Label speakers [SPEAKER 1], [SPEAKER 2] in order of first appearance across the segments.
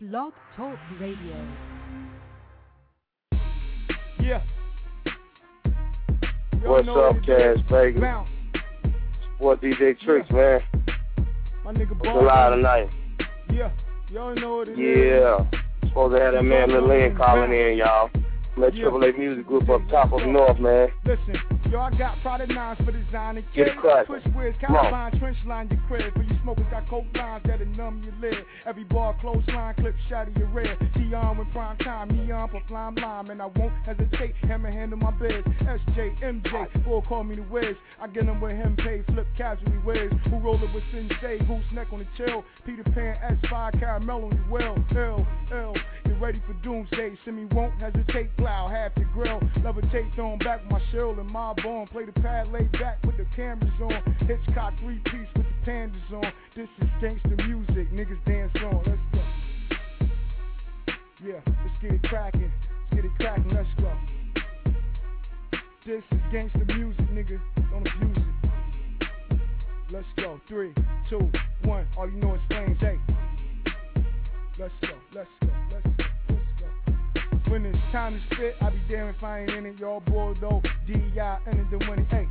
[SPEAKER 1] Blog Talk Radio.
[SPEAKER 2] Yeah.
[SPEAKER 3] What's up, Cash Vegas? Boy, DJ Tricks, man.
[SPEAKER 2] My nigga
[SPEAKER 3] What's alive tonight?
[SPEAKER 2] Yeah. Y'all know what it is.
[SPEAKER 3] Yeah. Supposed to have that man Lil Lynn calling in, y'all. Let Triple A Music Group up top of North, man.
[SPEAKER 2] Listen, yo, I got Prada 9s for design and
[SPEAKER 3] get it crackin'.
[SPEAKER 2] Twitch Wiz, Columbine, trench line your crib. For you smokers got coke lines that'll numb your lid. Every bar, close line, clip, shot of your red. T-on with prime time, neon for flying lime. And I won't hesitate, hammer handle my biz. SJ, MJ, or call me the Wiz. I get them with him, pay, flip casually Wiz. Who roll it with Sensei, goose neck on the chill. Peter Pan, S5, caramel on your well. L, get ready for doomsday. Send me won't hesitate. Half the grill, levitate on back with my shield and my bone. Play the pad, lay back with the cameras on. Hitchcock 3-piece with the pandas on. This is gangsta music, niggas dance on. Let's go. Yeah, let's get it cracking. Let's go. This is gangsta music, nigga. Don't abuse it. Let's go. 3, 2, 1. All you know is flames. Hey. Let's go. When it's time to spit, I be damn if I ain't in it. Y'all boy though, D.I. entered the winning. Hey,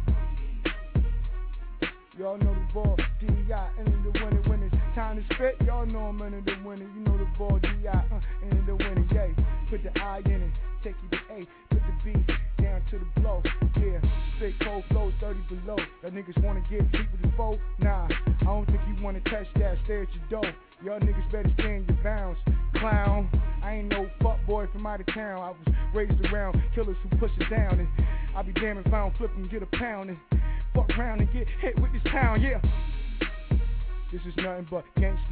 [SPEAKER 2] y'all know the ball, D.I. entered the winning. When it's time to spit, y'all know I'm entered the winning. You know the ball, D.I. entered the winning. Yay, put the I in it, take you to A, put the B down to the blow. Yeah, spit cold flows 30 below. That niggas wanna get deep with the foe? Nah, I don't think you wanna touch that. Stay at your door. Y'all niggas better stay in your bounds. Clown, I ain't no fuck boy from out of town. I was raised around killers who push it down. And I be damned if I don't flip and get a pound. And fuck around and get hit with this pound, yeah. This is nothing but gangsta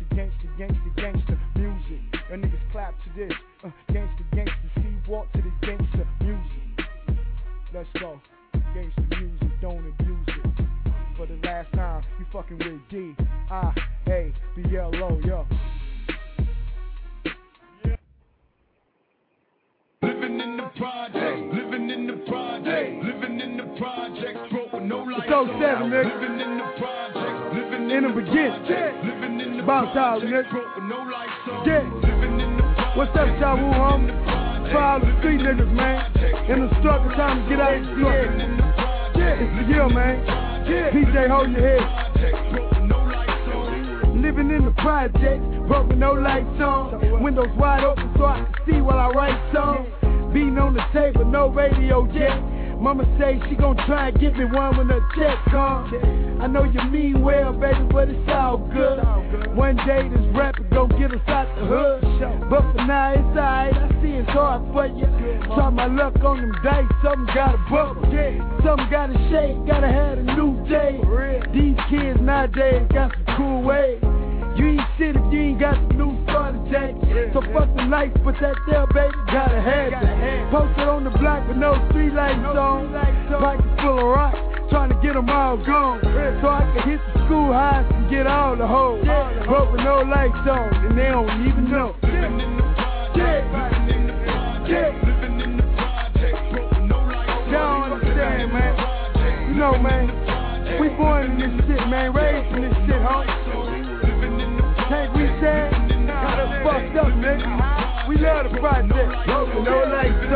[SPEAKER 2] music. Y'all niggas clap to this. Gangsta, see walk to this gangsta music. Let's go. Gangsta music, don't abuse it. For the last time, you fucking with D-I-A-B-L-O, yo.
[SPEAKER 4] Living in the projects, broke with no life.
[SPEAKER 2] It's 07, nigga.
[SPEAKER 4] Living in the projects, living
[SPEAKER 2] in the beginning.
[SPEAKER 4] Living in the
[SPEAKER 2] Bounce out, nigga.
[SPEAKER 4] broke with no life.
[SPEAKER 2] Yeah.
[SPEAKER 4] Living in the projects.
[SPEAKER 2] What's up, Shawu, homie? For all the street niggas, man. In the struggle, time to get out of the struggle. Yeah, it's the year, man. Yeah. PJ, hold your head. Living in the projects, broke with no lights on. Windows wide open so I can see while I write songs. Beating on the table, no radio yet. Mama say she gon' try and get me one when the check comes. I know you mean well, baby, but it's all good. One day this rapper gon' get us out the hood. But for now it's alright, I see it's hard for you. Try my luck on them dice, something gotta bubble. Something gotta shake, gotta have a new day. These kids nowadays got some cool ways. You ain't shit if you ain't got the new starter jack. So fuck the lights, but that there, baby, gotta have it. Posted on the block with no street lights on. Pocket full of rocks, trying to get them all gone. So I can hit the school highs and get all the hoes. But with no lights on, and they don't even know.
[SPEAKER 4] Living in the projects, living in the projects, broke with no life.
[SPEAKER 2] Y'all understand, man. You know, man, we born in this shit, man. Raised in this shit, homie. Can't we say, got us fucked up, nigga. We love the project. With no lights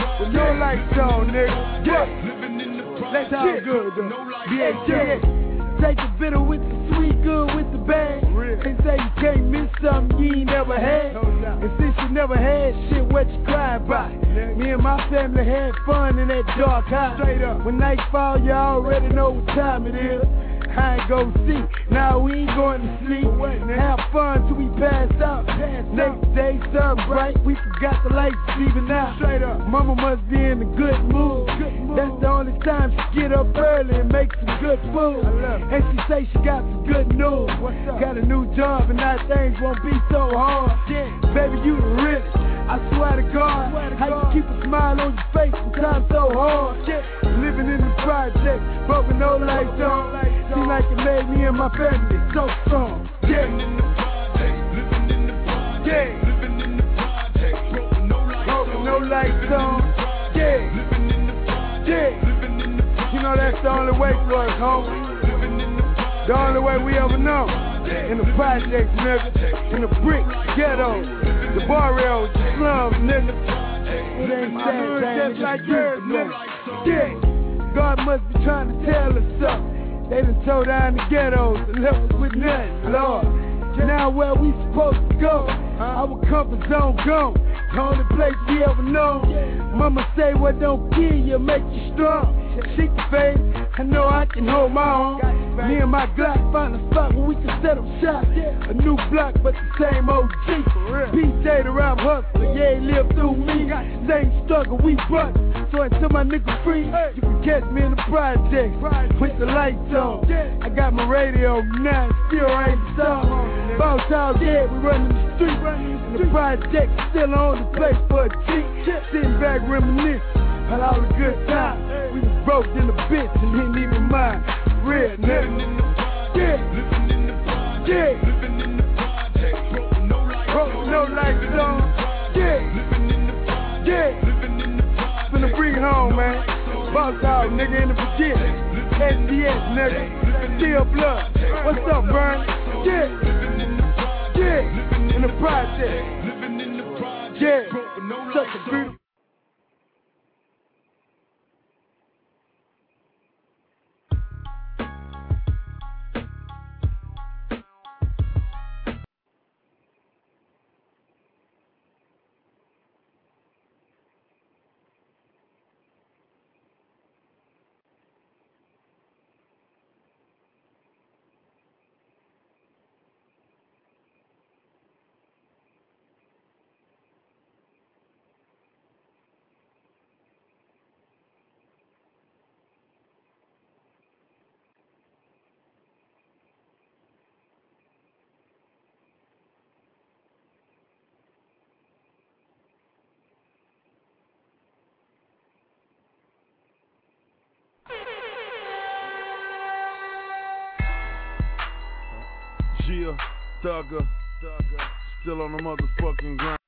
[SPEAKER 2] on, nigga. Yeah. Let's all good, though. BHJ. Take the bitter with the sweet, good with the bad. They say you can't miss something you ain't never had. And since you never had shit, what you cry about? Me and my family had fun in that dark house. When night fall, you already know what time it is. I ain't go see, now we ain't going to sleep. Have fun till we pass out. Next day, sun bright, we forgot the lights leaving out. Mama must be in a good mood. That's the only time she get up early and make some good food. And she say she got some good news. Got a new job and now things won't be so hard. Baby, you the realest. I swear to God, how you keep a smile on your face when time's so hard. Living in the project, but with no lights on. Seem like it made me and my family so strong.
[SPEAKER 4] Living in the projects, living in the projects, living in the projects, broke with no lights on. Living in the projects, living in the projects.
[SPEAKER 2] You know that's the only way for us, homie. The only way we ever know. In the projects, nigga. In the brick ghetto. The barrios, the slums, nigga. It ain't sad, just like yours, nigga. Yeah. God must be trying to tell us something. They done tore down the ghettos and left us with nothing, Lord. Now where we supposed to go? Our comfort zone gone. The only place we ever known. Mama say what don't kill you, make you strong. Shake the face, I know I can hold my own. Me and my Glock find a spot where we can set up shop. A new block, but the same OG. PJ the rap hustler, yeah, he lived through me. Same struggle, we brought. So until my nigga free, you can catch me in the project with the lights on. I got my radio now, still ain't song. Boss out there, we running the street. And the project still on the place for a cheat. Sitting back reminiscing about all the good times. We was broke in the bitch and didn't even mind. Real nigga. Yeah. Yeah. Broke no lights on. Yeah. Yeah. Finna bring it home, man. Boss out, nigga, in the beginning. SDS, nigga. Still blood. What's up, Vern? Yeah. Yeah. In the project. Yeah. Such a beautiful.
[SPEAKER 4] Gia, Thugger, still on the motherfucking grind.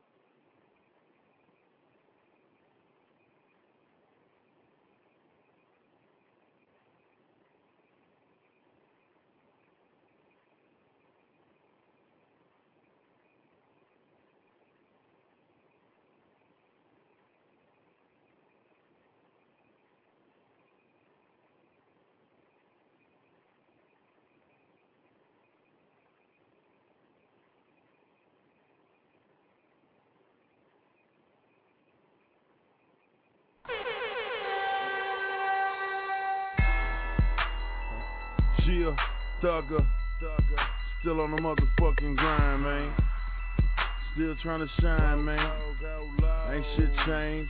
[SPEAKER 4] Gia, Thugger, still on the motherfucking grind, man. Still trying to shine, man. Ain't shit changed,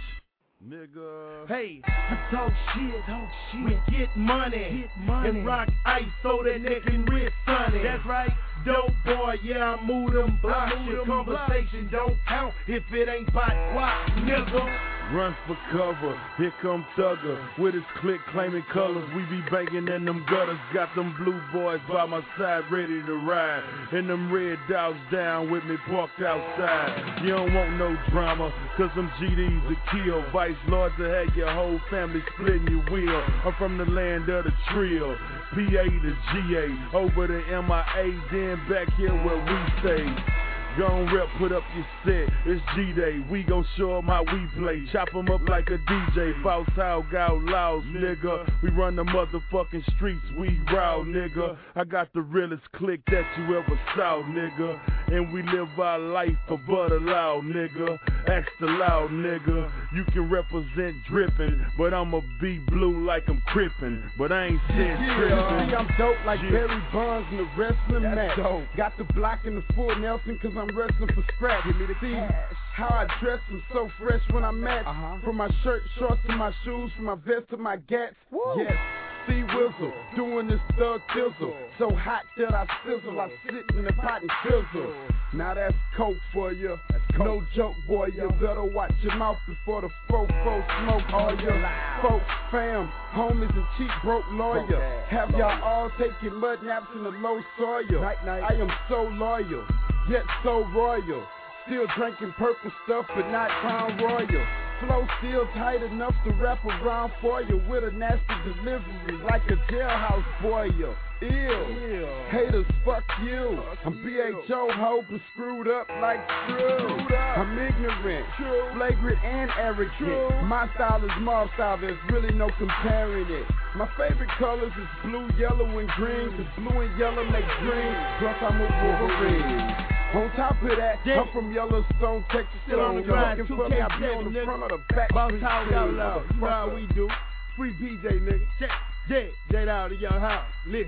[SPEAKER 4] nigga.
[SPEAKER 1] Hey, I talk shit, we get money, and rock ice so that they can rip sunny. That's right, dope boy, yeah, I move them blocks. Your conversation don't count if it ain't by squat, nigga.
[SPEAKER 4] Run for cover, here come Thugger with his clique claiming colors. We be banging in them gutters, got them blue boys by my side ready to ride, and them red dogs down with me parked outside. You don't want no drama, cause them GDs will kill. Vice lords will have your whole family splitting your wheel. I'm from the land of the trill, PA to GA, over to MIA, then back here where we stay. Gon' rep, put up your set, it's G-Day, we gon' show 'em how we play. Chop 'em up like a DJ, Boss How Got Laws, nigga. We run the motherfucking streets, we raw, nigga. I got the realest clique that you ever saw, nigga. And we live our life for butter loud, nigga. Ask the loud, nigga. You can represent drippin', but I'ma be blue like I'm crippin'. But I ain't said trippin'.
[SPEAKER 5] See, I'm dope like Barry Bonds in the wrestling match. Dope. Got the block in the full Nelson cause I'm wrestling for scratch. Give me the see how I dress, I'm so fresh when I match. From my shirt, shorts to my shoes, from my vest to my gats. Woo. Yes, see Wizzle, doing this thug tizzle. So hot that I sizzle, I sit in the pot and fizzle. Now that's coke for you. No joke, boy, you better watch your mouth before the fofo smoke all your folks, fam, homies and cheap broke lawyer. Have y'all all taking mud naps in the low soil. I am so loyal, yet so royal. Still drinking purple stuff, but not Crown Royal. Flow still tight enough to wrap around for you with a nasty delivery like a jailhouse boiler. Ew. Haters, fuck you. I'm BHO ho, but screwed up like screw. I'm ignorant, flagrant, and arrogant. My style is mob style, there's really no comparing it. My favorite colors is blue, yellow, and green, cause blue and yellow make green. Plus I'm a Wolverine. On top of that, I'm from Yellowstone, Texas.
[SPEAKER 1] Still on the grind,
[SPEAKER 5] looking for me, I be on the front of the back.
[SPEAKER 1] Boss talk out loud. You know how we do. Free PJ, nigga. J out of your house. Listen.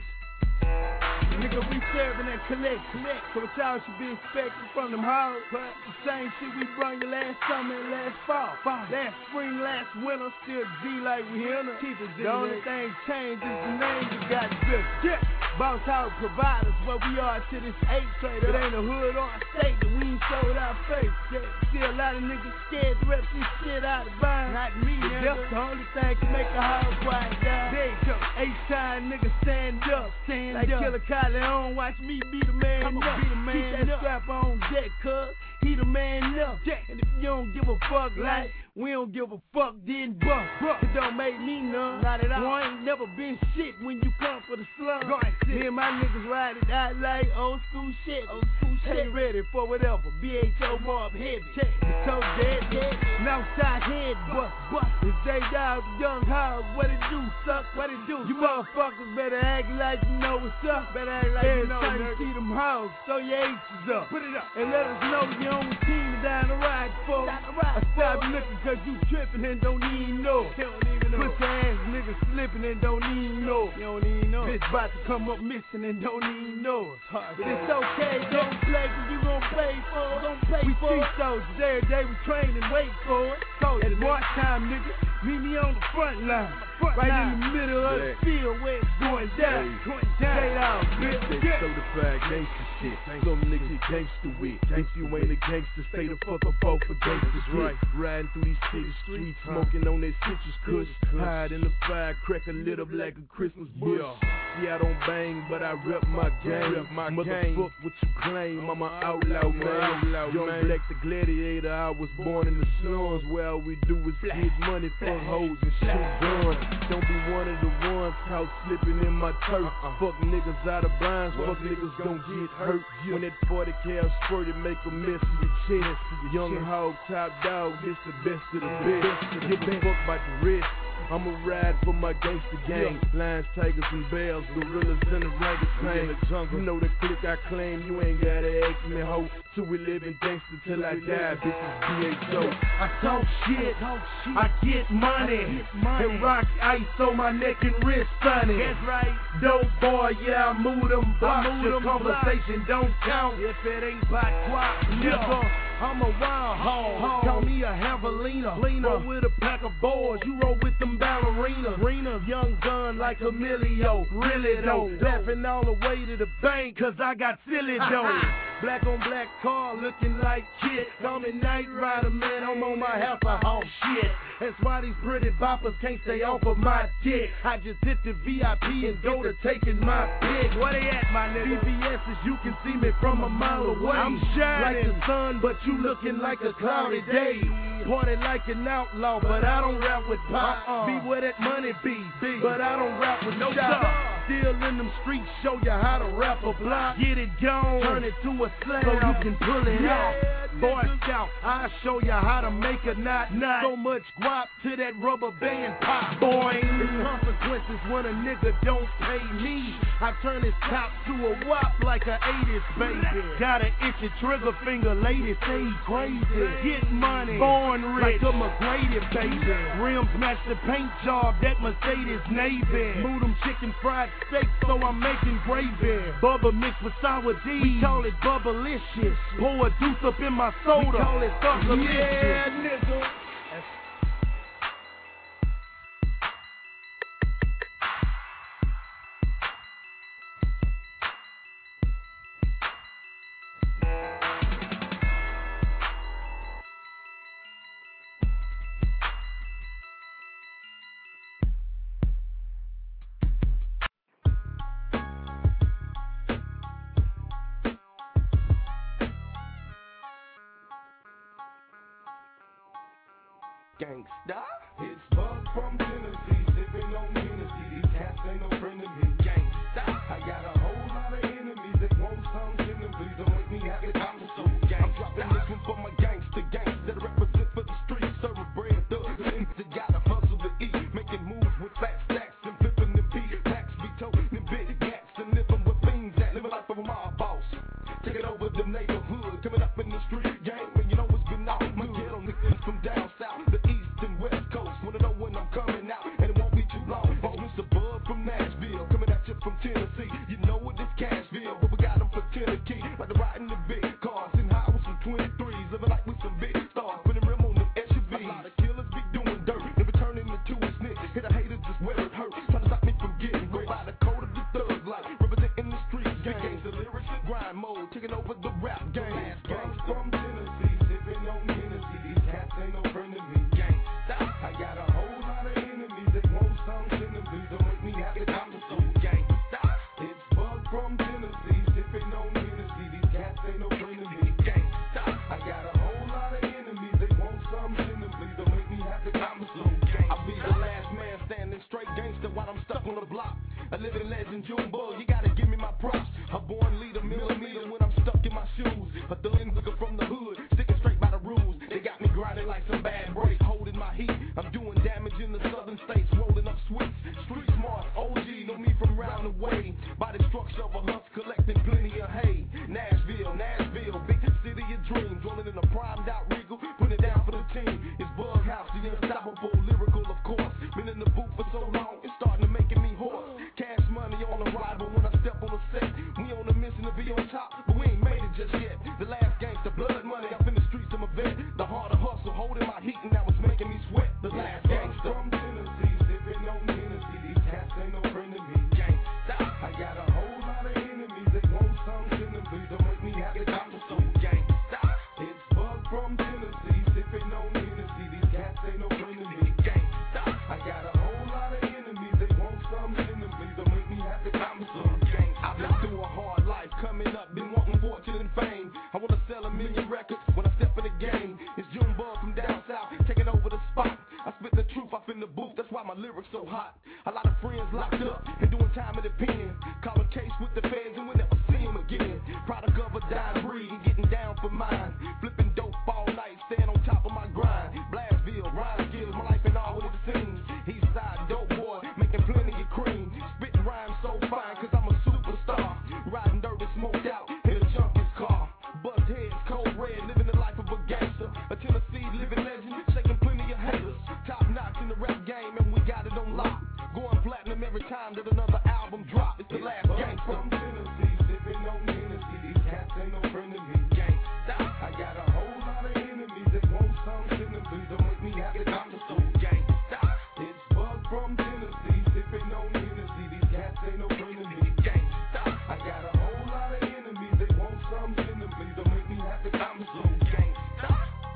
[SPEAKER 1] Nigga, we serving and collect. So what y'all should be expecting from them hoes. The same shit we brung you last summer and last fall. Last spring, last winter, still G like we here. The only thing changed is the name you got bigger. Boss House providers, what we are to this 8 trade. It ain't a hood or a state that we ain't sold our face. Still a lot of niggas scared to rep this shit out of bounds. Not me, nigga. That's the only thing can make a house quiet down. There you go. 8-time nigga stand up. Like Killer Kyleon, watch me be the man. I'ma be the man. Keep that strap on deck, cuz he the man up. And if you don't give a fuck like we don't give a fuck, then buck. It don't make me none. Not at all. Boy, I ain't never been shit when you come for the slum. Me and my niggas ride it out like old school shit. Stay ready for whatever. BHO mob heavy. It's so dead. Northside head bust. It's J-Dog, young hog. What it do, suck? What it do? You motherfuckers better act like you know what's up. Better act like you know. Every time you see them hoes, throw your H's up. Put it up. And let us know you on the team down the ride for. I stop looking cause you tripping and don't even know. Pussy ass niggas slipping and don't even know. You don't even know. Bitch about to come up missing and don't even know. But it's okay, don't play cause you gon' play for it. We street soldiers, every day we train and wait for it. At watch time, nigga, meet me on the front line. Right in the middle of the field where it's going down. Stay down, bitch.
[SPEAKER 4] They certified gangsta shit. Some niggas gangsta with. If you ain't a gangster, stay the fuck up off of gangsters, right? Riding through these city streets, smoking on that citrus kush. Hide in the fire, crack a lit up like a Christmas bush. See, I don't bang, but I rep my game. Motherfuck what you claim, I'm an outlaw, man. Young Black the Gladiator, I was born in the slums where all we do is get money, fuck hoes, and shoot guns. Don't be one of the ones caught slipping in my turf. Fuck niggas out of bounds, fuck niggas don't get hurt. When that 40 cal squirted, make a mess of your chest. Young hog, top dog, this the best of the best. Give a fuck about the rest. I'ma ride for my gangster gang. Lions, tigers, and bears, gorillas, and the orangutan. You know the clique I claim, you ain't gotta ask me, ho. So we live in gangster till I die, bitches BHO.
[SPEAKER 1] I talk shit, I get money. And rock ice on my neck and wrist, sunny. That's right. Dope boy, yeah, I move them blocks. Your conversation don't count if it ain't by guap, nigga. I'm a wild hog, call me a javelina. Roll with a pack of boys, you roll with them ballerinas. Young gun like Emilio, really though. Laughing all the way to the bank, cause I got silly though. Black on black car, looking like kid. Call me Night Rider, man, I'm on my alcohol shit. That's why these pretty boppers can't stay off of my dick. I just hit the VIP and go to taking my pick. Where they at, my nigga? BBS's, you can see me from a mile away. I'm shining like the sun, but you looking like a cloudy day. Party like an outlaw, but I don't rap with pop. Be where that money be, but I don't rap with no shop. Still in them streets, show you how to rap a block. Get it gone, turn it to a slam, so you can pull it out. Boy Scout, I'll show you how to make a knot. So much guap to that rubber band pop. Boing. The consequences when a nigga don't pay me. I turn his top to a wop like a 80s baby. Got an itchy trigger finger, ladies say he crazy. Get money, born rich, like a McGrady baby. Rims match the paint job, that Mercedes Navy. Move them chicken fried steaks, so I'm making gravy. Bubba mixed with sour D, we call it Bubblicious. Pour a deuce up in my soda, we call it Thugalicious. Yeah, nigga.
[SPEAKER 6] Gangsta. It's Bug from Tennessee, sipping on Hennessy. These cats ain't no friend to me. Gangsta. I got a whole lot of enemies that want some in them. Please don't make me happy. I'm so gangsta. I'm dropping this one for my gangsta gangs that represent for the streets. Serving bread, thugs, and they gotta hustle to eat. Making moves with fat stacks and flipping the beat. Tax be toting them big gats and living with fiends that living life of a mob boss. Taking over the neighborhood, coming up in the street gang. And you know it's been all my ghetto niggas from down south, the east and west coast. Wanna know when I'm coming out, and it won't be too long. Oh, Mr. Bud from Nashville, coming at you from Tennessee. You know what this Cashville, but we got them for Tennessee. Like the riding the big cars in houses from 23s, living like we some big stars. Putting rim on them SUVs. A lot of killers be doing dirt, never turning into a snitch. Hit a hater just where it hurt, trying to stop me from getting go by the code of the thug life, representing the streets. Big gangs, the lyrics and grind mode, taking over the rap game. Gangs from Tennessee, sipping on Hennessy. These cats ain't no friend to me. Gangsta. I got a whole lot of enemies that want some in them. Please don't make me happy. I'm so gangsta. It's Bug from Tennessee, sipping on Hennessy. These cats ain't no friend to me. Gangsta. I got a whole lot of enemies that want some in them. Please don't make me happy. I'm so gangsta. I'll be the last man standing straight gangsta while I'm stuck on the block. A living legend, Junebug, you gotta give me my props. A born leader, millimeter when I'm stuck in my shoes. A thug nigga from the hood, sticking straight by the rules. They got me grinding like some bad break, holding my heat. I'm doing damage in the southern states, rolling up sweets. Street smart, OG, know me from round the way. By the structure of a husk, collecting plenty of hay. Nashville, big city of dreams. Rolling in a primed out Regal, putting it down for the team. It's Bug House, the unstoppable, lyrical of course. Been in the booth for so long, it's starting to making me hoarse. Cash money on arrival when I step on the set. We on a mission to be on top, but we ain't made it just yet. The last gangsta, blood money, up in the streets of my vet. The harder hustle, holding my heat, and now it's making me sweat. The last gangsta from Tennessee, sipping on Hennessy. These cats ain't no friend to me. Gangsta. I got a whole lot of enemies that want some in them. Please don't make me happy. I'm so gangsta. It's Bug from Tennessee, sipping on Hennessy. These cats ain't no friend to me. Gangsta. I got a whole lot of enemies that want some in them. Please don't make me happy. I'm so gangsta. I've been through a hard life, coming up, been wanting fortune and fame. I wanna sell 1 million records when I step in the game. It's Junebug from down south, taking over the spot. I spit the truth up in the booth, that's why my lyrics so hot. A lot of friends locked up and doing time in the pen. Call a case with the feds and we'll never see them again. Product of a dying breed and getting down for mine. Flipping dope all night, staying on top of my grind. Blastville, rhyme skills, my life ain't all what it seems. East side dope boy, making plenty of cream. Spitting rhymes so fine, cause I'm a superstar. Riding dirt and smoked out in a junkies car. Buzzed heads, cold red, living the life of a gangster. A Tennessee living legend, shaking plenty of haters. Top notch in the rap game, and we got it on lock. Going platinum every time that another album drop. It's the last gangsta from Tennessee, sipping on Hennessy. These cats ain't no friend to me. Gangsta. I got a whole lot of enemies that want some in them. Please don't make me happy. I'm so gangsta. It's Bug from Tennessee, sipping on Hennessy. These cats ain't no friend to me. Gangsta. I got a whole lot of enemies that want some in them. Please don't make me happy. I'm so gangsta.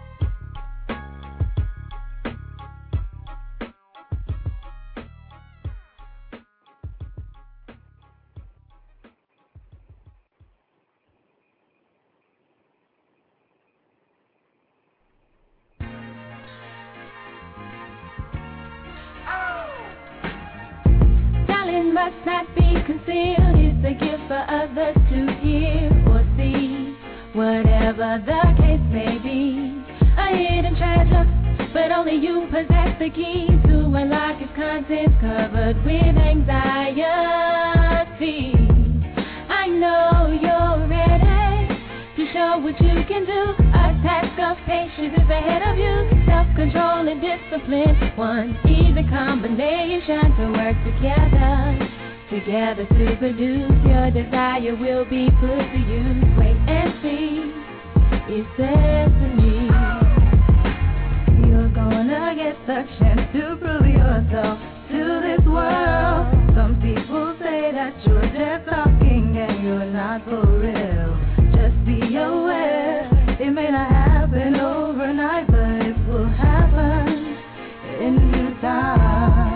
[SPEAKER 7] Talent must not be concealed. It's a gift for others to hear or see. Whatever the case may be, a hidden treasure, but only you possess the key to unlock its contents covered with anxiety. I know you're ready to show what you can do. A task of patience is ahead of you. Self-control and discipline, one easy combination to work together to produce your desire will be put to use. Wait and see, it's destiny. You're gonna get the chance to prove yourself to this world. Some people say that you're just talking and you're not for real. Just be aware, it may not happen overnight, but it will happen in due time.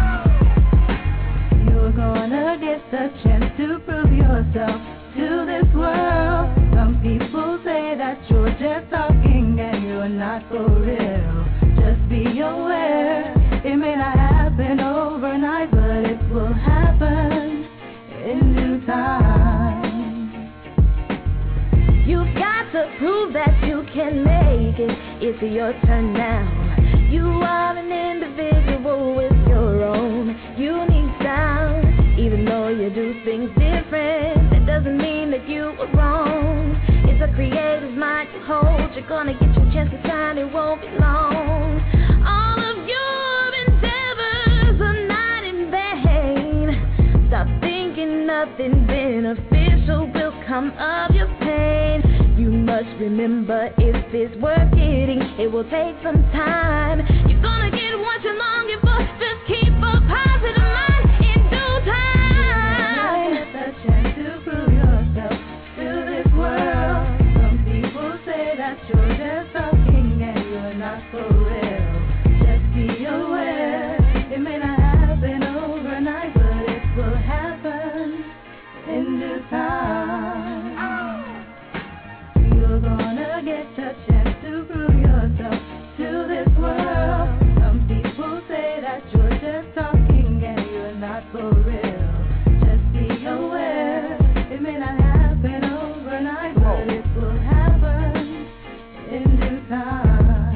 [SPEAKER 7] You're gonna get the chance to prove yourself to this world. Some people say that you're just talking and you're not for real. Just be aware. It may not happen overnight, but it will happen in due time. You've got to prove that you can make it. It's your turn now. You are an individual with your own unique style. Even though you do things different, that doesn't mean that you were wrong. It's a creative mind you hold. You're gonna get your chance to shine, it won't be long. All of your endeavors are not in vain. Stop thinking nothing beneficial will come of your pain. You must remember, if it's worth getting, it will take some time. You're gonna get what you're longing for. Just keep a positive mind in due time. Get the chance to prove yourself to this world. Some people say that you're just talking and you're not for real. Just be aware, it may not happen overnight, but it will happen in due time. You're gonna get a chance to prove yourself to this world. Some people say that you're just talking and you're not for real. Just be aware, it may not happen overnight, but it will happen in due time.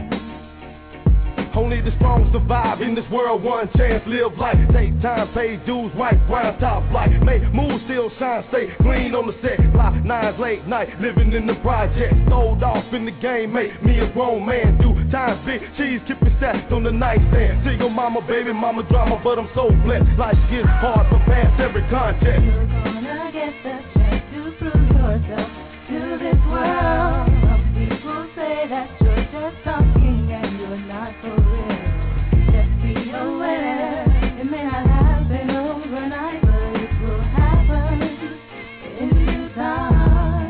[SPEAKER 1] Only the strong survive in this world, one chance, live life. Take time, pay dues, white wine, top flight. Make moves, still shine, stay clean on the set. Fly nines late night, living in the project. Sold off in the game, make me a grown man. Do times big cheese, keep it stacked on the nightstand. Single mama, baby mama drama, but I'm so blessed. Life gets hard, but past every contest.
[SPEAKER 7] You're gonna get the chance to prove yourself to this world. Some people say that you're just talking and you're not for real. Just be aware, it may not happen overnight, but it will happen in due time.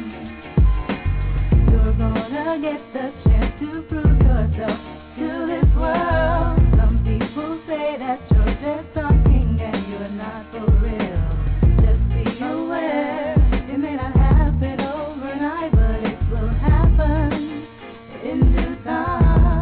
[SPEAKER 7] You're gonna get the chance to prove yourself to this world. Some people say that you're just talking and you're not for real. Just be aware, it may not happen overnight, but it will happen in due time.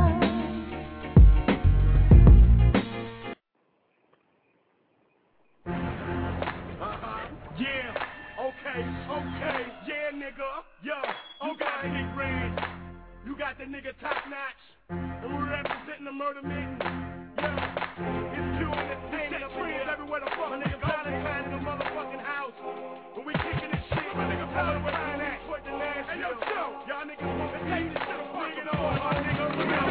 [SPEAKER 1] Yeah, nigga, yo, you got the Nick Red, you got the nigga Top Notch, and we're representing the Murder Mitten, yo, it's Q and the thing, the friends everywhere the fuck, my nigga Valentine in the motherfucking house, when we kicking this shit, my nigga Valentine at, put the last hey, yo, y'all niggas want to take this shit, bring it on, my nigga,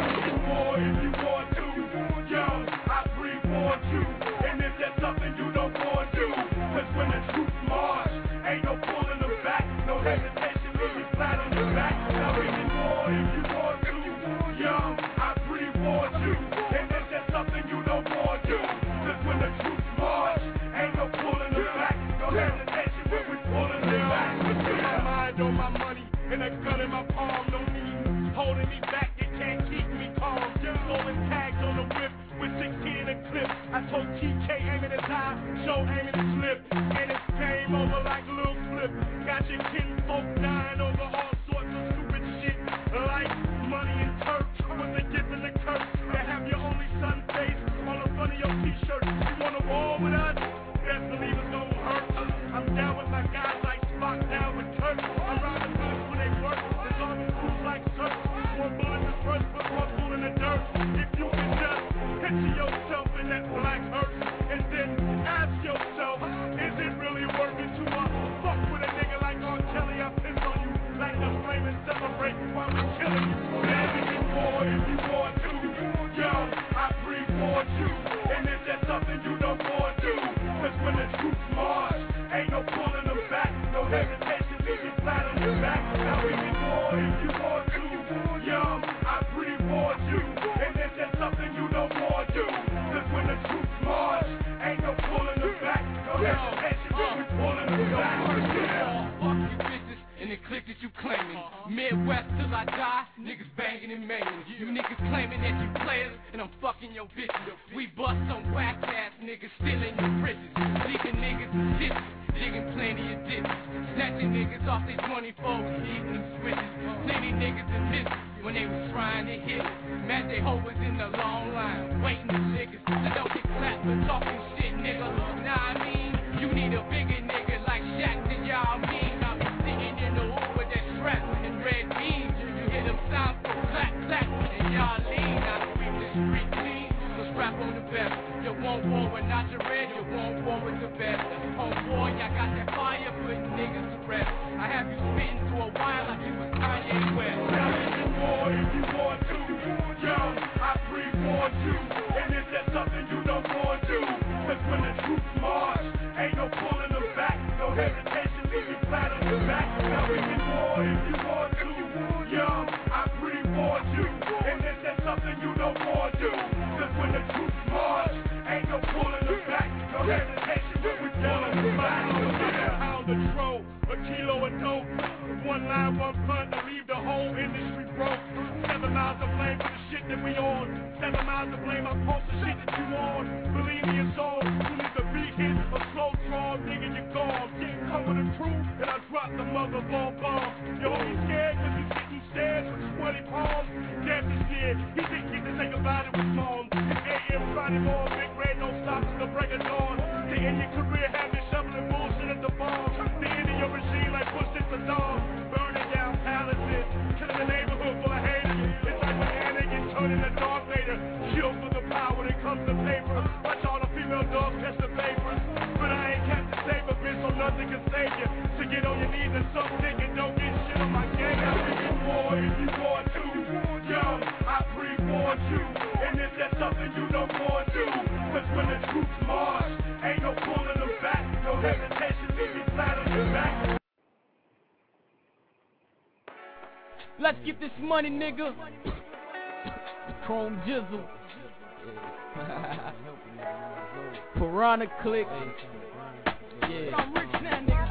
[SPEAKER 1] boy, if you want to, yo, I breathe for you, and if there's something you don't want to do, cause when the troops march, ain't no pulling them back, no hesitation, leave you flat on your back. Now we can more if you want to, yo, I breathe for you, and if there's something you don't want to do, cause when the troops march, ain't no pulling them back, no hesitation when we pulling them back. My mind on my money, and a gun in my palm, no need holding me back, they can't keep me calm. Stolen tags on the whip with 16 in a clip. I told TK aiming his eye, show aiming his lip, and it's game over like Lil Flip. Got your kinfolk dying over all sorts of stupid shit, like money and turf. When they give in the curse, they have your only son face on the front of your t-shirt. You wanna war with us? Best believe it's gonna hurt. I'm down with my guys like Spock, down with Turk. I'm riding the bus when they work. There's all these crews like Turk. One bullet is first, but one bullet in the dirt. If you can just picture yourself in that black hearse, and then ask yourself, is it really worth it to fuck with a nigga like R. Kelly? I piss on you, like the flame and celebrate while we killing you. Now we can war if you want to, yo, I breathe for you, and if there's something you don't want to do, cause when the troops march, ain't no pulling them back, no hesitation, leave you flat on your back. Now we can war if you want to, yo, I breathe for you, and if there's something you don't want to do, cause when the troops march, ain't no pulling them back, no hesitation, leave you pulling them back.
[SPEAKER 8] Fuck you bitches and the clique that you claiming. Midwest till I die, niggas banging and banging. You niggas claiming that you players, and I'm fucking your bitches. We bust some whack ass niggas stealing your bridges, leaving niggas in ditches, digging plenty of ditches, snatching niggas off their 24s, eating them switches. Plenty niggas in business when when they was trying to hit us. Mad they hoes in the long line, waiting to lick us. I don't get clapped for talking shit, nigga. Nah, I mean, you need a bigger nigga like Shaq than y'all mean. I be sitting in the hood with that strap and red beans. You hear them sounds for clap, clap, and y'all lean. I sweep the street clean, so strap on the best. You won't war with not your red, you won't war with the best. On boy, y'all got that fire, putting niggas to rest. I have you spitting to a while like you was Kanye West.
[SPEAKER 1] Challenge the war if you want to. Yo, I pre-warned you, and if that's something you don't want to do, cause when the troops march, ain't no pulling them back, no hesitation, leave you flat on your back. Now we can war if you want to. Yo, I pre-warned you, and if that's something you don't want to do, cause when the troops march, ain't no pulling them back, no hesitation, when we pulling them back. Pound of troll, a kilo of dope, one line, one punt to leave the whole industry broke. 7 miles of blame for the shit that we on. 7 miles of blame, I post the shit that you on. Believe me, it's all. You need to be hit a slow draw, nigga, you gone. Come with the truth, and I drop the mother bomb. Yo, he's scared cause he's sitting stairs with sweaty palms. Damn, he's scared. He didn't get to say about it with mom. It's AM Friday morning, big red, no stops till the break of dawn. The end of your career, have been shoveling bullshit at the farm. The end of your machine like push it to dawn. Burning down palaces, killing the neighborhood full of haters. It's like when Anakin turning the Darth Vader. Kill for the power when it comes to paper. Watch all the female dogs catch the papers. But I ain't kept the saber, bitch, so nothing can save you. So get on your knees and suck dick and don't get shit on my gang. I think you war if you want to. Yo, I pre-warned you, and if that's something you don't want to, cause when the troops march, ain't no pulling them back, no hesitation, leave you flat on your back.
[SPEAKER 8] Let's get this money, nigga. Chrome Jizzle. Piranha Click. Yeah. I'm rich now, nigga.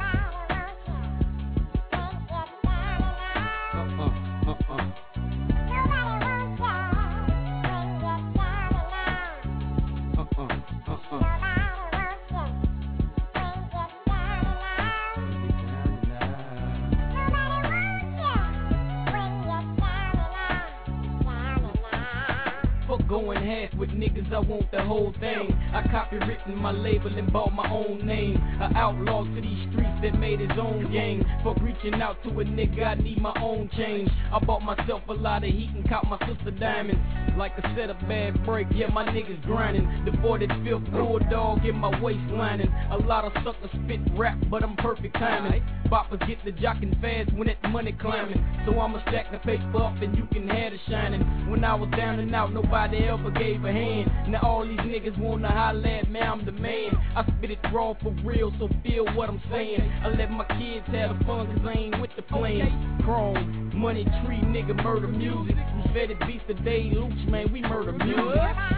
[SPEAKER 8] Going half with niggas, I want the whole thing. I copywritten my label and bought my own name. An outlaw to these streets that made his own gang. For reaching out to a nigga, I need my own change. I bought myself a lot of heat and caught my sister diamonds. Like a set of bad break, yeah, my niggas grinding. The 45th bulldog in my waistlining. A lot of suckers spit rap, but I'm perfect timing. Boppers get the jockin' fast when that money climbing. So I'ma stack the paper up and you can have the shining. When I was down and out, nobody ever gave a hand. Now all these niggas wanna holler at me, I'm the man. I spit it raw for real, so feel what I'm saying. I let my kids have the fun cause I ain't with the plan. Chrome, money tree, nigga, murder music. We fed it beats today, Luch, man, we murder music.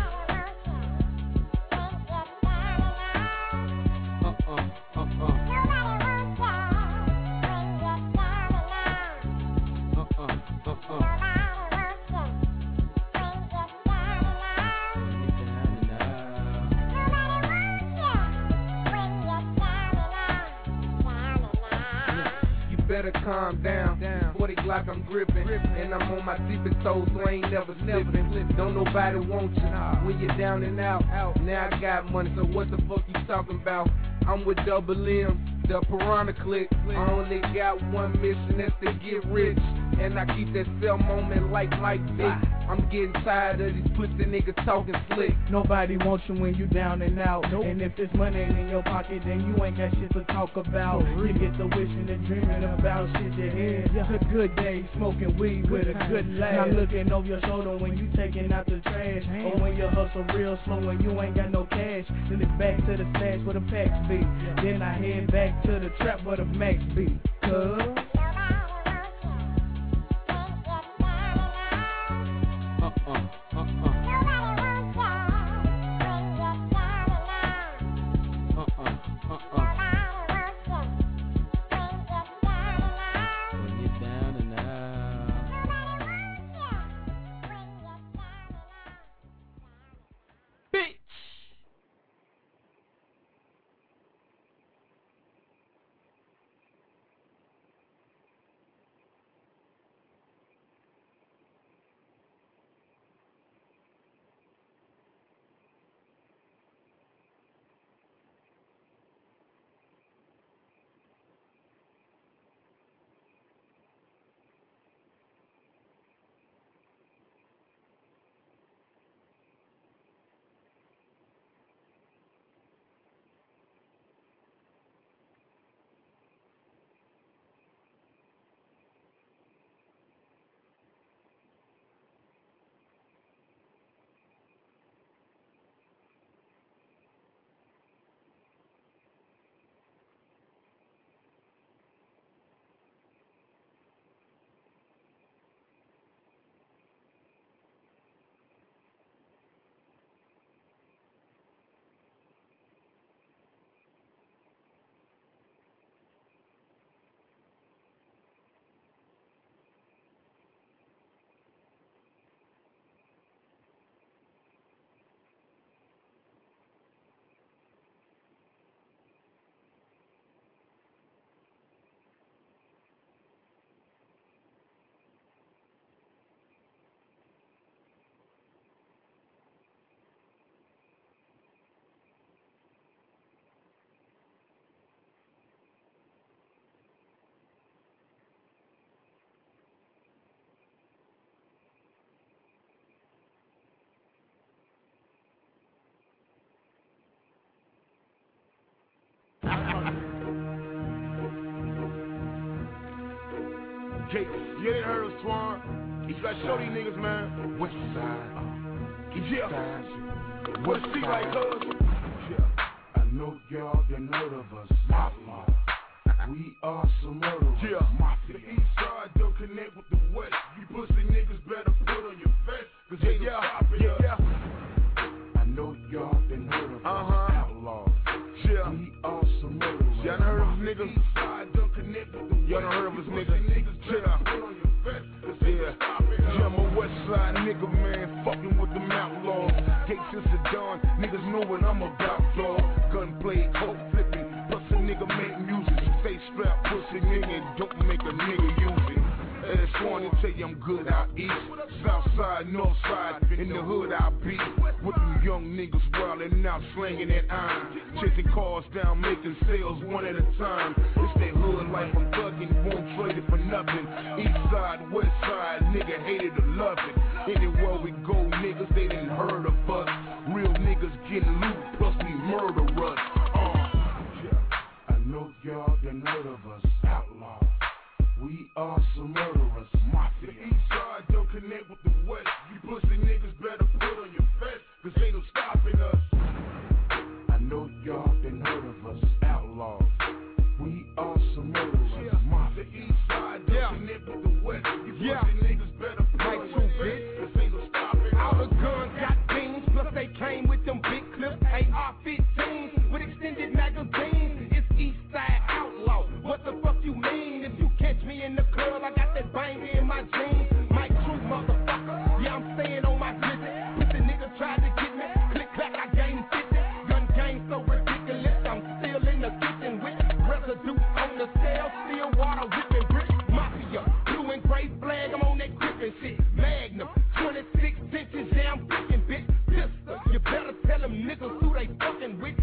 [SPEAKER 9] Better calm down. 40 Glock I'm gripping, and I'm on my deepest toes, so I ain't never slipping. Don't nobody want you when you're down and out. Now I got money, so what the fuck you talking about? I'm with Double M, the Piranha Click. I only got one mission, that's to get rich. And I keep that cell moment like Mike Vick. I'm getting tired of these pussy niggas talking slick.
[SPEAKER 10] Nobody wants you when you down and out. And if this money ain't in your pocket, then you ain't got shit to talk about. You get the wishing and dreaming about shit you hear. A good day, smoking weed with a good laugh. Not looking over your shoulder when you taking out the trash. Or when you hustle real slow and you ain't got no cash. Then it's back to the stash where the packs be. Then I head back to the trap where the max be. Cuz
[SPEAKER 11] Gates. You ain't heard of Swan. You gotta show these niggas, man. West side. Yeah. What's it like, cuz?
[SPEAKER 6] I know y'all done heard of us. Outlaw. We are some murderers.
[SPEAKER 11] Yeah.
[SPEAKER 6] Mafia.
[SPEAKER 11] The east side don't connect with the west. You pussy niggas better put on your vest. Cause they don't stop it. Yeah.
[SPEAKER 6] I know y'all done heard of us. Outlaws.
[SPEAKER 11] Yeah.
[SPEAKER 6] We are some murderers.
[SPEAKER 11] Y'all done heard of us niggas?
[SPEAKER 6] East side don't connect with the west.
[SPEAKER 11] Y'all done heard of us niggas? Yeah. Yeah, I'm a west side nigga, man, fucking with them outlaws. Gates is the dawn, niggas know what I'm about, dawg. Gunplay, coke flipping, plus a nigga make music. Stay strapped, pussy nigga, and don't make a nigga use it. As Swan to tell you I'm good out east, south side, north side, in the hood I be. With them young niggas wildin' out, slanging that iron. Chasing cars down, making sales one at a time. It's that hood life, I'm thugging, won't trade it for nothing. East side, west side, nigga hated to love it. Anywhere we go, niggas, they didn't heard of us. Real niggas getting loot, plus we murderers.
[SPEAKER 6] I know y'all done heard of us. Outlaw. We are some murderers. Mafia.
[SPEAKER 11] The east side don't connect with the west. You pussy niggas better put on your vest, cause ain't no stopping us.
[SPEAKER 6] I know y'all done heard of us. Outlaws. We are some murderers. Mafia.
[SPEAKER 11] The east side don't connect with the west. You pussy niggas better put on your vest, cause ain't no stopping us.
[SPEAKER 9] All the guns got beams, plus they came with them big clips. AR-15s with extended magazines. It's east side outlaw. What the fuck you mean? If you catch me in the club, I got that banger in my jeans. Mike True, motherfucker. Yeah, I'm staying on my visit. Pussy nigga tried to get me. Click clack, I gained 50. Gun game so ridiculous. I'm still in the kitchen with residue on the scale. Still water whipping bricks. Mafia, blue and gray flag. I'm on that gripping shit. Magnum, 26 inches. Yeah, I'm picking bitch. Pistol, you better tell them niggas who they fucking with.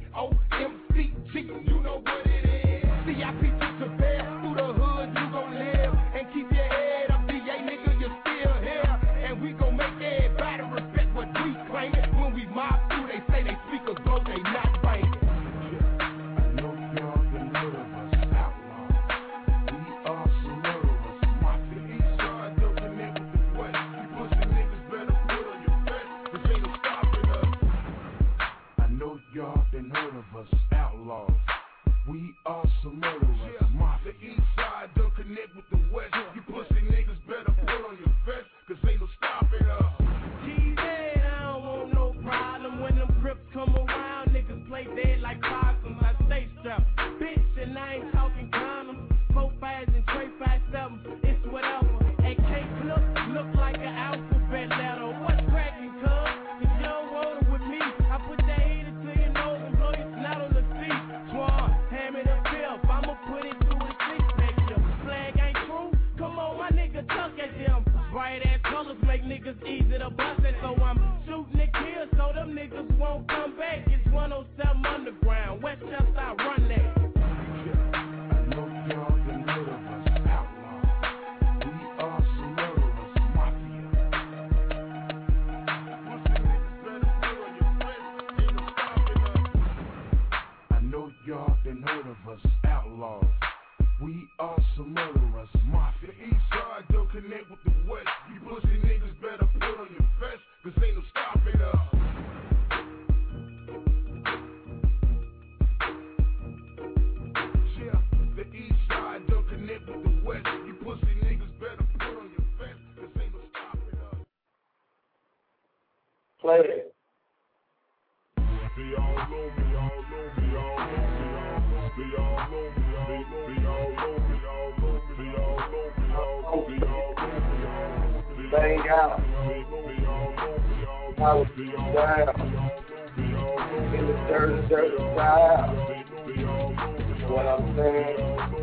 [SPEAKER 9] EOMCG, you know what it is. CIP to bear through the hood, you gon' live and keep your head up. DA nigga, you still here, and we gon' make everybody respect what we claimin'. When we mob through, they say they speakers go, they not bangin'.
[SPEAKER 6] I know y'all done heard of us. Outlaws. We are some murderers. Mafia.
[SPEAKER 11] The east side don't connect with the west. You pussy niggas better put on your vest, cause ain't no stopping us.
[SPEAKER 6] I know y'all done heard of us. Outlaws. We are some murderers. Mafia.
[SPEAKER 11] The east side don't connect with the west. You pussy niggas better put on your vest, cause ain't no stopping us.
[SPEAKER 10] Easy, I don't want no problem when them grips come around. Niggas play dead like possums. I stay strapped, bitch, and I ain't talking condoms. 4-5s and 3-5-7s, it's whatever. AK clip look like an alphabet letter. What's cracking, cuz? If you don't roll it with me, I put that heater to your nose and blow your snout on the seat. Swan, hand me the fifth, I'ma put it through the six picture. Flag ain't true, come on, my nigga, tuck at them. Bright ass colors make niggas easy to bust it, so I'm shooting the kill so them niggas won't come back. It's 107 underground, Westchester, I run that.
[SPEAKER 6] I know y'all done heard of us. Outlaws. We are some murderers. Mafia.
[SPEAKER 11] Pussy niggas better put on your vest, ain't no stopping us.
[SPEAKER 6] I know y'all done heard of us. Outlaws. We are some murderers. Mafia.
[SPEAKER 11] The east side don't connect with the west. You pussy niggas better put on your vest, cause ain't no stopping us. Yeah, the east side don't connect with the west. You pussy niggas better put on your vest, cause ain't no stopping us.
[SPEAKER 3] Play it.
[SPEAKER 4] They all know me, all know me, all know me, they all know me, all know me, all know me, all know me, they all know me, all know me, all know me, all know me,
[SPEAKER 3] Bang out. I was down in the dirty style. What I'm saying.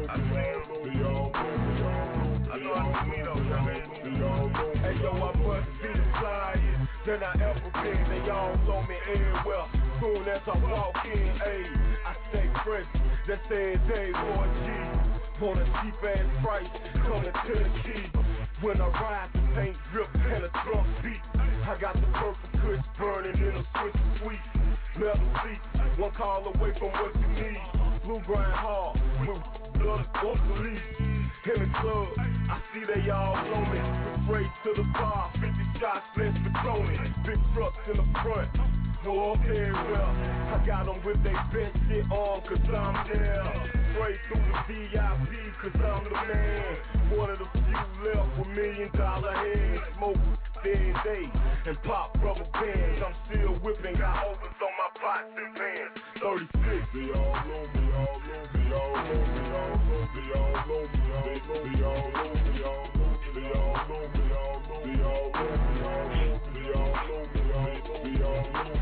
[SPEAKER 11] Hey yo, I must be the flyest than I ever been. They all know me everywhere. Soon as I walk in, ayy, I stay fresh. That's every day, boy G. On a cheap ass price, coming to the G. When I ride, the paint drip and a trunk beat. I got the purple kush burning in a switch sweet. Metal seat, one call away from what you need. Blue grind hard, with blood police. in the club. I see they all on me. Straight to the bar, 50 shots, less Patroni. Big trucks in the front. No okay, well, I got them with they best shit on, cause I'm there. Straight through the VIP, cause I'm the man. One of the few left with $1 million heads. Smoke dead days and pop rubber bands. I'm still whipping, got ovens on my pots and pans. 36. They all know me, all know me, all know me, all know me, all know me, they all know me, all know me, they all know me, all know me, all know me, all know me, they all know me, all know me, all know me.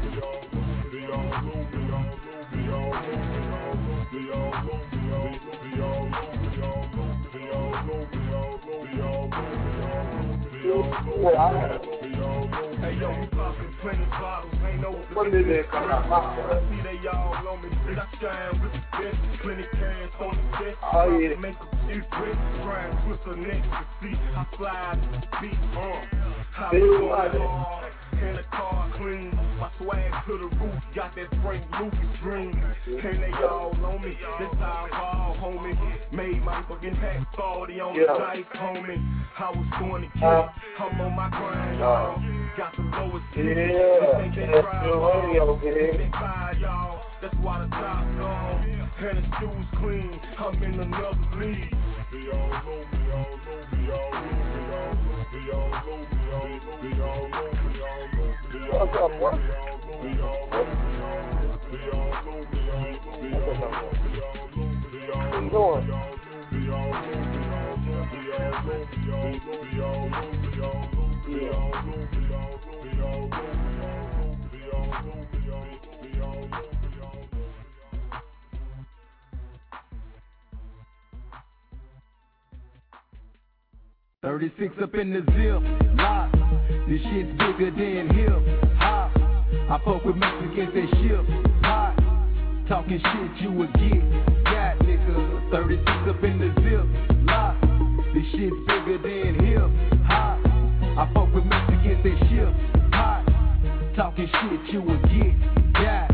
[SPEAKER 11] Hey yo, we poppin' plenty bottles, ain't no what is it? I see they all on me, I shine with the best, plenty cash on the chest. Oh yeah, make a few bricks, try and twist her neck to see I slide beat how we going and the car clean, my swag to the roof, got that Frank Lucas dream. And they all on me, this how I ball, homie. Made my fucking hat 40 on the dice, homie. I was going to kill, I'm on my grind, y'all. Got the lowest ticket, they think they drive, they buy, y'all. That's why the top's gone, and the shoes clean. I'm in another league. They all know me, all know me, all know me, all know me, they all know me, all know me, all know me. What's up, what?
[SPEAKER 12] $36 up in the zip, lock. This shit's bigger than hip hop. I fuck with Mexicans that ship hot. Talking shit you would get. Got nigga, 36 up in the zip, lock. This shit's bigger than hip hop. I fuck with Mexicans that ship hot. Talking shit you would get. Got.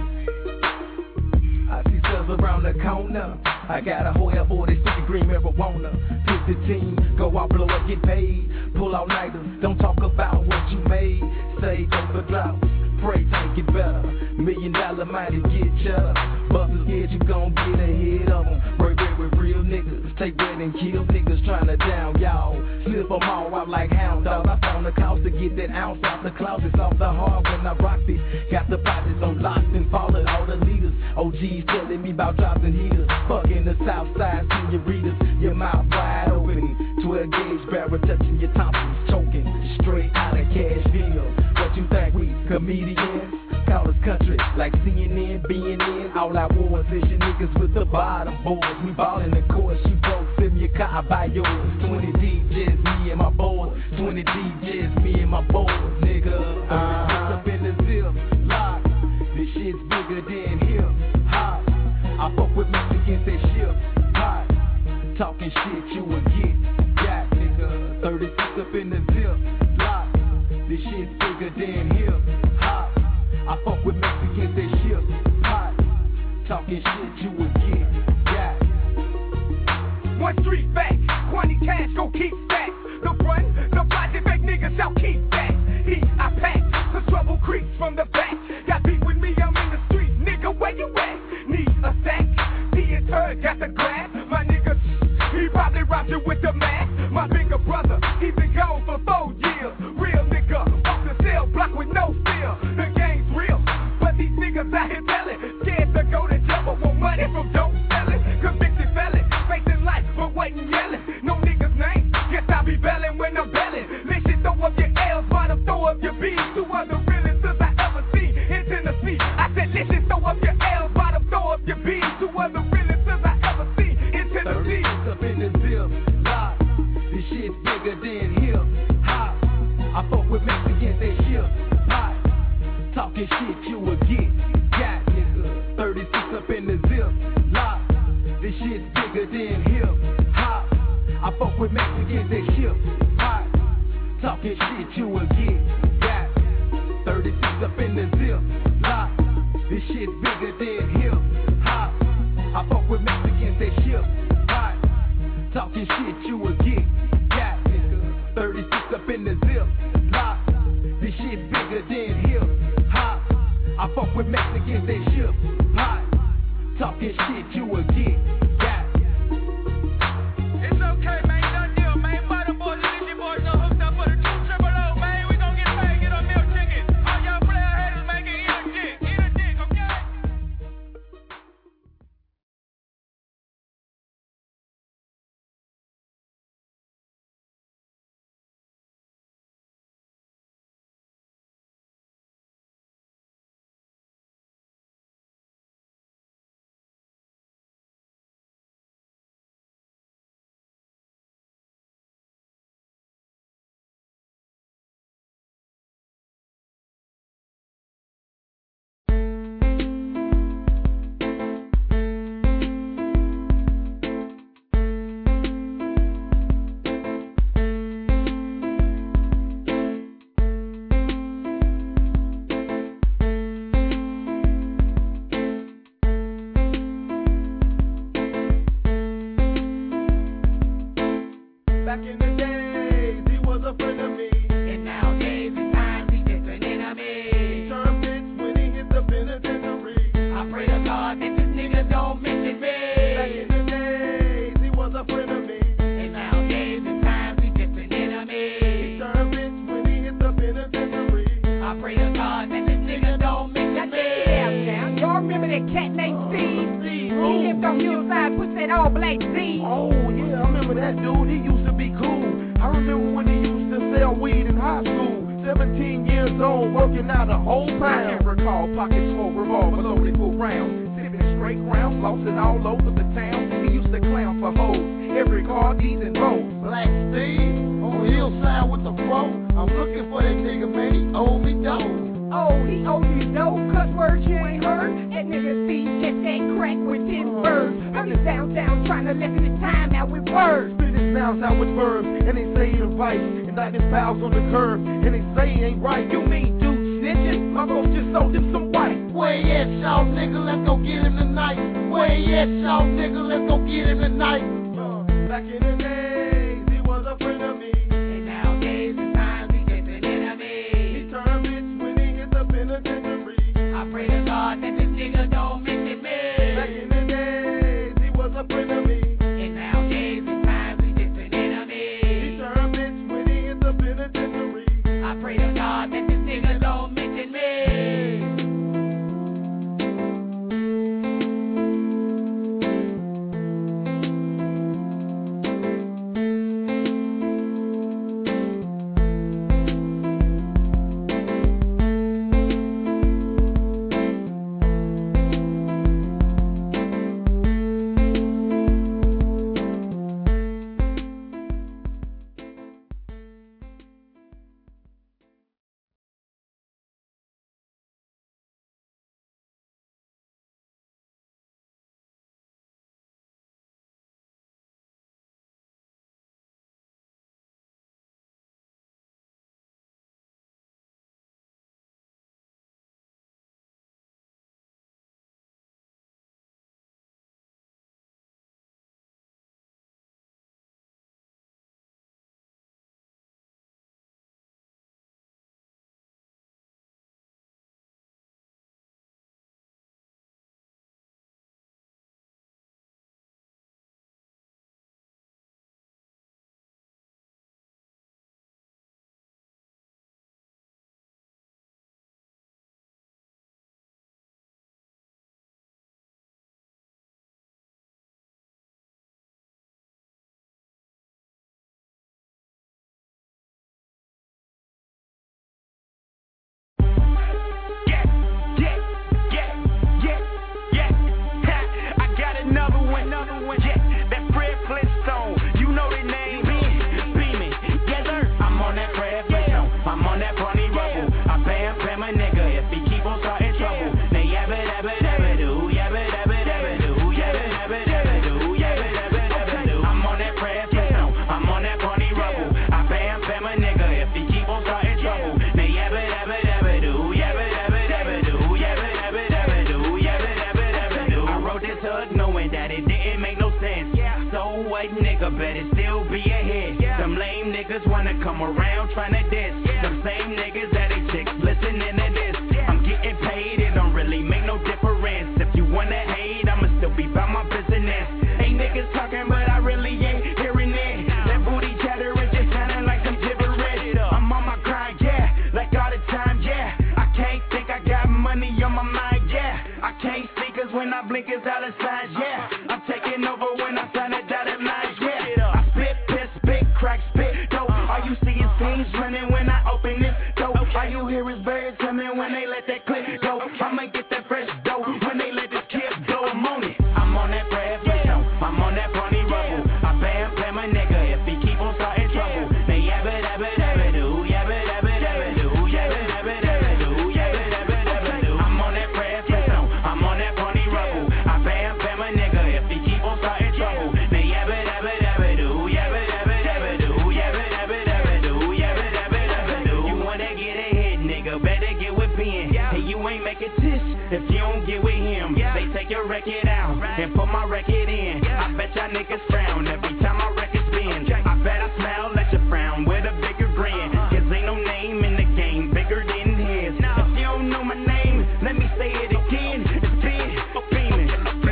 [SPEAKER 12] I see cells around the corner. I got a whole F40 sticky green marijuana. Pick the team, go out, blow up, get paid. Pull out nighters, don't talk about what you made. Say don't for drought, pray take it better. $1 million mighty get cheddar. Busters scared you gon' get ahead of them. Break bread with real niggas, take bread and kill niggas tryna down y'all. Slip them all out like hound dogs. I found the cost to get that ounce out the closets off the hard when I rocked it. Got the pockets on locks and followed all the leaders. OGs telling me about drops and heaters. Fucking the south side senoritas, your mouth wide open. 12 gauge barrel touching your tonsils, choking straight out of Cashville. What you think we comedians? Call us country like CNN, BNN. All I want is your niggas with the bottom boards. We ballin' the course, you broke, send me a car, buy yours. 20 deep, just me and my boys. 20 deep, just me and my boys, nigga. Up in the zip, lock. This shit's bigger than hip hop. I fuck with Mexicans that ship hot. Talking shit you would get. Got nigga, 36 up in the zip, lock. This shit's bigger than hip hop. I fuck with Mexicans that ship hot. Talking shit you would get. Got.
[SPEAKER 13] One street back, 20 cash, go keep stacks. The run, the project make niggas out keep that. I pack, the trouble creeps from the back. Got beef with me, I'm in the street, nigga, where you at? Need a sack, he and her got the glass. My nigga, he probably robbed you with the mask. My bigger brother, he been gone for 4 years. Real nigga, off the cell block with no fear. The game's real, but these niggas out here belling. Scared to go to jail, but want money from dope selling. Convicted felon, facing life, but wasn't yelling. No niggas' name, guess I be belling when I'm belling. Listen, throw up your L's, bottom, throw up your B's. Two other realest I ever see in Tennessee. I said, listen, throw up your L's, bottom, throw up your B's. Two other realest I ever see in Tennessee.
[SPEAKER 12] Up in the zip, lock. This shit's bigger than hip hop. I fuck with Mexicans that ship hot. Talking shit you would get. Got nigga, 36 up in the zip, lock. This shit's bigger than hip hop. I fuck with Mexicans that ship hot. Talking shit you would get. Got 36 up in the zip, lock. This shit's bigger than hip hop. I fuck with Mexicans that ship hot. Talking shit you will get. Got nigga. 36 up in the zip. Lock. This shit bigger than hip hop. I fuck with Mexicans, they ship hot. Talking shit you will get. Got
[SPEAKER 13] It's okay, man. Done deal, man. Butter boys and Lizzie boys done hooked up for the 200, man. We gon' get paid, get a meal ticket. All y'all player haters, man, get eat a dick, okay?
[SPEAKER 1] Back in the days, he was a friend of me.
[SPEAKER 13] And nowadays, at times, he just an enemy.
[SPEAKER 1] He turned bitch when he hit the penitentiary.
[SPEAKER 13] I pray to God that this nigga don't mention me.
[SPEAKER 1] Back in the days, he was a friend of me.
[SPEAKER 13] And nowadays, at times, he just an enemy.
[SPEAKER 1] He turned bitch when he hit the penitentiary.
[SPEAKER 13] I pray to God that this nigga don't mention me.
[SPEAKER 14] Now, y'all remember that cat named Steve? He lived on Hillside, put that all black Z.
[SPEAKER 1] Oh, yeah, I remember that dude. He used to be cool. I remember when he used to sell weed in high school. 17 years old, working out a whole pound.
[SPEAKER 9] I can recall pockets full, revolver loaded full rounds. Sipping straight rounds, lost it all over the town. He used to clown for hoes. Every car, D's and Bo's.
[SPEAKER 1] Black Steve, on Hillside with the bro. I'm looking for that nigga, man. He owe me dough.
[SPEAKER 14] Oh, he owed you no cuss words you ain't heard. That nigga Steve just that crack with 10 birds. I'm just downtown trying to lessen the time out with words.
[SPEAKER 1] Spit his sounds out with verbs, and they say he the vice. And I just bows on the curb, and they say he ain't right.
[SPEAKER 14] You mean dude snitching? My folks just sold him some white.
[SPEAKER 1] Where he at, y'all nigga? Let's go get him tonight. Where he at, y'all nigga? Let's go get him tonight. Back in the days, he was a friend of me.
[SPEAKER 13] And nowadays, at times, he just an enemy.
[SPEAKER 1] He turned bitch when he hit the penitentiary.
[SPEAKER 13] I pray to God that this nigga don't mention me.
[SPEAKER 1] Back in the days, he was a friend of me.
[SPEAKER 13] And nowadays, at times, he just an enemy.
[SPEAKER 1] He turned bitch when he hit the penitentiary.
[SPEAKER 13] I pray to God that this nigga don't mention me.
[SPEAKER 15] nigga better still be ahead. Them lame niggas wanna come around tryna diss. Them same niggas that ain't chicks listening to this. I'm getting paid, it don't really make no difference. If you wanna hate, I'ma still be about my business. Ain't niggas talking, but I really ain't hearing it. That booty chatter is just sounding like some gibberish. I'm on my grind, yeah, like all the time, yeah. I can't think, I got money on my mind, yeah. I can't see, cause when I blink it's dollar signs, yeah. I'm taking over when I sign a dotted line, yeah. I spit, piss, spit, crack, spit, dope. All you see is things running when I open this dope. All you hear is birds coming when they let that clip go. I'ma get that fresh dope when they let this kid go. I'm on it. I'm on that bread, I'm on that pony rubble. I bam a nigga if he keep on starting trouble. They yabba dabba dabba do, yabba dabba dabba do, yabba dabba dabba do, yabba dabba dabba do. I'm on that bread, I'm on that pony rubble. I bam a nigga if he keep on starting trouble. They yabba dabba dabba do, yabba dabba dabba do, yabba dabba dabba do, yabba dabba dabba do. You wanna get ahead, nigga, better get with Ben. Hey, you ain't making tish if you don't get with him. They take your record out and put my record in. I bet y'all niggas frown every time my record spins. I bet I smile at your frown with a bigger grin. Cause ain't no name in the game bigger than his. If you don't know my name, let me say it again. It's Ben, Beeman.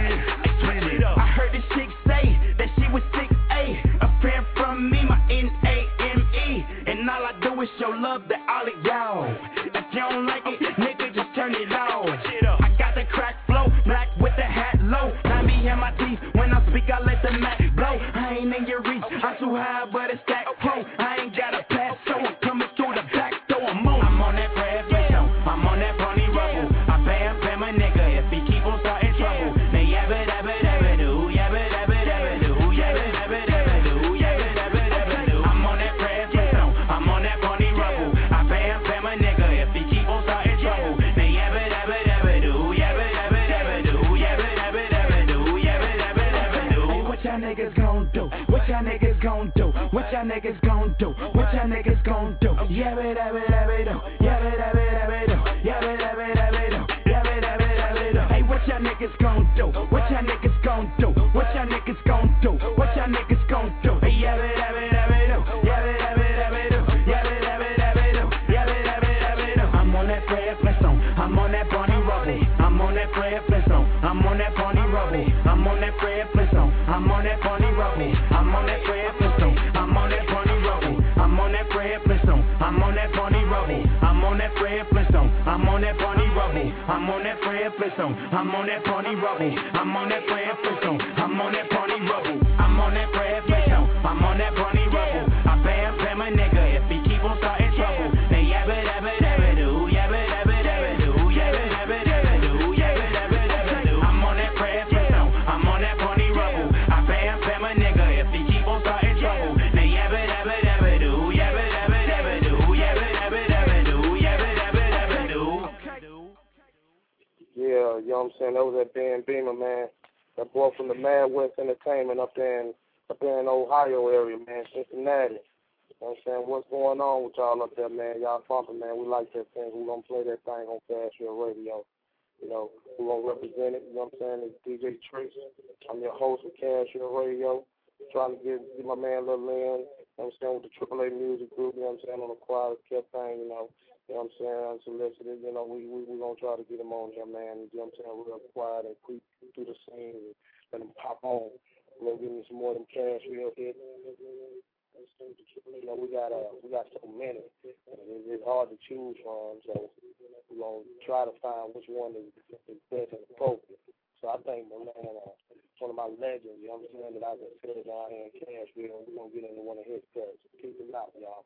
[SPEAKER 15] I heard this chick say that she was 6'8". A friend from me, my N-A-M-E. And all I do is show love to all of y'all. If you don't like it, nigga, just turn it off. I got the crack flow, black with the hat low. Now me and my teeth, when I speak, I let the Mac blow. I ain't in your reach, I'm too high, but it's that pro. I ain't got a pass, so I'm coming through the back door. I'm on that bread, I'm on that pony rubble. I bam a nigga if he keep on starting trouble. They yabba dabba dabba do, yabba dabba dabba do, yabba dabba dabba do, yabba dabba dabba do. I'm on that bread, I'm on that pony rubble. I bam a nigga if he keep on starting trouble. They yabba dabba dabba do, yabba dabba dabba do, yabba dabba dabba do, yabba dabba dabba do. Hey, what y'all niggas gon' do? What y'all niggas gon' do? What y'all niggas gon' do? What y'all niggas gon' do? Yabba dabba dabba do, yabba dabba dabba do, yabba dabba dabba do, yabba dabba dabba do. Hey, what y'all niggas gon' do? What y'all niggas gon' do? What y'all niggas gon' do? What y'all niggas gon' do? Hey, yabba dabba dabba do, yabba dabba dabba do, yabba dabba dabba do, yabba dabba dabba do. I'm on that Fred Flintstone, I'm on that Bonnie Rubble. I'm on that Fred Flintstone, I'm on that Bonnie Rubble. I'm on that Fred Flintstone, I'm on that Bonnie Rubble. I'm on that Fred Flintstone, I'm on that Bonnie Rubble. I'm on that Fred Flintstone, I'm on that Bonnie Rubble. I'm on that Fred Flintstone, I'm on that Bonnie Rubble. I'm on that Fred Flintstone, I'm on that Bonnie Rubble. I'm on that Fred Flintstone, I'm on that Bonnie Rubble. I'm on that Fred Flintstone, I'm on that Bonnie Rubble. I bam a nigga if he keep on starting trouble. They yabba dabba dabba do, yabba dabba dabba do, yabba dabba dabba do, yabba dabba dabba do. I'm on that Fred Flintstone, I'm on that Bonnie Rubble. I bam a nigga if he keep on starting trouble. They yabba dabba dabba do, yabba dabba dabba do, yabba dabba dabba do, yabba dabba dabba do.
[SPEAKER 3] Yeah, you know what I'm saying? That was that Ben Beeman, man. That boy from the Mad West Entertainment up there in Ohio area, man, Cincinnati. You know what I'm saying? What's going on with y'all up there, man? Y'all bumping, man. We like that thing. We're going to play that thing on Cashville Radio. You know, we're going to represent it. You know what I'm saying? It's DJ Trace. I'm your host of Cashville Radio. Trying to get my man Lil Lynn, you know what I'm saying, with the AAA Music Group, you know what I'm saying, on the quiet kept thing, you know what I'm saying, unsolicited, you know, we going to try to get him on here, man, you know what I'm saying, real quiet and creep through the scene and let him pop on. We'll give me some more of them Cashville hits. You know, we got so many, and it's hard to choose from, so we're going to try to find which one is best and appropriate. So I think, man, one of my legends, you know what I'm saying, that I consider down here in Cashville, we're going to get into one of his cuts. Keep it out, y'all.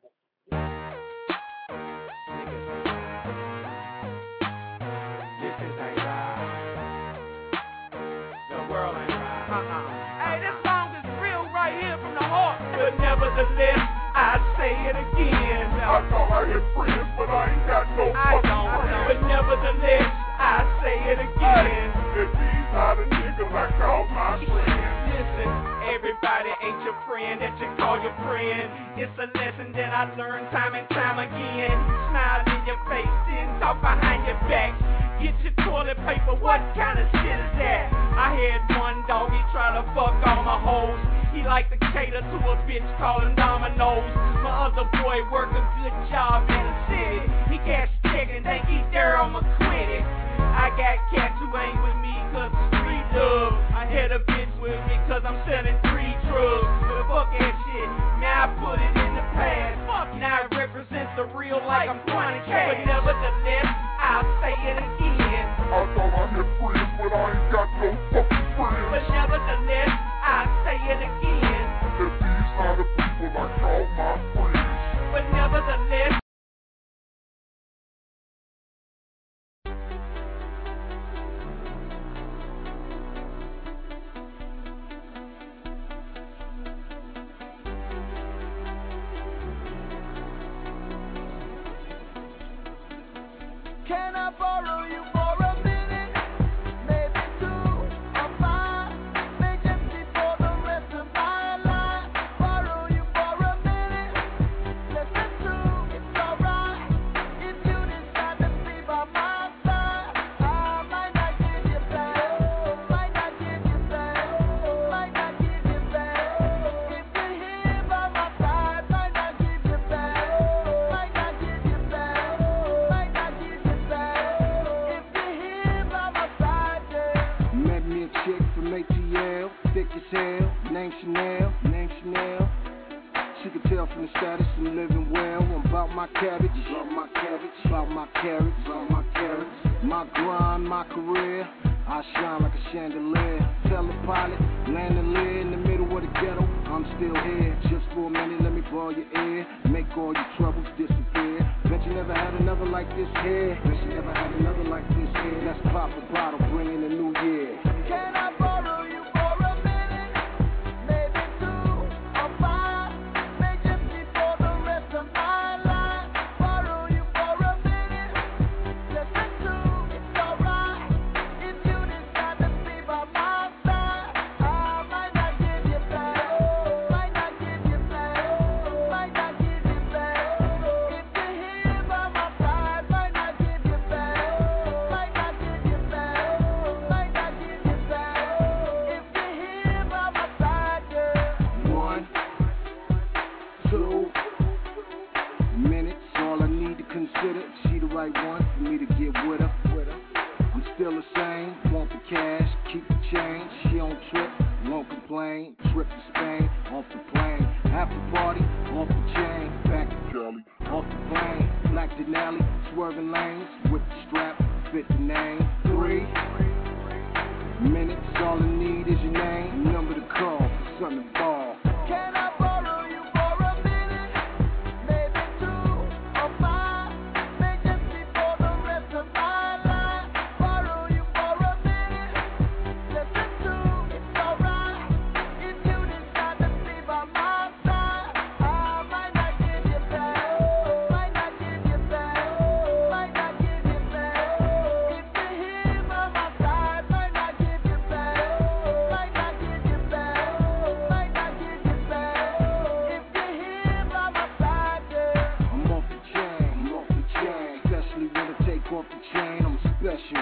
[SPEAKER 13] This is ain't right. The world ain't right. Hey, this song is real right here from the heart. But nevertheless, I say it again. I thought I had friends, but I ain't got no fucking friends. But nevertheless, I say it again. If these are the niggas I call my friends. Listen, everybody ain't your friend that you call your friend. It's a lesson that I learned time and time again. Smile in your face, then talk behind your back. Get your toilet paper, what kind of shit is that? I had one doggy try to fuck all my hoes.
[SPEAKER 8] He like to cater to a bitch called Domino's. My other boy work a good job in the city. He cash check and think he there, I'ma quit it. I got cats who ain't with me cause the street love. I had a bitch with me cause I'm selling 3 drugs. But fuck that shit, now I put it in the past. Now it represents the real like I'm trying to cash. But nevertheless, I'll say it again.
[SPEAKER 11] I thought I had friends, but I ain't got no fucking friends.
[SPEAKER 8] But nevertheless, I'll say it again.
[SPEAKER 11] That these are the people I call my friends.
[SPEAKER 8] But nevertheless,
[SPEAKER 16] can I borrow you for a minute? Maybe 2 or 5, may just be for the rest of my life. Borrow you for a minute. Listen to, it's alright. If you decide to be by my side, I might not give you back. Might not give you back. Might not give you back. If you're here by my side, might not give you back. Might not give you back. Might not give you
[SPEAKER 9] Met me a chick from ATL, thick as hell, name Chanel. She could tell from the status I'm living well. I'm about my cabbage, about my carrots, my grind, my career. I shine like a chandelier. Tell the pilot, land the lid in the middle of the ghetto. I'm still here, just for a minute, let me borrow your ear. Make all your troubles disappear. Bet you never had another like this here. Let's pop a bottle, bring in the new year.
[SPEAKER 16] Can I borrow you for a minute? Maybe 2 or 5, may just be for the rest of my life. Borrow you for a minute. Listen to, it's alright. If you decide to be by my side, I might not give you back. Might not give you back. Might not give you back. If you're here by my side, might not give you back. Might not give you back. Might not give you back. If you're here by my side, yeah.
[SPEAKER 9] 1, 2 minutes, all I need to consider. She the right one for me to get with her. I'm still the same, want the cash, keep the change. She don't trip, won't complain. Trip to Spain, off the plane. After party, off the chain. Back to Cali, off the plane. Black Denali, swerving lanes. With the strap, fit the name. 3 minutes, all I need is your name. Number to call, something to ball.
[SPEAKER 16] Can I borrow you for a minute? Maybe 2 or 5, may just be for the rest of my life. Borrow you for a minute. Listen to, it's alright. If you decide to be by my side, I might not give you back. Might not give you back. Might not give you back. If you're here by my side, might not give you back. Might not give you back. Might not give you back. If you're here by my side, yeah.
[SPEAKER 9] I'm off the chain, especially when I take off the chain. I'm special.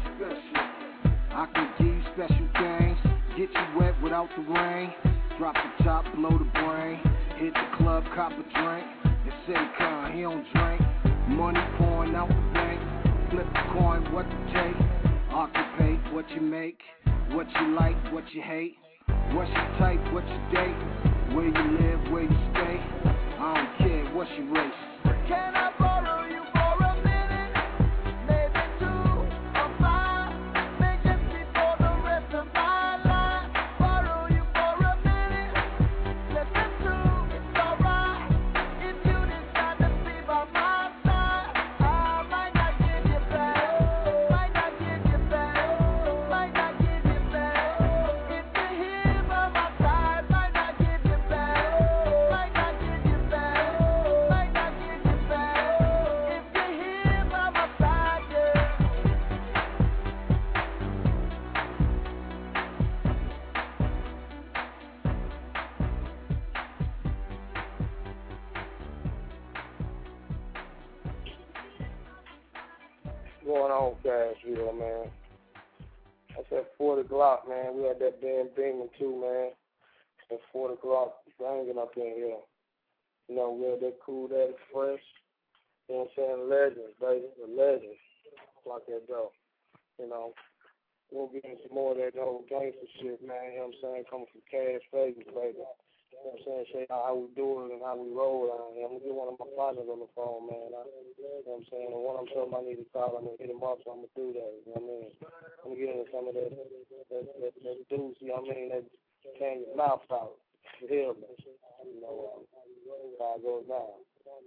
[SPEAKER 9] I can give you special things, get you wet without the rain. Drop the top, blow the brain. Hit the club, cop a drink. And say, Con, he don't drink. Money pouring out the bank. Flip the coin, what to take. Occupate what you make, what you like, what you hate. What's your type, what's your date? Where you live, where you stay. I don't care, what's your race?
[SPEAKER 16] Can I borrow you for a minute? Maybe 2 or 5, may just be for the rest of my life. Borrow you for a minute. Listen to, it's alright. If you decide to be by my side, I might not give you back. Might not give you back. Might not give you back. If you're here by my side, might not give you back. Might not give you back. Might not give you back. If you're here by my side, yeah.
[SPEAKER 3] Going on, Cashville, man. That's that 40 Glock, man. We had that Ben Beeman too, man. at 4 o'clock, banging up in here. You know, we're that cool, that fresh. You know what I'm saying? Legends, baby. The legends. Like that, though. You know, we'll get into more of that whole gangster shit, man. You know what I'm saying? Coming from Cash Vegas, baby. You know what I'm saying? Show y'all how we do it and how we roll out here. I'm going to get one of my partners on the phone, man. You know what I'm saying? And when I'm sure I need to call, I'm going to hit him up, so I'm going to do that. You know what I mean? I'm going to get into some of that juice, you know what I mean? That can your mouth out. You hear me? You know, how it goes now.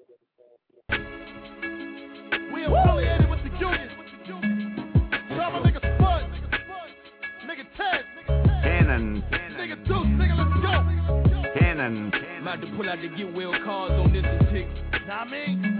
[SPEAKER 1] We affiliated with the union. Tell my nigga Spud, nigga Ted,
[SPEAKER 17] Cannon,
[SPEAKER 1] nigga Deuce, nigga let's go.
[SPEAKER 17] Cannon.
[SPEAKER 18] I'm about to pull out the get well cards on this and tick.
[SPEAKER 1] Know what I mean?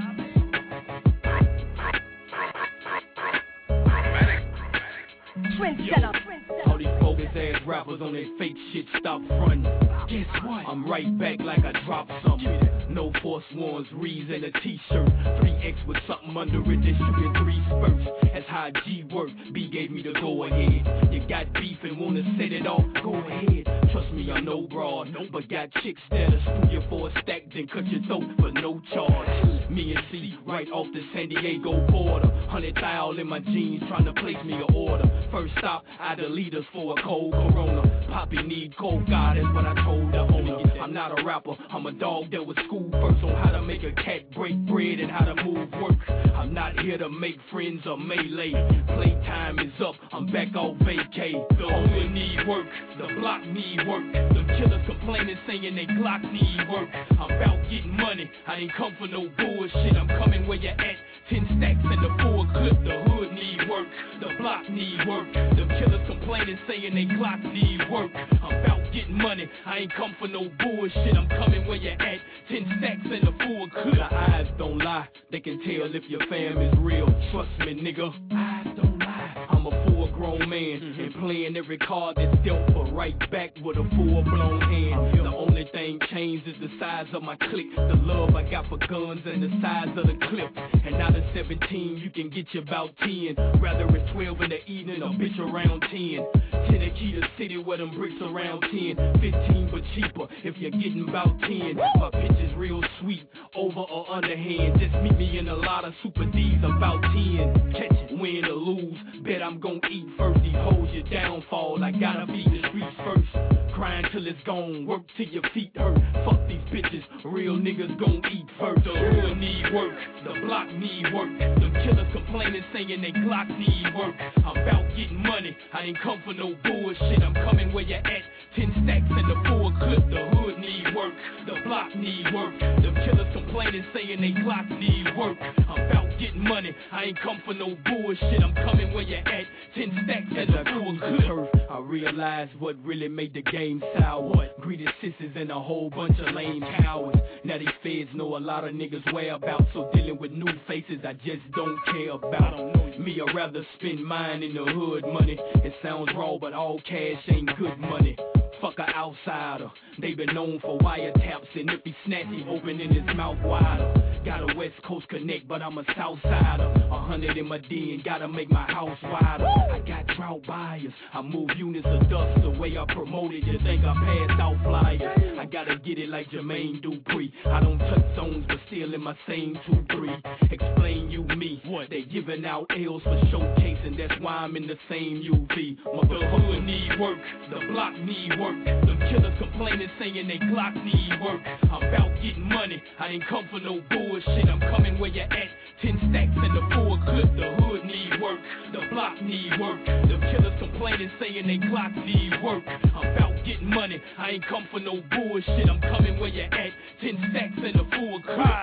[SPEAKER 18] All these bogus ass rappers on their fake shit, stop frontin'. Guess what? I'm right back like I dropped something. No force warns, reads and a t-shirt. 3X with something under it, they shooting 3 spurts. That's how G work, B gave me the go ahead. You got beef and wanna set it off, go ahead. Trust me, I'm no broad, but got chicks that'll screw you for a stack, then cut your throat for no charge. Me and C, right off the San Diego border. 100,000 in my jeans, trying to place me an order. First stop, I delete us for a cold Corona. Poppy need cold God, that's what I told the owner. I'm not a rapper, I'm a dog that was schooled first on how to make a cat break bread and how to move work. I'm not here to make friends or melee. Playtime is up, I'm back off vacay. The hood need work, the block need work. Them killers complaining, saying they Glock need work. I'm about getting money, I ain't come for no bullshit. I'm coming where you at, 10 stacks in the full clip. The hood need work, the block need work. Them killers complaining, saying they Glock need work. I'm about getting money, I ain't come for no bullshit. I'm coming where you at, 10 stacks in the full clip. The eyes don't lie, they can tell if your fam is real. Trust me, nigga, eyes don't lie. I'm a full-grown man, and playing every card that's dealt for right back with a full-blown hand. The only thing changed is the size of my clique, the love I got for guns and the size of the clip. And out of 17, you can get you about 10. Rather it's 12 in the evening or bitch around 10. Tennessee the city where them bricks around 10. 15 but cheaper if you're getting about 10. My bitch is real sweet, over or underhand. Just meet me in a lot of Super D's about 10. Catch it, win or lose, bet I'm gon' eat first. These hoes your downfall, I gotta beat the streets first. Crying till it's gone, work till your feet hurt. Fuck these bitches, real niggas gon' eat first. The hood need work, the block need work. Them killers complaining, saying they Glock need work. I'm about getting money, I ain't come for no bullshit. I'm coming where you at, 10 stacks in the full clip. The hood need work, the block need work. Them killers complaining, saying they Glock need work. I'm about getting money, I ain't come for no bullshit. I'm coming where you at, 10 stacks in the full clip. I realized what really made the game sour. Greedy sisters and a whole bunch of lame cowards. Now these feds know a lot of niggas' whereabouts, so dealing with new faces I just don't care about. Me, I'd rather spend mine in the hood money. It sounds raw, but all cash ain't good money. Fuck a outsider, they been known for wiretaps, and if he snatch, he opening his mouth wider. Got a West Coast connect, but I'm a Southsider. 100 in my den, gotta make my house wider. I got drought buyers, I move units of dust. The way I promote it, you think I passed out flyers. I gotta get it like Jermaine Dupri. I don't touch zones, but still in my same 2-3. Explain you me, they giving out L's for showcasing, that's why I'm in the same UV. The hood need work, the block need work. Them killers complaining, saying they Glock need work. I'm about getting money, I ain't come for no bullshit. I'm coming where you at, 10 stacks in the full clip. The hood need work, the block need work. Them killers complaining, saying they Glock need work. I'm about getting money, I ain't come for no bullshit. I'm coming where you at, 10 stacks in the full clip.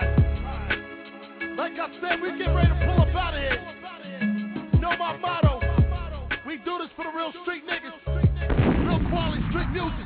[SPEAKER 1] Like I said, we get ready to pull up out of here. You know my motto, we do this for the real street niggas. Real quality street music.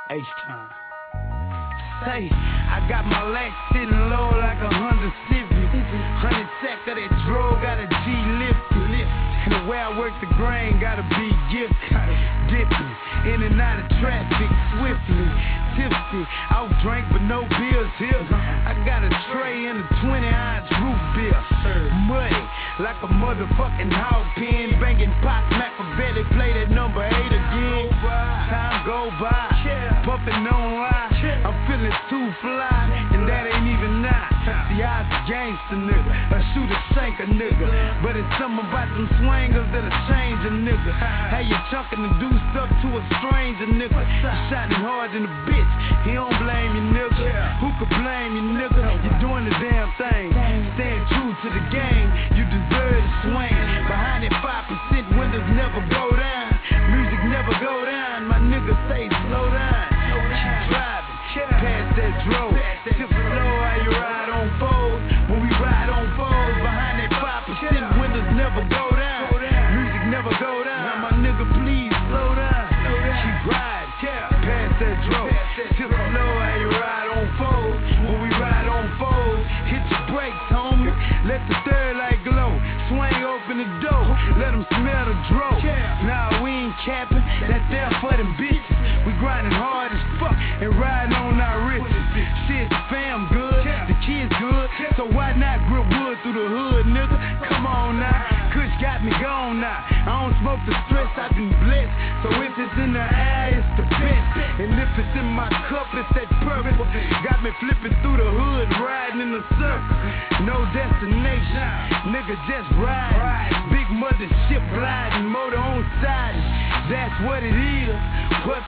[SPEAKER 17] H-Time. Say, I got my legs sitting low like a Honda Civic. 100 sack of that drove, got a G lift. And the way I work the grain, gotta be gifted. Dipping in and out of traffic swiftly. Tipsy, out drank but no bills here. I got a tray and a 20-ounce root beer. Muddy, like a motherfucking hog pen. Banging pots, Machiavelli, play that number 8 again. Time go by, puffing on rye. I'm feeling too fly, and that ain't even not. See, I was a gangster nigga, a shooter sank a nigga. But it's something about them swangers that'll change a nigga. How you chunking and do stuff to a stranger nigga. You shining hard in the bitch, he don't blame you nigga. Who could blame you nigga? You're doing the damn thing, staying true to the game. You deserve to swing. Behind that 5% windows never go down. Music never go down, my nigga say slow down. Keep driving, past that dro. Tip slow while you ride on foes. When we ride on foes, behind that 5% windows never go down. Music never go down, my nigga please slow down. Keep riding, past that dro. Tip slow while you ride on foes. When we ride on foes, hit your brakes, homie. Let the third light glow. Swing open the door, let them smell the dro. Nah, we ain't capping, that's there for them bitches. We grinding hard as fuck and riding on our wrists. Shit, fam good, the kids good, so why not grip wood through the hood, nigga? Come on now, Kush got me gone now. I don't smoke the stress, I be blessed. So if it's in the air, it's the best. And if it's in my cup, it's that purple. Got me flipping through the hood, riding in the circle. No destination, nigga just ride. Big mothership gliding, motor on side. That's what it is. What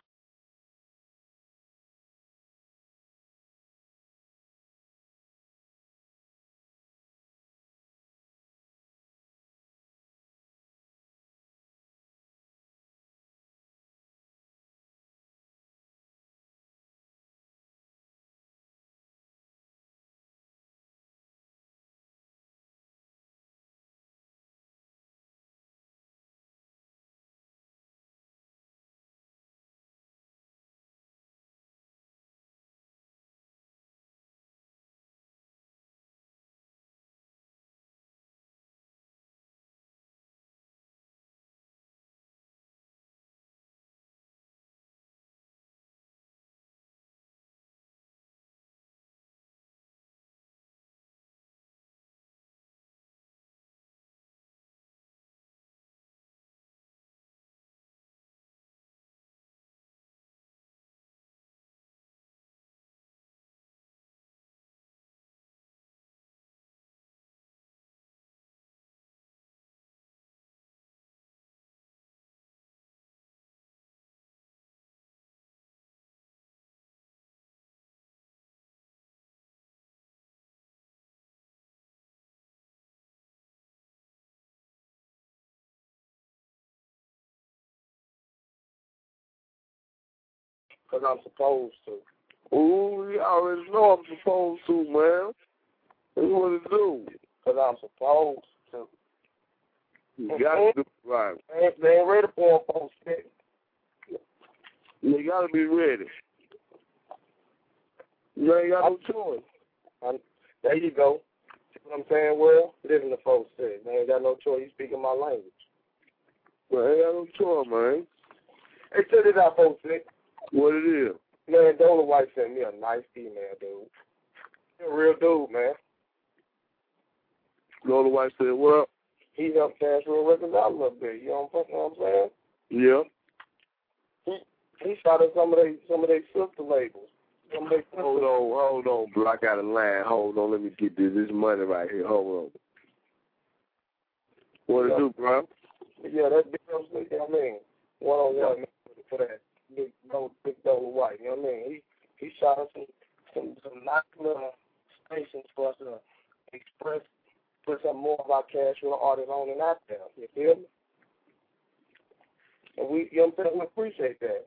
[SPEAKER 3] because I'm supposed to. Ooh, you already know I'm supposed to, man. That's what it do. Because I'm supposed to. You got to do it right. They ain't ready for them folks. You got to be ready. You ain't got no choice. There you go. See what I'm saying? Well, listen to folks say. They ain't got no choice. You speaking my language. Well, ain't got no choice, man. Hey, check this out, folks. What it is? Man, Dola White sent me a nice email, dude. He's a real dude, man. Dola White said, well, he helped Cash Real Records out a little bit. You know what I'm saying? Yeah. He shot at some of their sister labels. Hold on, bro. I got a line. Hold on, let me get this money right here. Hold on. What it do, bro? Yeah, that's big. You know what I mean? One-on-one for that big Dola White. You know what I mean? He shot us some nice little stations for us to express, put some more of our Cash Real artists on and out there. You feel me? And we, you know what I'm saying? We appreciate that.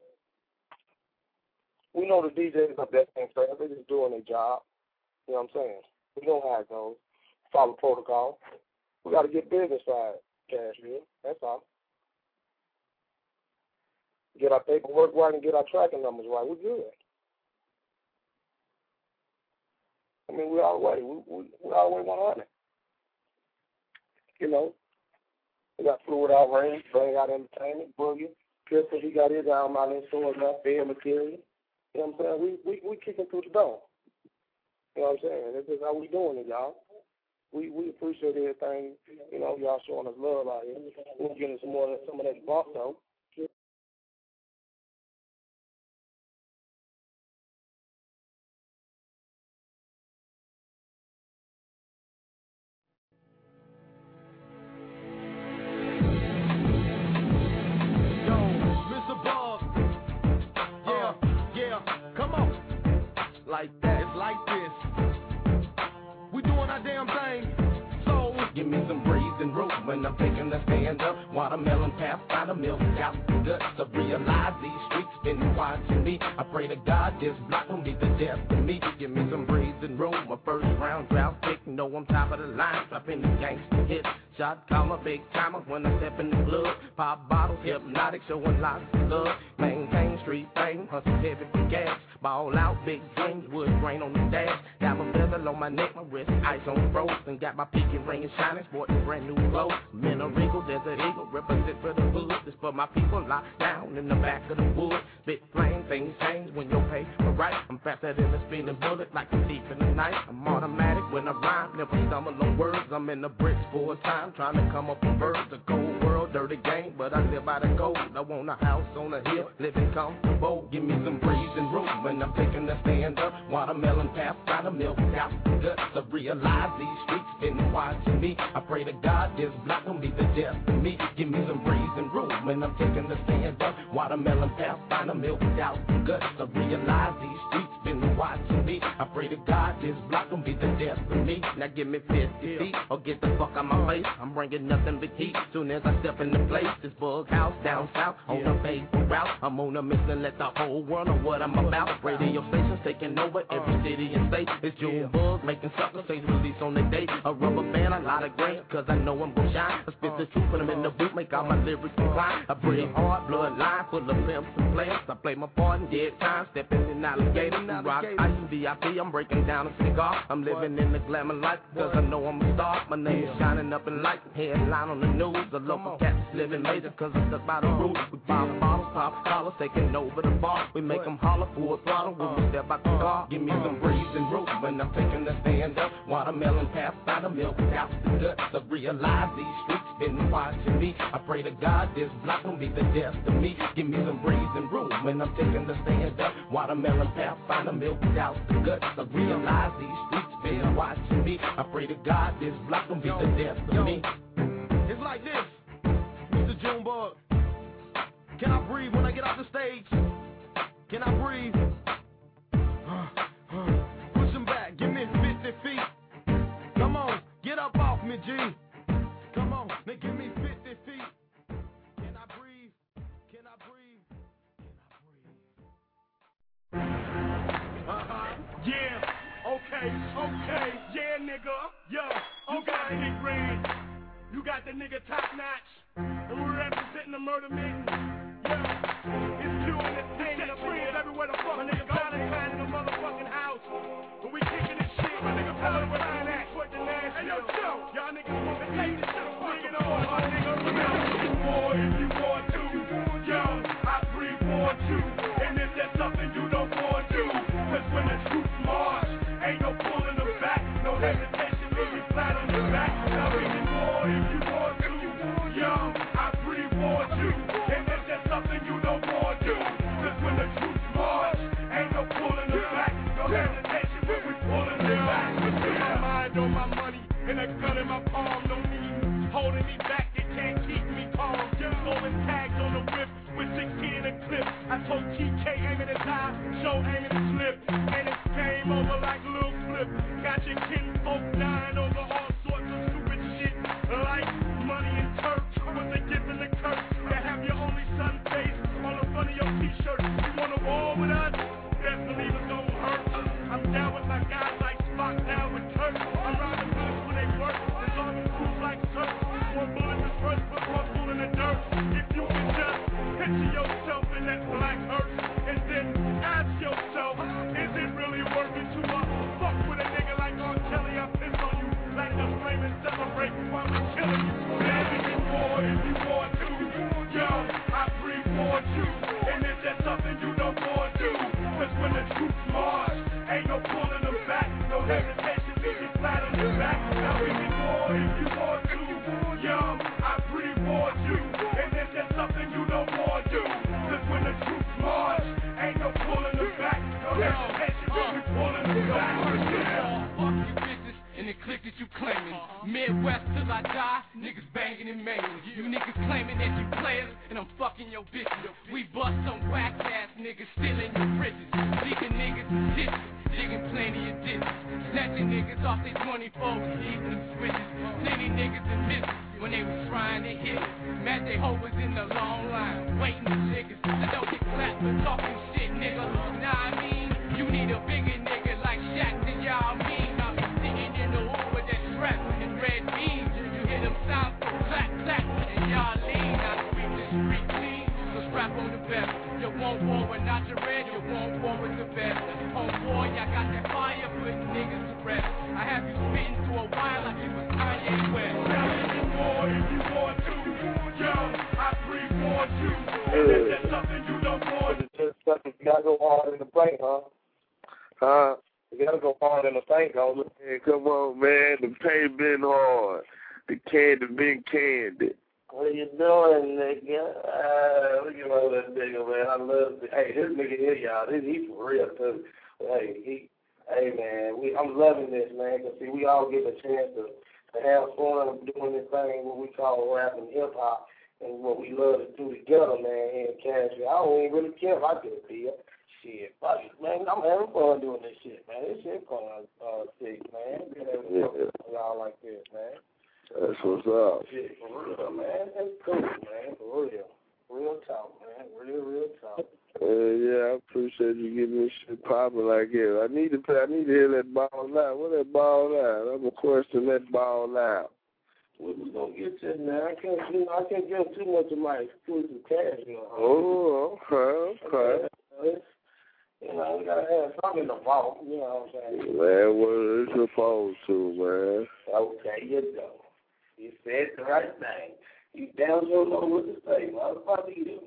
[SPEAKER 3] We know the DJs are best things first. They're just doing their job. You know what I'm saying? We know how it goes. Follow protocol. We got to get business side, Cash Real. That's all. get our paperwork right, and get our tracking numbers right, we're good. I mean, we're all the way. We're all the way 100. You know, we got Fluid Outrage, Bring Out Entertainment, Boogie, Pistol, he got his down my little stores now, Fair Material. You know what I'm saying? We kicking through the door. You know what I'm saying? This is how we doing it, y'all. We appreciate everything, you know, y'all showing us love out here. We'll get into some of that bump, though.
[SPEAKER 15] Like that, it's like this. We doing our damn thing. So give me some breathing room when I'm taking a stand up. Watermelon path, find a milk out the guts to realize these streets been watching me. I pray to God this block won't be the death of me. Give me some breathing room. My first round draft pick. Know I'm top of the line. Dropping the gangster hit. Shot caller, big timer when I step in the club. Pop bottles, hypnotic, showing lots of love. Maintain street fame, hustle heavy for gas. Ball out, big dreams, wood grain on the dash. Diamond bezel on my neck, my wrist, ice on froze. And got my pinky ring and shining, sporting brand new clothes. Men are regal, there's an eagle, represent for the hood. This for my people locked down in the back of the woods. Big flame, things change when your pay for right. I'm faster than a spinning bullet, like a thief in the night. I'm automatic when I rhyme, never stumble on words. I'm in the bricks full time, trying to come up with birds. A cold world, dirty game, but I live by the code. I want a house on a hill, living comfortable. Give me some breathing room when I'm taking a stand up. Watermelon path, try to milk out the guts. To realize these streets been watching me. I pray to God this block won't be the death of me. Give me some breathing room when I'm taking a stand up. Watermelon path, find a milk out the guts. To realize these streets been watching me. I pray to God this block won't be the death of me. Now give me 50 feet or get the fuck out my face. I'm bringing nothing but heat. Soon as I step in the place, this bug house down south on the faithful route. I'm on a mission, let the whole world know what I'm about. Radio stations taking over every city and state. It's June Bug making suckers say release on the day. A rubber band, a lot of grain, cause I know I'm gon' shine. I spit the truth, put them in the boot, make all my lyrics incline. I breathe hard, blood line, full of pimps and players. I play my part in dead time, stepping in alligator. Rock ice and VIP, I'm breaking down a cigar. I'm living in the glamour life, cause I know I'm a star. My name is shining up in light, headline on the news. The local cats living major, cause I'm stuck by the roof. We pop bottles, pop collars, taking over the bar. We make them holler full throttle when we step out the car. Give me some breathing room when I'm taking the stand up. Watermelon path, by the milk out the guts. To realize these streets been watching me. I pray to God this block won't be the death of me. Give me some breathing room when I'm taking the stand up. Watermelon path, by the milk out the guts. To realize these streets been watching me. I pray to God this block won't be the death of me.
[SPEAKER 1] It's like this, Mr. Junebug. Can I breathe when I get off the stage? Can I breathe? Push him back, give me 50 feet. Come on, get up off me, G. Come on, now give me 50 feet. Can I breathe? Can I breathe? Can I breathe? Yeah, okay, yeah, nigga. Yo, you got Big Red. You got the nigga Top Notch. And we're representing the murder mitten. Yeah, it's Q Entertainment up here everywhere the fuck. My nigga Valentine in the motherfucking house. But we kicking this shit. My nigga Valentine at what the last hey, yo, y'all niggas want to take this shit. Bring it on, my nigga. Remember, boy, if you want to. Yo, I breathe for you. And if there's something you don't want to. Cause when the troops march, ain't no pulling them back. No hesitation, leave you flat on your back. Now we can boy, if you want to. Yo, I breathe for you. And if there's something you don't want to. Cause when the troops march, ain't no pulling them back. No hesitation when we pulling them back. With my mind on my money and a gun in my palm, no need holding me back. They can't keep me calm. Just rolling tags on the whip with 60 in a clip. I told TK aiming his eye, show aiming his slip, and it's game over like Lil Flip. Got your kinfolk dying over all sorts of stupid shit like money and turf. With the gift and the curse to have your only son face on the front of your t-shirt. You wanna war with us? Best believe it's gon' hurt. I'm down with my guys like Spock, down with Kirk. I'm riding boots when they work. It's all the crews like Turk. One bullet is first, but one fool in the dirt. If you can just picture yourself in that
[SPEAKER 8] Midwest till I die, niggas banging and banging. You niggas claiming that you players, and I'm fucking your bitches. We bust some whack ass niggas stealing your bridges. Leaving niggas in ditches, digging plenty of ditches. Snatching niggas off their 24s, eating them switches. Plenty niggas in business when they was trying to hit it. Mad they hoe was in the long line, waiting to niggas. I don't get clapped for talking shit, nigga. Nah, I mean, you need a bigger nigga like Shaq than y'all mean. I'll be sitting in the Uber that's strapped in red beans. You hear them sounds go clap, clap, and y'all lean. I sweep the street clean, so strap on the best. You won't war with not your red, you won't war with the best. Homeboy, I got that fire, putting niggas to rest. I have you spitting through a wire like you was Kanye West.
[SPEAKER 1] If you want to, yo, I pre-warn you. And if there's something you don't want.
[SPEAKER 3] You gotta go hard in the paint, huh?
[SPEAKER 19] Huh?
[SPEAKER 3] You gotta go hard in the paint, don't you?
[SPEAKER 19] Hey, come on, man. The paint been hard. The candy been candy.
[SPEAKER 3] What you doing, nigga? Look at all that nigga, man. I love it. Hey, this nigga here, y'all. He for real, too. Hey, man, I'm loving this, man, because, see, we all get a chance to have fun doing this thing, what we call rap and hip-hop, and what we love to do together, man, here in Cashville. I don't even really care if I get a deal. Shit, fuck it, man. I'm having fun doing this shit, man. This shit fun, man. Being able to talk to y'all like this, man.
[SPEAKER 19] That's what's up.
[SPEAKER 3] Shit, for real, man. That's cool, man. For real. Real talk, man. Real talk.
[SPEAKER 19] Yeah, I appreciate you getting this shit popping like it. I need to hear that ball out. What that ball out? I'm gonna question that ball out.
[SPEAKER 3] We was gonna get to it, man. I can't give too much of my exclusive cash, you know.
[SPEAKER 19] Oh, okay.
[SPEAKER 3] You know, we gotta have something in the vault, you know what I'm saying?
[SPEAKER 19] Man, what is supposed to, man?
[SPEAKER 3] Okay, you go. You said the right thing. You damn sure know what to say, motherfucker, you.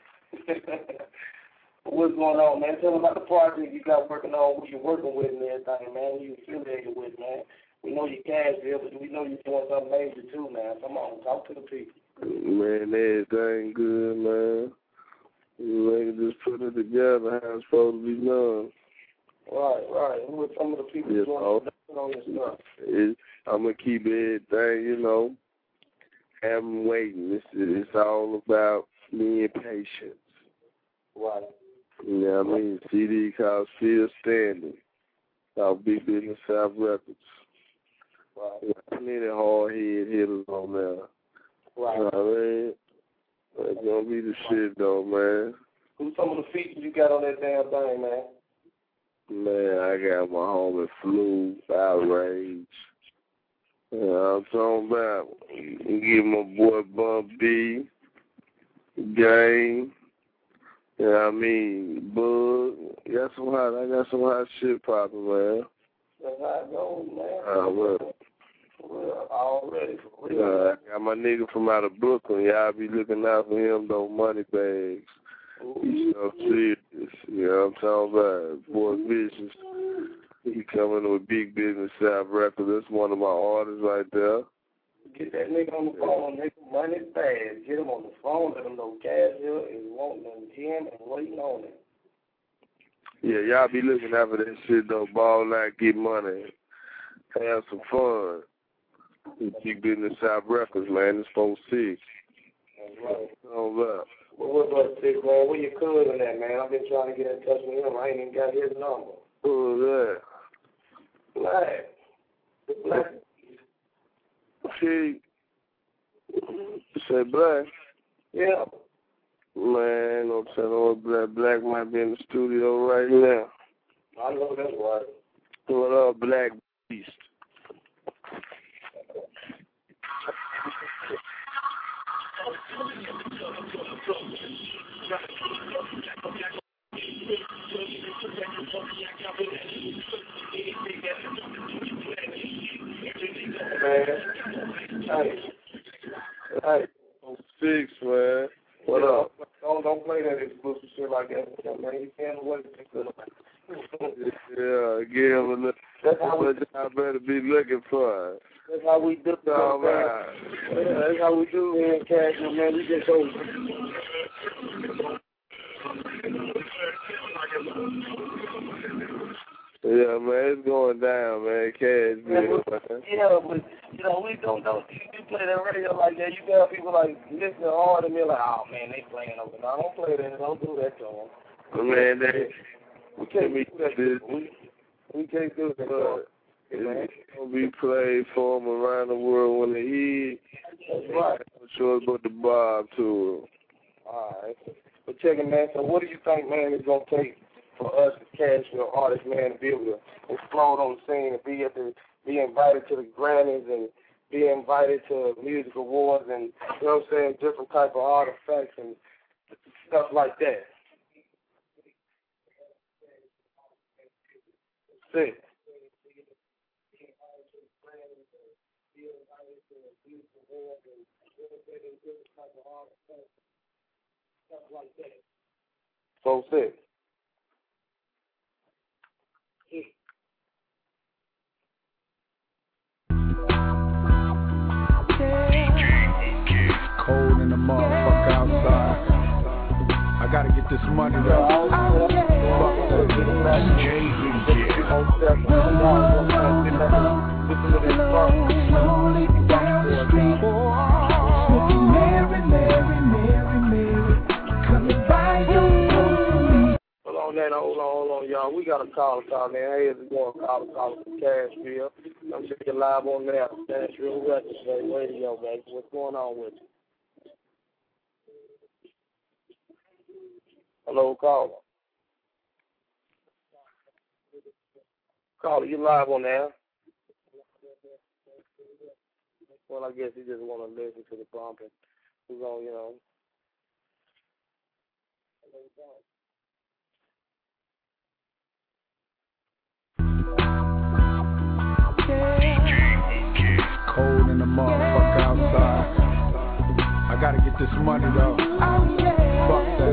[SPEAKER 3] What's going on, man? Tell me about the project you got working on, who you're working with and everything, man, who you affiliated with, man. We know you Cashville, but we know you're doing something major too, man. Come on, talk to the people.
[SPEAKER 19] Man, everything good, man. We just put it together how it's supposed to be done.
[SPEAKER 3] Right. Who are some of the people doing on this stuff?
[SPEAKER 19] I'm going to keep everything, you know, have them waiting. It's all about being patient.
[SPEAKER 3] Right.
[SPEAKER 19] You know what I mean? CD called Still Standing. Called Big Business South Records.
[SPEAKER 3] Right.
[SPEAKER 19] Plenty hard head hitters on there.
[SPEAKER 3] Right.
[SPEAKER 19] You know what I mean? It's going to be the shit, though, man.
[SPEAKER 3] Who's some of the features you got on that damn thing, man?
[SPEAKER 19] Man, I got my homie Flu, Outrage. You know what I'm talking about? Give my boy Bump D, Game. You know what I mean? Bug. I got some hot shit popping, man.
[SPEAKER 3] That's how it goes, man. For real. Already, for real.
[SPEAKER 19] I got my nigga from out of Brooklyn. Y'all be looking out for him, though, Money Bags. He's so serious. You know what I'm talking about? Boy Vicious. He coming with Big Business South Records. That's one of my artists right there.
[SPEAKER 3] Get that nigga on the phone, nigga. Money Bags. Get him on the phone. Let him know Cashville is wanting him and waiting on him.
[SPEAKER 19] Yeah, y'all be looking out for that shit, though. Ball out, get money. Have some fun. Big Business South Records, man. It's 4-6.
[SPEAKER 3] That's right.
[SPEAKER 19] All right.
[SPEAKER 3] What's up, Sick, man? Where you could in that, man? I've been trying to get in touch with him. I ain't even got his number.
[SPEAKER 19] Who is that?
[SPEAKER 3] Black.
[SPEAKER 19] See, say Black?
[SPEAKER 3] Yeah.
[SPEAKER 19] Man, I'm saying Black might be in the studio right now.
[SPEAKER 3] I know that's right.
[SPEAKER 19] What up, Black Beast?
[SPEAKER 3] Hey.
[SPEAKER 19] 6, man. What up?
[SPEAKER 3] Don't play that exclusive shit like that, man. You can't wait to think about it.
[SPEAKER 19] Yeah, give him a look. That's what y'all better be looking for.
[SPEAKER 3] That's how we do it.
[SPEAKER 19] All right.
[SPEAKER 3] Yeah, that's how we do here in Cashville, man. We just go.
[SPEAKER 19] Yeah, man. It's going down, man. Cashville, man.
[SPEAKER 3] Yeah, but, we don't you play that radio like that. You got people like listening hard and they're like, oh, man, they playing over there. Don't play that. Don't do that to them.
[SPEAKER 19] Man,
[SPEAKER 3] we can't do that. We can't do that.
[SPEAKER 19] It's going to be played for them around the world when they eat.
[SPEAKER 3] That's right.
[SPEAKER 19] I'm sure about the Bob tour.
[SPEAKER 3] All right. But check it, man. So what do you think, man, it's going to take for us as Cashville artists, man, to be able to explode on the scene and be invited to the Grammys and be invited to music awards and, you know what I'm saying, different type of artifacts and stuff like that? See. So sick.
[SPEAKER 5] Cold in the motherfucker outside. I gotta get this money though.
[SPEAKER 16] Slowly down the street, smoking Mary, Mary, Mary, Mary, coming by your home.
[SPEAKER 3] Hold on, y'all. We got a caller, man. Hey, it's going caller from Cashville. I'm sure you're live on there. Cashville Radio, baby. What's going on with you? Hello, caller. Caller, you live on there? Well, I guess he just want to listen to the bumping. We're going,
[SPEAKER 5] Cold in the motherfucker outside. I gotta get this money though. Fuck that.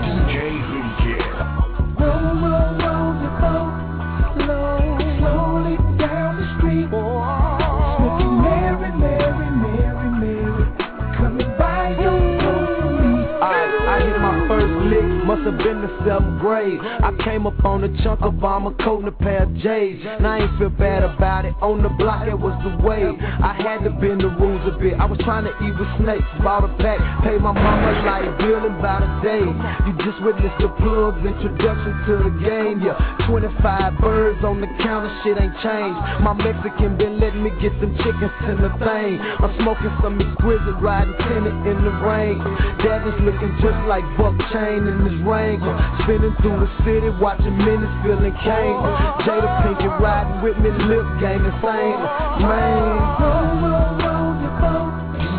[SPEAKER 16] Roll your boat, slowly down the street, smoking Mary, Mary, Mary, Mary, coming by your home.
[SPEAKER 12] I hit my first lick, must have been the 7th grade. I came up on a chunk of bomber coat and a pair of J's. And I ain't feel bad about it, on the block it was the way. I had to bend the rules a bit, I was trying to eat with snakes. Bought a pack, paid my mama like bill in about a day. You just witnessed the plug's introduction to the game, yeah. 25 birds on the counter, shit ain't changed. My Mexican been letting me get them chickens in the thing. I'm smoking some exquisite, riding tenant in the rain. Dad is looking just like Buck Chain in his range. Spinning through the city, watching minutes, feeling cane. Jada Pinkett riding with me, lip game insane. Man,
[SPEAKER 16] roll your boat.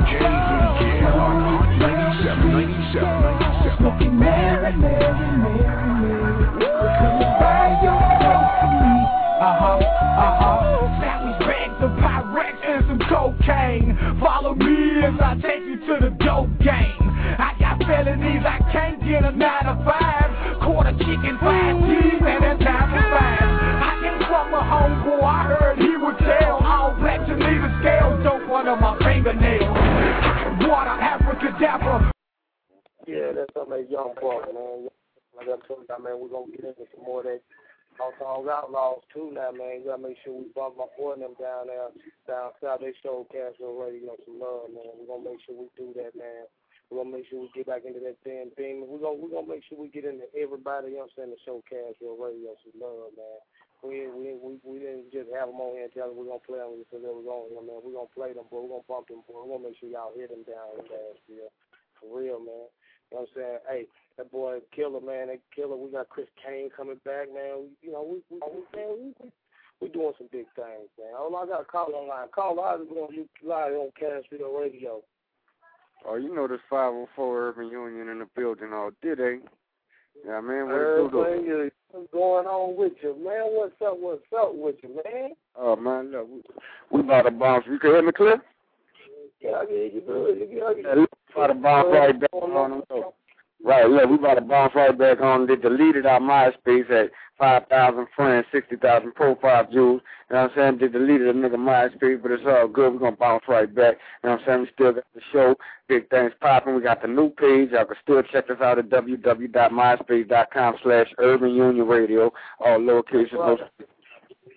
[SPEAKER 16] 97. Smoking Mary, Mary, Mary, Mary, coming by your home.
[SPEAKER 13] Sandwich bags of Pyrex and some cocaine. Follow me as I take you to the dope game. I got felonies, I can't get a 9 to 5. Quarter chicken, 5 G's, and a time to 5. I came from a homeboy, I heard he would tell. All black to leave the scales, dope under my fingernails. Water, Africa, dapper.
[SPEAKER 3] Yeah, that's something that young buck, man. Like I told you, man, we're going to get into some more of that Songs Outlaws, too, now, man. You got to make sure we bump my boy and them down there, down south. They show Cashville Radio some love, man. We're going to make sure we do that, man. We're going to make sure we get back into that damn thing. We're going to make sure we get into everybody, you know what I'm saying, to show Cashville Radio some love, man. We didn't just have them on here and tell them we're going to play them because they was on here, man. We're going to play them, boy. We're going to bump them, boy. We're going to make sure y'all hear them down in Nashville. For real, man. You know what I'm saying? Hey, that boy Killer, man. That Killer, we got Chris Kane coming back, man. You know, we doing some big things, man. Oh, I got a call online. Call live on Cashville Radio.
[SPEAKER 20] Oh, you know this 504 Urban Union in the building all day, eh? Yeah, man, what's
[SPEAKER 3] going on with you, man? What's up with you, man?
[SPEAKER 20] Oh, man, look, we about to bounce. You can hear me clear?
[SPEAKER 3] Yeah, I can hear you good.
[SPEAKER 20] Yeah, we about to bounce right back on them. Right, look, we about to bounce right back on. They deleted our MySpace at 5,000 friends, 60,000 profile views. You know what I'm saying? They deleted a nigga MySpace, but it's all good. We're going to bounce right back. You know what I'm saying? We still got the show. Big things popping. We got the new page. Y'all can still check us out at www.myspace.com/Urban Union Radio. All lowercase.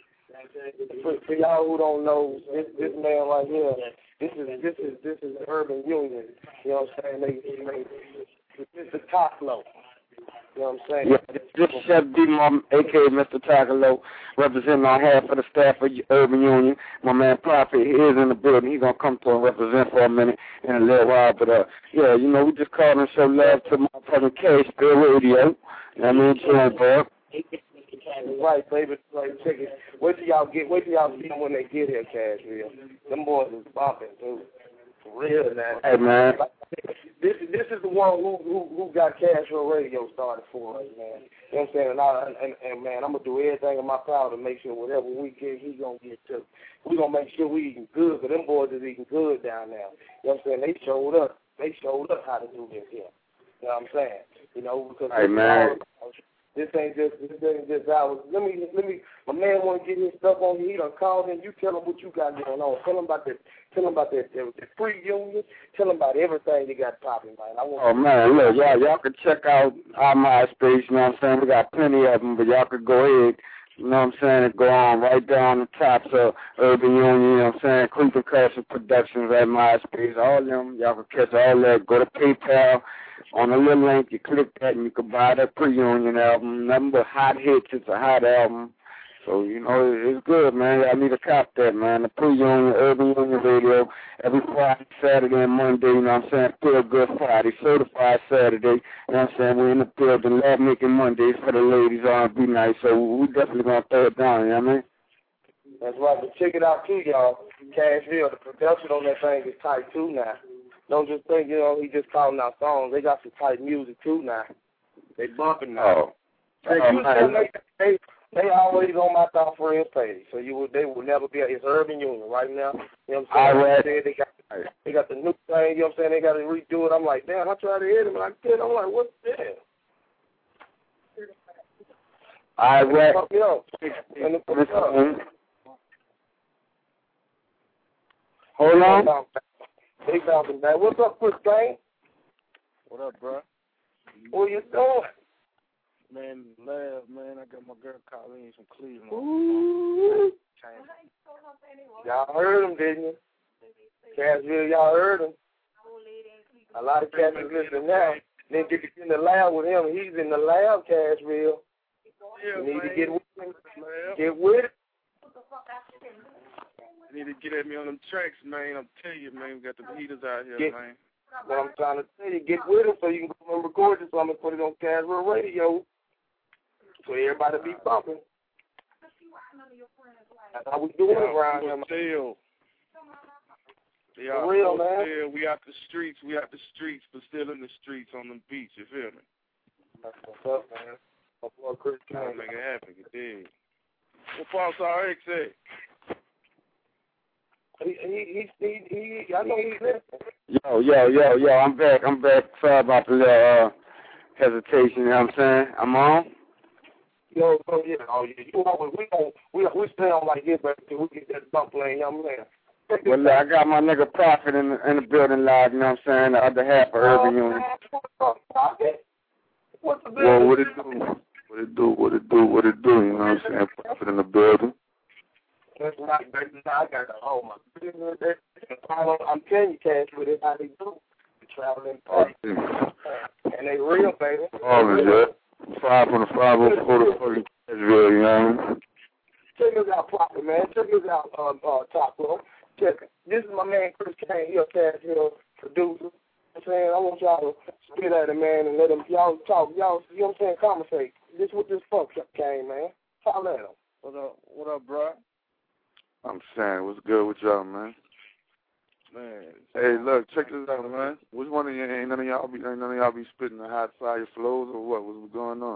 [SPEAKER 3] For y'all who don't know, this man right here, this is Urban Union. You know what I'm saying? This is Takalo. You know what I'm saying?
[SPEAKER 20] Yeah, this is Chef D, a.k.a. Mr. Takalo, representing on behalf of the staff of Urban Union. My man Prophet, he is in the building. He's going to come to and represent for a minute in a little while. But, yeah, you know, we just called and show love to my fucking Cashville Radio. You know what I mean? Chilling, bro.
[SPEAKER 3] Right, baby. Like, check it. Wait till y'all see them when they get here, Cashville. Them boys is bumping, too. For real, man.
[SPEAKER 20] Hey, man.
[SPEAKER 3] This is the one who got Cashville Radio started for us, man. You know what I'm saying? And man, I'm gonna do everything in my power to make sure whatever we get, he gonna get too. We gonna make sure we eating good, because them boys is eating good down there. You know what I'm saying? They showed us how to do this here. You know what I'm saying? You know, because
[SPEAKER 20] hey, man.
[SPEAKER 3] This ain't just ours. Let me. My man want to get his stuff on here. He done called in. You tell him what you got going on. Tell him about the free union. Tell him about everything you got popping, man.
[SPEAKER 20] Oh man, look, y'all can check out our MySpace. You know what I'm saying? We got plenty of them, but y'all could go ahead. You know what I'm saying? And go on right down the top of Urban Union. You know what I'm saying? Creeper Castle Productions at MySpace. All them, y'all can catch all that. Go to PayPal. On the little link, you click that and you can buy that pre-union album. Nothing but hot hits. It's a hot album. So, you know, it's good, man. I need to cop that, man. The pre-union, Urban Union Radio, every Friday, Saturday, and Monday, you know what I'm saying? Feel Good Friday, Certified Saturday, you know what I'm saying? We're in the building, Love Making Mondays for the ladies, R&B night. So we definitely going to throw it down, you know what I mean?
[SPEAKER 3] That's right. But check it out, too, y'all. Cashville, the production on that thing is tight, too, now. Don't just think, you know, he just calling out songs. They got some tight music, too, now. They bumping now. They always on my Top Friends page, so they will never be. It's Urban Union right now. You know what I'm saying? They got the new thing. You know what I'm saying? They got to redo it. I'm like, damn. I tried to hit him, and I did. I'm like, what's that?
[SPEAKER 20] I read. Hold on.
[SPEAKER 3] They bouncing back. What's up, Chris Kane?
[SPEAKER 21] What up, bro?
[SPEAKER 3] What you doing?
[SPEAKER 21] Man, love, man. I got my girl Colleen from Cleveland.
[SPEAKER 3] Ooh. Y'all heard him, didn't you? Cashville, y'all heard him. A lot of cats is listening now. Then get in the lab with him. He's in the lab, Cashville. You need to get with him. Get with it.
[SPEAKER 21] You need to get at me on them tracks, man. I'm telling you, man. We got the heaters out here, man.
[SPEAKER 3] What I'm trying to tell you, get with him so you can go and record this. So I'm going to put it on Cashville Radio so everybody be bumping. That's how we do it around here.
[SPEAKER 21] For real, man. We out the streets, but still in the streets on the beach, you feel me?
[SPEAKER 3] That's what's up, man. My boy Chris Kane.
[SPEAKER 21] Make it happen, you dig? What False RX say?
[SPEAKER 3] I know he's listening.
[SPEAKER 20] Yo, I'm back. Sorry about the little hesitation, you know what I'm saying? I'm on.
[SPEAKER 3] You stay on like this, but we get that bump playing, you know what I'm saying?
[SPEAKER 20] Well, look, I got my nigga Prophet in the building live, you know what I'm saying? The other half of Urban Union.
[SPEAKER 3] What's the business?
[SPEAKER 20] Well, what it do, you know what I'm saying? Prophet in the building.
[SPEAKER 3] That's right, baby. I got to hold my business. I'm telling you, Cash, with it, how they do. Traveling party. And they real, baby.
[SPEAKER 20] Oh, yeah. 5 on the 504 to fucking Cashville, you know what I mean?
[SPEAKER 3] Check us out, Prophet, man. Check us out, Taco. Check it. This is my man, Chris Kane. He's a Cashville producer. I'm saying, I want y'all to spit at him, man, and let him, y'all talk. Y'all, you know what I'm saying, conversate. This what this fuck came, man. Talk at him.
[SPEAKER 21] What up, bro?
[SPEAKER 20] I'm saying, what's good with y'all, man?
[SPEAKER 21] Man.
[SPEAKER 20] Hey, look, check this out, man. Which one of you ain't none of y'all be spitting the hot fire flows or what? What's going on?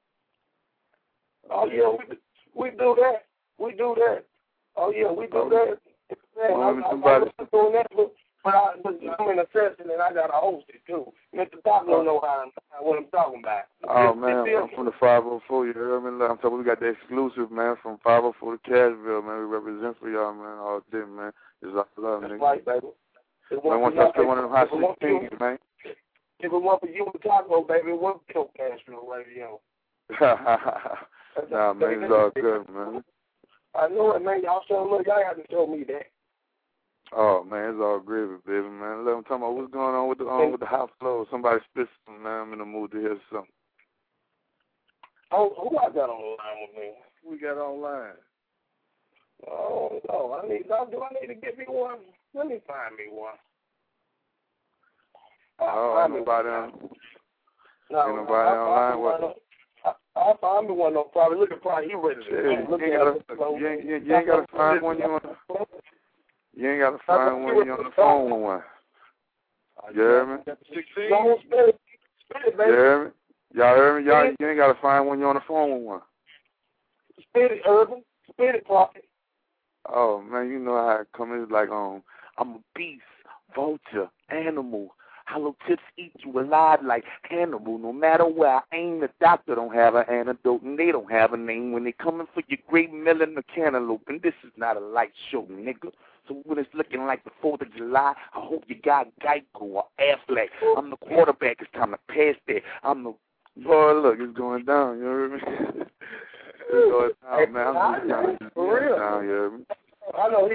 [SPEAKER 3] Oh yeah, we do that. We do that. Oh yeah, we do that. I'm doing that, but I'm in a session and I got to host it too. Mr. Taco know what I'm talking about.
[SPEAKER 20] Oh man, I'm from the 504. You heard me? I'm talking. We got the exclusive, man, from 504 to Cashville, man. We represent for y'all, man, all day, man. It's all love, nigga.
[SPEAKER 3] That's right, baby.
[SPEAKER 20] I want y'all to one of them hot things, man.
[SPEAKER 3] If it weren't for you and Taco, baby, it wouldn't kill Cashville Radio.
[SPEAKER 20] Nah, man, it's all good, man.
[SPEAKER 3] I know it, man. Y'all showing look. Y'all haven't told me that.
[SPEAKER 2] Oh man, it's all gravy, baby, man. Let them talk about what's going on with the house flow. Somebody spit something, man. I'm in the mood to hear something.
[SPEAKER 3] Oh, who I got on the line with me?
[SPEAKER 2] We got online.
[SPEAKER 3] Oh no, do I need to get me one? Let me find me one.
[SPEAKER 2] Ain't nobody online. What?
[SPEAKER 3] I'll find me one. No problem. Look at probably he ready.
[SPEAKER 2] You ain't gotta find one. You ain't gotta find one. You on the phone with one. You hear me?
[SPEAKER 3] 16. Spit it, baby.
[SPEAKER 2] You hear me? Y'all hear me? You ain't gotta find one. You on the phone with one.
[SPEAKER 3] Spit it, Urban. Spit it, Pocket.
[SPEAKER 2] Oh man, you know how it come. It's like I'm a beast, vulture, animal. Hollow tips eat you alive like Hannibal. No matter where I aim, the doctor don't have an antidote, and they don't have a name when they coming for your great melon or cantaloupe. And this is not a light show, nigga. So when it's looking like the 4th of July, I hope you got Geico or Aflac. I'm the quarterback. It's time to pass that. Boy, look, it's going down. You hear me? It's going down, man. I'm just trying to
[SPEAKER 3] for real.
[SPEAKER 2] Down, you hear me?
[SPEAKER 3] I know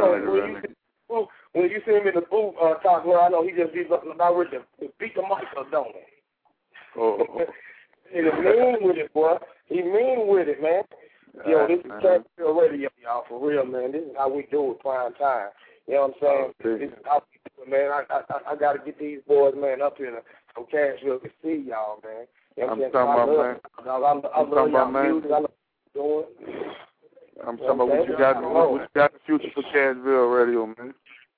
[SPEAKER 3] when you see him in the booth talk, I know he just be about ready to beat the mic up, don't he?
[SPEAKER 2] Oh.
[SPEAKER 3] He's mean with it, boy. He mean with it, man. Yo, this is Cashville Radio, y'all, for real, man. This is how we do it, prime time. You know what I'm saying? This is how we do it, man. I got to get these boys, man, up here so Cashville can see y'all, man. You know what I'm saying? I love y'all music. I love doing.
[SPEAKER 2] I'm talking about what you got in the future for Cashville Radio, man.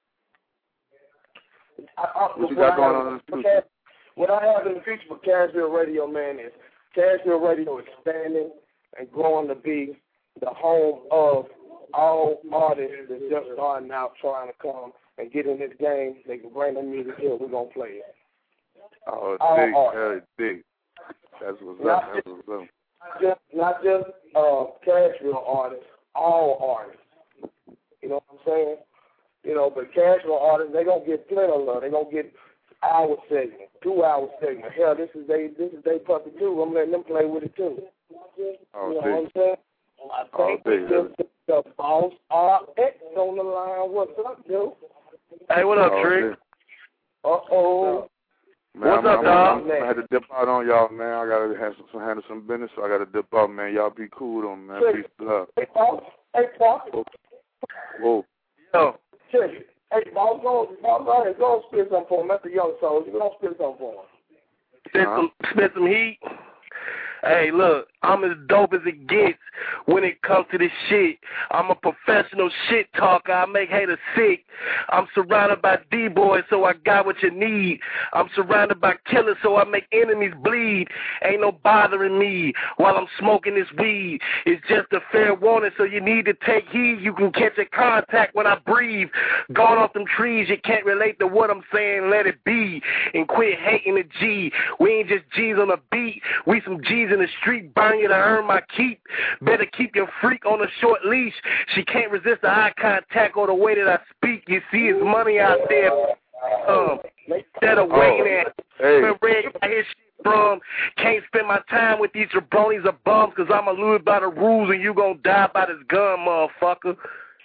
[SPEAKER 2] What you got going on in the future?
[SPEAKER 3] What I have in the future for Cashville Radio, man, is Cashville Radio expanding and growing to be the home of all artists that's just starting out trying to come and get in this game. They can bring their music here. We're going to play it.
[SPEAKER 2] Oh, big. That's what's up. That's what's up.
[SPEAKER 3] Not just Cashville artists, all artists. You know what I'm saying? You know, but Cashville artists, they're going to get plenty of love. They're going to get hour segment, 2 hour segment. Hell, this is they puppy too. I'm letting them play with it too.
[SPEAKER 2] Oh,
[SPEAKER 3] you know what I'm saying? I think the boss RX on the line. What's up, dude?
[SPEAKER 22] Hey, what up, Trick?
[SPEAKER 3] Uh-oh.
[SPEAKER 2] Man,
[SPEAKER 22] what's up, dog?
[SPEAKER 2] I had to dip out on y'all, man. I got to handle some business, so I got to dip out, man. Y'all be cool, though, man. Peace and love.
[SPEAKER 3] Hey, Paul.
[SPEAKER 2] Whoa.
[SPEAKER 22] Yo.
[SPEAKER 3] Check it. Hey, boss, go spit something for him. That's the young soldier. Go spit something for him.
[SPEAKER 22] Spit some heat. Hey, look, I'm as dope as it gets when it comes to this shit. I'm a professional shit talker. I make haters sick. I'm surrounded by D-boys, so I got what you need. I'm surrounded by killers, so I make enemies bleed. Ain't no bothering me while I'm smoking this weed. It's just a fair warning, so you need to take heed. You can catch a contact when I breathe. Gone off them trees, you can't relate to what I'm saying. Let it be and quit hating the G. We ain't just G's on the beat. We some G's in the street, burn you to earn my keep. Better keep your freak on a short leash. She can't resist the eye contact or the way that I speak. You see, it's money out there. Instead of waiting at where Red got his shit from. Can't spend my time with these jabronis or bums, cause I'ma lose by the rules and you gon' die by this gun, motherfucker.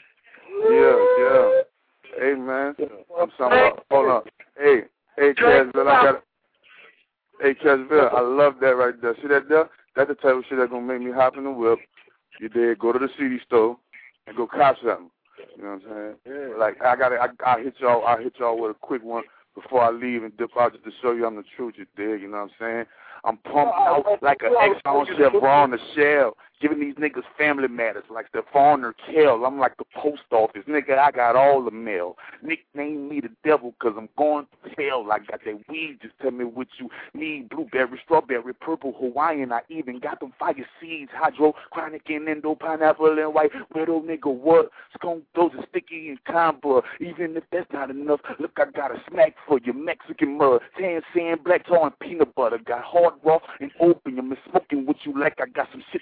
[SPEAKER 2] Yeah. Hey, man. I'm sorry. Hold on. Hey, Cashville, Hey, Cashville, I love that right there. See that there? That's the type of shit that's going to make me hop in the whip. You did go to the CD store and go cop something. You know what I'm saying? Yeah. Like, I'll hit y'all with a quick one before I leave and dip out just to show you I'm the truth, you dig? You know what I'm saying? I'm pumped out like an Exxon Chevron the shell, giving these niggas family matters like the Farner Kell. I'm like the post office. Nigga, I got all the mail. Nickname me the devil because I'm going to hell. I got that weed. Just tell me what you need. Blueberry, strawberry, purple, Hawaiian. I even got them fire seeds. Hydro, chronic, and endo, pineapple, and white. Widow, nigga, what? Skunk, those are sticky and combo. Even if that's not enough, look, I got a smack for you. Mexican mud, tan, sand, black tar, and peanut butter. Got hard, raw, and opium. And smoking what you like. I got some shit that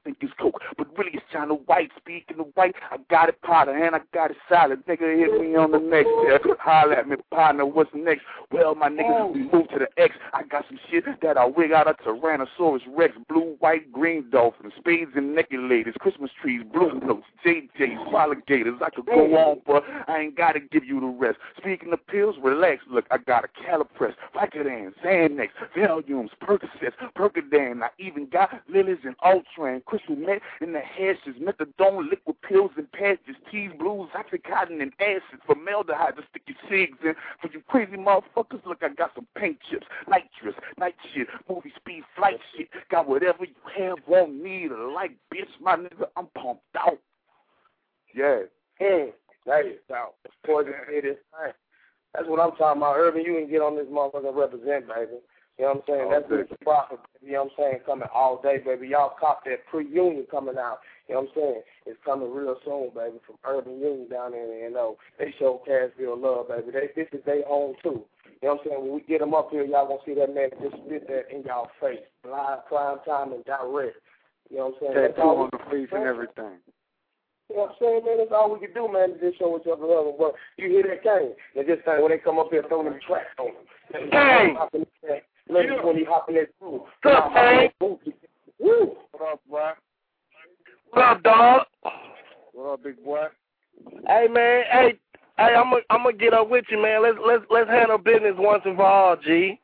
[SPEAKER 2] think it's coke, but really it's China White. Speaking of white, I got it powder and I got it solid. Nigga hit me on the next step. Holla at me, partner, what's next? Well, my niggas, we move to the X. I got some shit that I wig out a Tyrannosaurus Rex, blue, white, green dolphins, spades and naked ladies, Christmas trees, blue notes, JJs, alligators. I could go on, but I ain't gotta give you the rest. Speaking of pills, relax. Look, I got a Calipress, Vicodin, Xanax, Valiums, Percocets, Percodan. I even got lilies and Ultran, crystal meth in the hashes, methadone, liquid pills and patches, teas, blues, oxycontin and acid, formaldehyde to stick your cigs in. For you crazy motherfuckers, look, I got some paint chips, nitrous, night shit, movie speed, flight shit. Got whatever you have, won't need a light, bitch. My nigga, I'm pumped out. Yeah.
[SPEAKER 3] That is out. Poison City. That's what I'm talking about. Urban, you can get on this motherfucker and represent, baby. You know what I'm saying? That's what the profit, you know what I'm saying, coming all day, baby. Y'all cop that pre-union coming out. You know what I'm saying? It's coming real soon, baby, from Urban Union down there in A&O. They show Cashville love, baby. This is their home, too. You know what I'm saying? When we get them up here, y'all gonna see that man just spit that in y'all face. Live, prime time, and direct. You know what I'm saying?
[SPEAKER 20] Tattoo on the face and everything.
[SPEAKER 3] You know what I'm saying, man? That's all we can do, man, to just show each other love. But you hear that cane? They just saying when they come up here, throw them tracks on them. Cane! Ladies, when he hop in that groove.
[SPEAKER 22] What's up, man?
[SPEAKER 3] Woo!
[SPEAKER 2] What up, boy?
[SPEAKER 22] What up, dog?
[SPEAKER 2] What up, big boy?
[SPEAKER 22] Hey, man. Hey, I'm gonna get up with you, man. Let's handle business once and for all, G.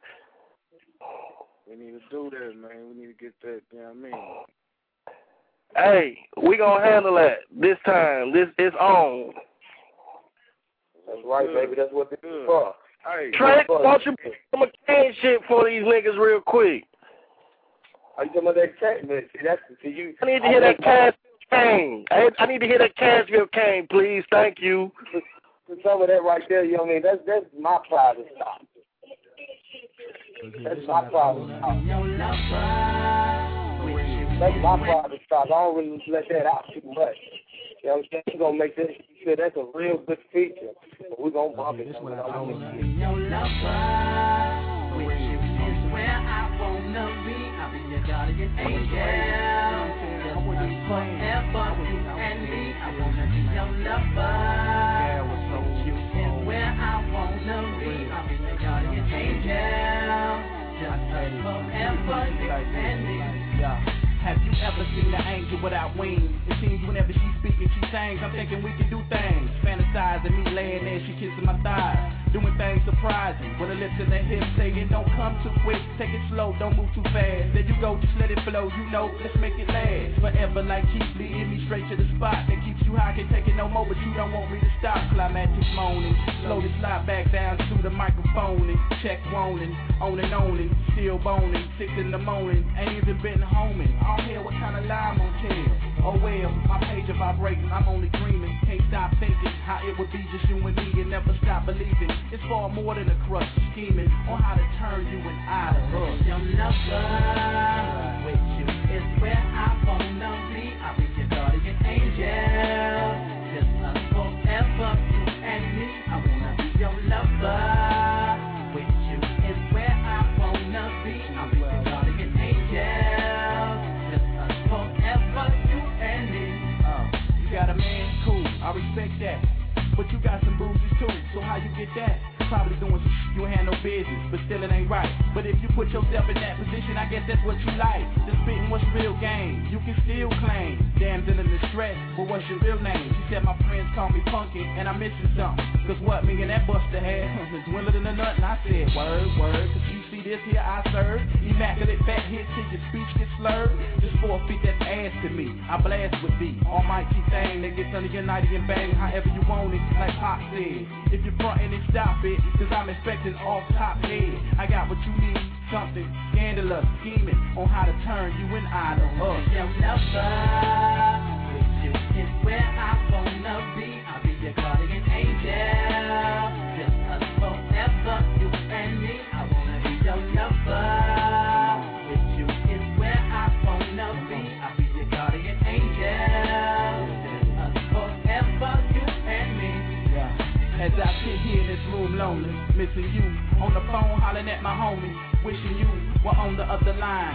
[SPEAKER 2] We need to do that, man. We need to get that, you know what I mean?
[SPEAKER 22] Hey, we gonna handle that this time. This is on.
[SPEAKER 3] That's right, baby. That's what this is for.
[SPEAKER 2] Hey,
[SPEAKER 22] Trey, why don't you put some cane shit for these niggas real quick?
[SPEAKER 3] Are you talking about that cane, man? See, you.
[SPEAKER 22] I need to hear that Cashville cane. I need to hear that Cashville cane, please. Thank you.
[SPEAKER 3] Some of that right there, you know what I mean? That's my private stop. That's my private stop. That's my private stop. I don't really let that out too much. You know what I'm saying? We're going to make this, that's a real good feature. But we're going to bump it.
[SPEAKER 16] Your lover, with you is where I wanna be. I'll be your guardian angel. Forever, you and me. I wanna be your lover. With you is where I wanna be. I'll be your guardian angel. Just forever, you and me.
[SPEAKER 12] Have you ever seen an angel without wings? It seems whenever she's speaking, she sings. I'm thinking we can do things. Fantasizing me laying there, she kissing my thighs. Doing things surprising. With her lips and her hips saying, don't come too quick. Take it slow, don't move too fast. There you go, just let it flow. You know, let's make it last. Forever like keep leading me straight to the spot. That keeps you high, can't take it no more, but you don't want me to stop. Climatic moaning. Slowly slide back down to the microphone and check warning. On and still boning. 6 in the morning, ain't even been homing. I don't hear what kind of lie I'm gonna tell. Oh well, my page is vibrating, I'm only dreaming. Can't stop thinking how it would be just you and me and never stop believing. It's far more than a crush, scheming on how to turn you and I to her.
[SPEAKER 16] Your lover, with you is where I wanna be. I'll be your guardian angel. Just us forever, you and me. I wanna be your lover. With you is where I wanna be. I'll be your guardian angel. Just us forever, you and me.
[SPEAKER 12] You got a man, cool, I respect that. But you got some bruises too, so how you get that? Probably doing some you ain't had no business, but still it ain't right. But if you put yourself in that position, I guess that's what you like. The spitting what's real game, you can still claim. Damsel in distress, but what's your real name? She said my friends call me funky, and I'm missing something. Cause what me and that buster had, dwindled in a nut, and I said, word, cause you see this here I serve. Immaculate fat hits till your speech gets slurred. Just 4 feet, that's ass to me. I blast with thee, almighty thing that gets under your nighty and bang however you want it, like Pop said. If you're frontin' and stop it, cause I'm expecting off top head. I got what you need, something scandalous, scheming on how to turn you and I to us.
[SPEAKER 16] Your lover, with you is where I wanna be. I'll be your guardian angel. Just us forever, you and me. I wanna be your lover. With you is where I wanna be. I'll be your guardian angel. Just us forever, you and me.
[SPEAKER 12] As I sit here in this room lonely, missing you. On the phone hollering at my homie, wishing you were on the other line.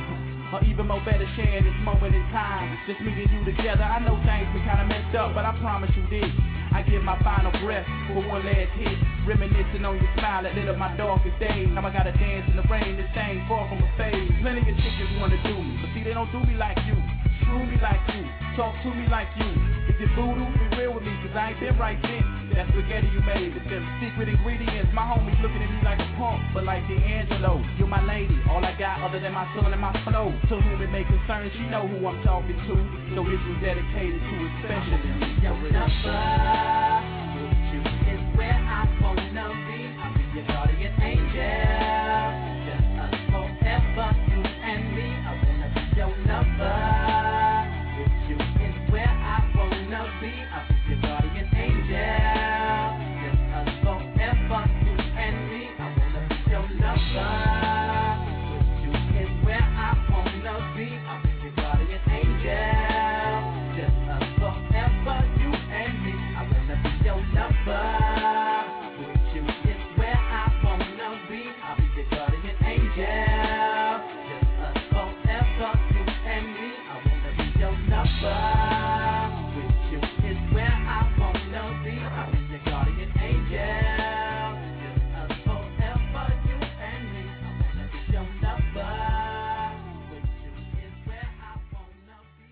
[SPEAKER 7] or even more better sharing this moment in time. Just me and you together. I know things been kinda messed up, but I promise you this. I give my final breath for one last hit, reminiscing on your smile that lit up my darkest days. Now I gotta dance in the rain, this thing far from a phase. Plenty of chicks wanna do me, but see they don't do me like you. Screw me like you, talk to me like you. Is it voodoo? Be real with me, cause I ain't been right since. That spaghetti you made, it's them secret ingredients. My homies looking at me like a punk, but like D'Angelo, you're my lady. All I got other than my son and my flow. To whom it may concern, she know who I'm talking to. So this was dedicated to a specialist.
[SPEAKER 16] Your number with you is where I wanna be. I'll be your guardian angel. Just us forever, you and me. I wanna be your number. With you is where I wanna be. I'll be your guardian angel. Just us forever, you and me. I wanna be your number. With you is where I wanna be. I'll be your guardian angel. Just us forever, you and me. I wanna be your number. With you is where I wanna be. I'll be your guardian angel. Just us forever, you and me. I wanna be your number. With you is where I wanna be. I'll be your guardian angel. Just us forever, you and me. I wanna be your number. With you is where I wanna be.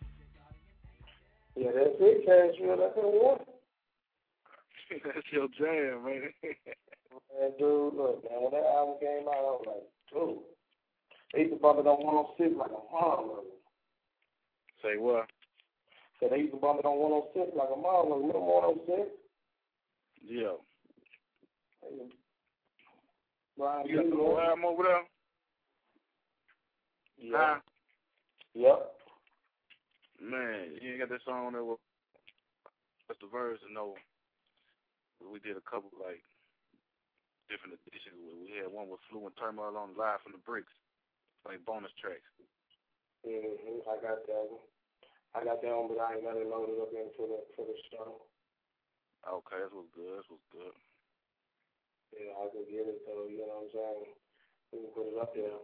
[SPEAKER 3] Yeah, that's it, Cashville. That's the one.
[SPEAKER 21] That's your jam, man.
[SPEAKER 3] Man, dude, look, man, when that album came out, I was like, dude, they used to bump it on 106 like a mom.
[SPEAKER 21] Say what?
[SPEAKER 3] So they used to bump it on 106 like a mom. Remember 106?
[SPEAKER 21] Yeah.
[SPEAKER 3] Brian,
[SPEAKER 21] You got the whole album over there?
[SPEAKER 3] Yeah.
[SPEAKER 21] Huh?
[SPEAKER 3] Yep.
[SPEAKER 21] Man, you ain't got that song there with what's the verse? No. We did a couple, like, different editions. We had one with Flu and Turmoil on Live from the Bricks, like bonus tracks.
[SPEAKER 3] Mm-hmm. I got that one. But I ain't got it loaded up into for the show.
[SPEAKER 21] Okay, that was good.
[SPEAKER 3] Yeah, I could get it though, you know what I'm saying? We can put it up there.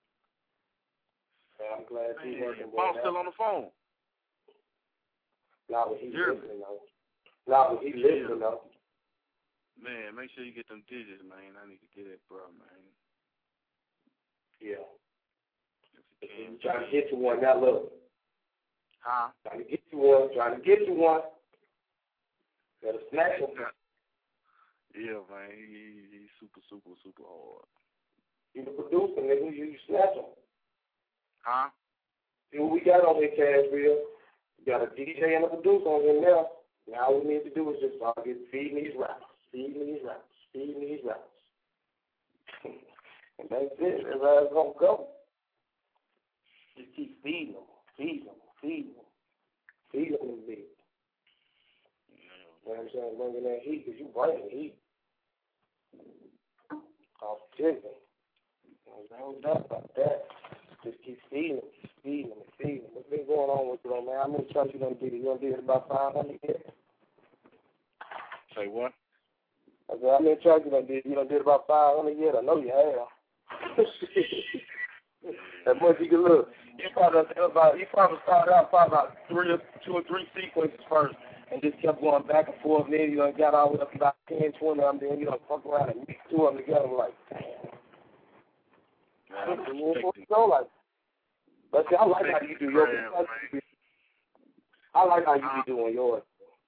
[SPEAKER 3] And I'm glad he's working.
[SPEAKER 21] Boss still on the phone.
[SPEAKER 3] Not when he's listening though.
[SPEAKER 21] Man, make sure you get them digits, man. I need to get it, bro, man.
[SPEAKER 3] Yeah. He's trying to get you one. Now look.
[SPEAKER 21] Huh?
[SPEAKER 3] Trying to get you one. Better snatch him.
[SPEAKER 21] Yeah, man. He's super hard.
[SPEAKER 3] You the producer, nigga. You snatch him.
[SPEAKER 21] Huh?
[SPEAKER 3] See what we got on here, Cashville. We got a DJ and a producer on here now. Now all we need to do is just start feeding these rappers. And that's it. That's how it's going to go. Just keep feeding them. Feed them this bitch. You know what I'm saying? Bringing that heat, because you bringing heat. Off chicken. No doubt about that. Just keep feeding them. What's been going on with you, man? How many tracks you done did? You done did about 500 yet?
[SPEAKER 21] Say what?
[SPEAKER 3] I said, how many tracks you done did? You done did about 500 yet? I know you have. That much you can look. You probably started out about 2 or 3 sequences first and just kept going back and forth. And then you done got all the way up to about 10, 20 of them. Then you done fuck around and mix 2 of them together. Like, damn. But see, I like how you do yours. I like how you be doing yours.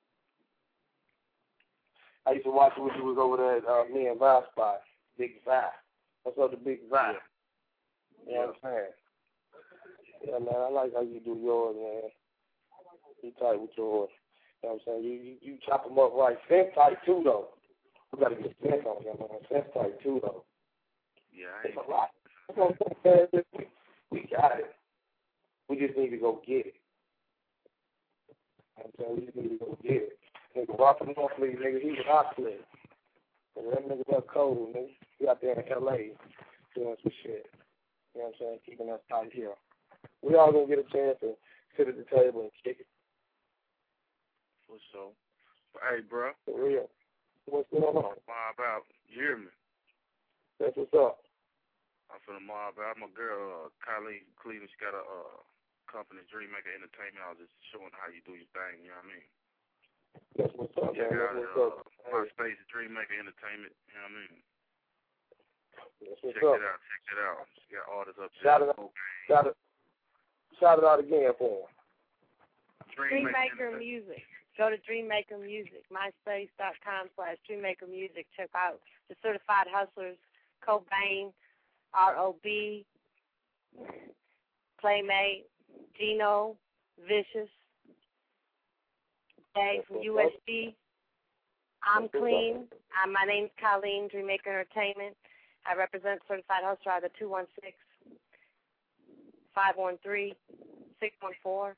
[SPEAKER 3] I used to watch you when you was over there at me and Vibe spot, Big Vibe. What's up, the Big Vibe? You know what I'm saying? Yeah, man, I like how you do yours, man. You tight with yours. You know what I'm saying? You chop them up right. Sense tight, too, though. We got to get sense on here, man. Sense tight, too, though.
[SPEAKER 21] Yeah,
[SPEAKER 3] it's a lot. We got it. We just need to go get it. I'm saying we just need to go get it. Nigga, Rock from North League, nigga, he was hot play. And that nigga that cold, nigga. He out there in L.A. doing some shit. You know what I'm saying? Keeping us out here. We all gonna get a chance to sit at the table and kick it.
[SPEAKER 21] For sure. Hey, bro.
[SPEAKER 3] For real. What's going on?
[SPEAKER 21] How about, you hear me?
[SPEAKER 3] That's what's up.
[SPEAKER 21] I'm finna Lamar, but I'm a girl, Colleen Cleveland. She got a company, Dreammaker Entertainment. I was just showing how you do your thing, you know what I mean?
[SPEAKER 3] That's what's up,
[SPEAKER 21] Check
[SPEAKER 3] man.
[SPEAKER 21] out
[SPEAKER 3] That's what's up.
[SPEAKER 21] MySpace, Dreammaker Entertainment, you know what I mean?
[SPEAKER 3] That's what's
[SPEAKER 21] Check
[SPEAKER 3] up.
[SPEAKER 21] it out, check it out. She got artists up
[SPEAKER 3] Shout
[SPEAKER 21] there.
[SPEAKER 3] it out again for him.
[SPEAKER 6] Dreammaker Music. Go to Dreammaker Music, myspace.com/Dreammaker Music. Check out the Certified Hustlers, Cobain, R.O.B., Playmate, Gino, Vicious, Dave from USB. I'm Clean. My name's Colleen, Dreammaker Entertainment. I represent Certified Hustler out of 216-513-614.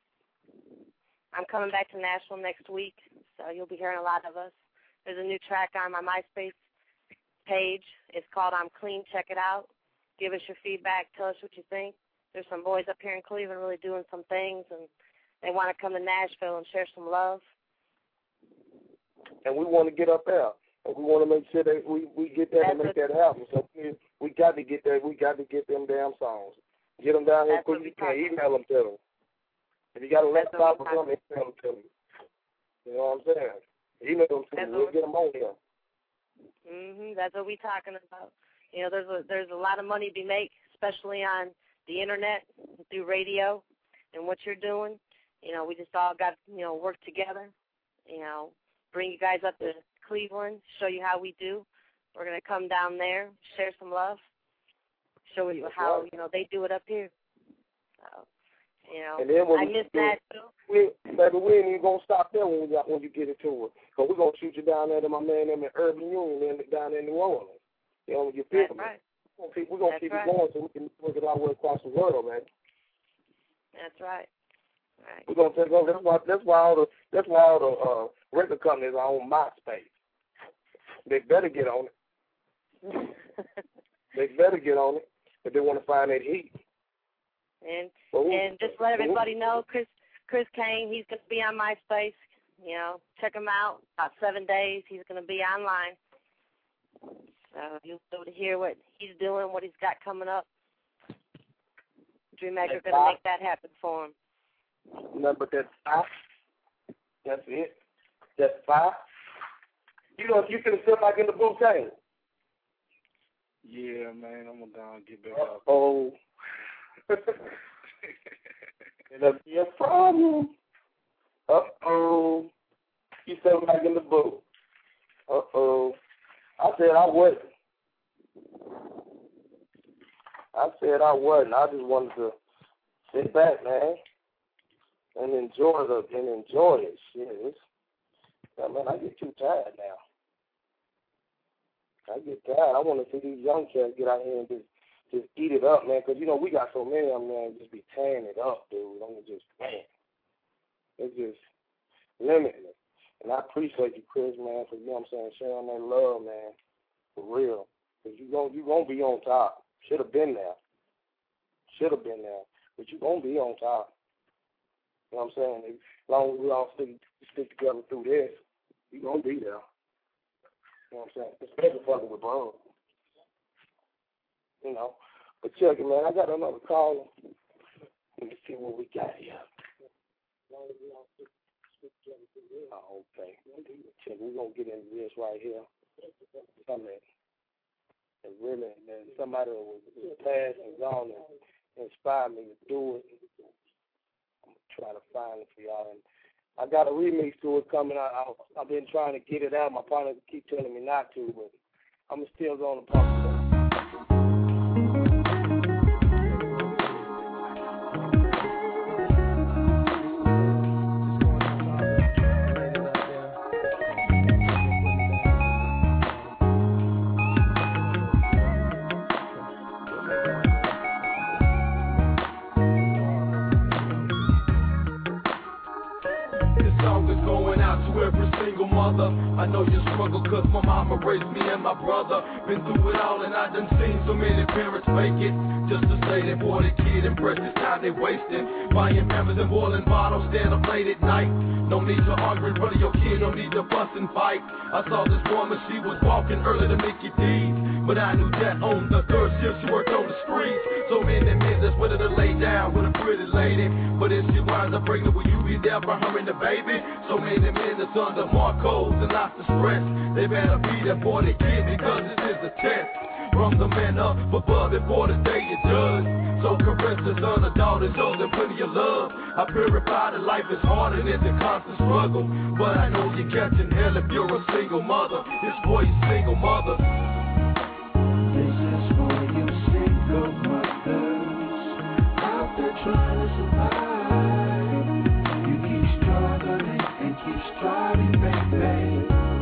[SPEAKER 6] I'm coming back to Nashville next week, so you'll be hearing a lot of us. There's a new track on my MySpace page. It's called I'm Clean. Check it out. Give us your feedback. Tell us what you think. There's some boys up here in Cleveland really doing some things, and they want to come to Nashville and share some love.
[SPEAKER 3] And we want to get up there. And we want to make sure that we get there and make that happen. So we got to get there. We got to get them damn songs. Get them down here quick. You can email them to them. If you got a laptop or something, email them to me. You know what I'm saying? Email them to me. We'll get them on here.
[SPEAKER 6] That's what we're talking about. You know, there's a lot of money to be made, especially on the internet, through radio, and what you're doing. You know, we just all got, work together. You know, bring you guys up to Cleveland, show you how we do. We're going to come down there, share some love, show you how, they do it up here. So,
[SPEAKER 3] and then
[SPEAKER 6] I miss that too.
[SPEAKER 3] We ain't even going to stop there when you get into it. Because we're going to shoot you down there to my man in Urban Union down in New Orleans. You know, you feel me?
[SPEAKER 6] Right.
[SPEAKER 3] We're going to keep it going so we can work it our way across the world, man.
[SPEAKER 6] That's right. Right.
[SPEAKER 3] We're going to take over. That's why all the record companies are on MySpace. They better get on it. They better get on it if they want to find that heat.
[SPEAKER 6] And just let everybody know, Chris Kane, he's going to be on MySpace. Check him out. About 7 days, he's going to be online. So you'll be able to hear what he's doing, what he's got coming up. Dreammaker going to make that happen for him.
[SPEAKER 3] No, but that's 5. That's it. That's 5. You can sit back in the booth, Kane.
[SPEAKER 21] Yeah, man, I'm going to go and get back up.
[SPEAKER 3] Oh. It'll be a problem. Uh-oh. You sit back in the booth. Uh-oh. I said I wouldn't. I just wanted to sit back, man, and enjoy it. Shit. Man, I get too tired now. I get tired. I want to see these young cats get out here and just eat it up, man, because, we got so many of them, man, just be tearing it up, dude. I'm just, man, it's just limitless. And I appreciate you, Chris, man, for, sharing that love, man, for real. Because you're going to be on top. Should have been there. But you're going to be on top. You know what I'm saying? As long as we all stick together through this, you're going to be there. You know what I'm saying? Especially fucking with bro. But check it, man. I got another caller. Let me see what we got here. Oh, okay. Check. We're going to get into this right here. Something that really, man, somebody was past and gone and inspired me to do it. I'm going to try to find it for y'all. And I got a remix to it coming out. I've been trying to get it out. My partner keep telling me not to, but I'm still going to pump it up.
[SPEAKER 17] I know you struggle cause my mama raised me and my brother. Been through it all and I done seen so many parents make it. Just to say they boy the kid and precious time they wasting. Buying pampers and boiling bottles, stand up late at night. No need to argue in front of your kid, no need to fuss and fight. I saw this woman, she was walking early to Mickey D's.
[SPEAKER 4] But I knew that on the third shift she worked on the streets. So many men that's ready to lay down with a pretty lady. But if she winds up pregnant, will you be there for her and the baby? So many men that's under Marcos and lots of stress. They better be there for the kid because this is a test. From the man up above before the day you judge. So caress the son or daughter, show them plenty of love. I purify that life is hard and it's a constant struggle. But I know you're catching hell if you're a single mother. It's for you single mother.
[SPEAKER 16] This is for you single mothers out there trying to survive. You keep struggling and keep striving, baby.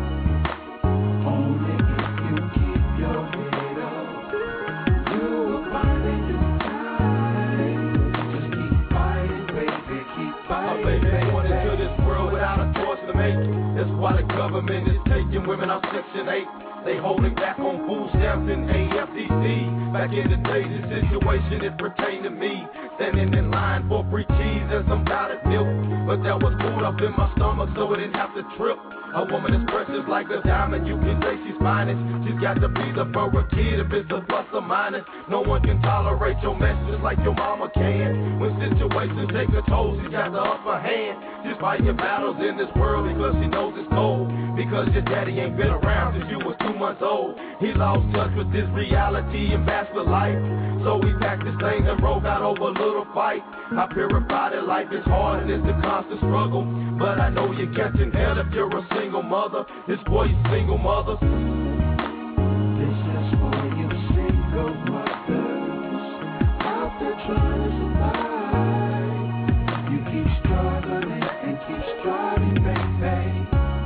[SPEAKER 16] Only if you keep your head up, you will find a new time. Just keep fighting, baby, keep fighting.
[SPEAKER 4] My baby born into this world without a choice to make. That's why the government is taking women out Section 8. They holding back on food stamps and AFDC. Back in the day, this situation, it pertained to me. Standing in line for free cheese and some powdered milk. But that was food up in my stomach, so it didn't have to trip. A woman is precious like a diamond, you can say she's finest. She's got to be the for a kid if it's a plus or minus. No one can tolerate your messages like your mama can. When situations take a toll, she's got the upper hand. She's fighting battles in this world because she knows it's cold. Because your daddy ain't been around since you was 2 months old. He lost touch with this reality and bachelor life. So we packed this thing and broke out over a little fight. I purify that life is hard and it's a constant struggle. But I know you're catching hell if you're a single mother. It's for you single mothers.
[SPEAKER 16] This is for you single mothers out there trying to survive. You keep struggling and keep striving, baby.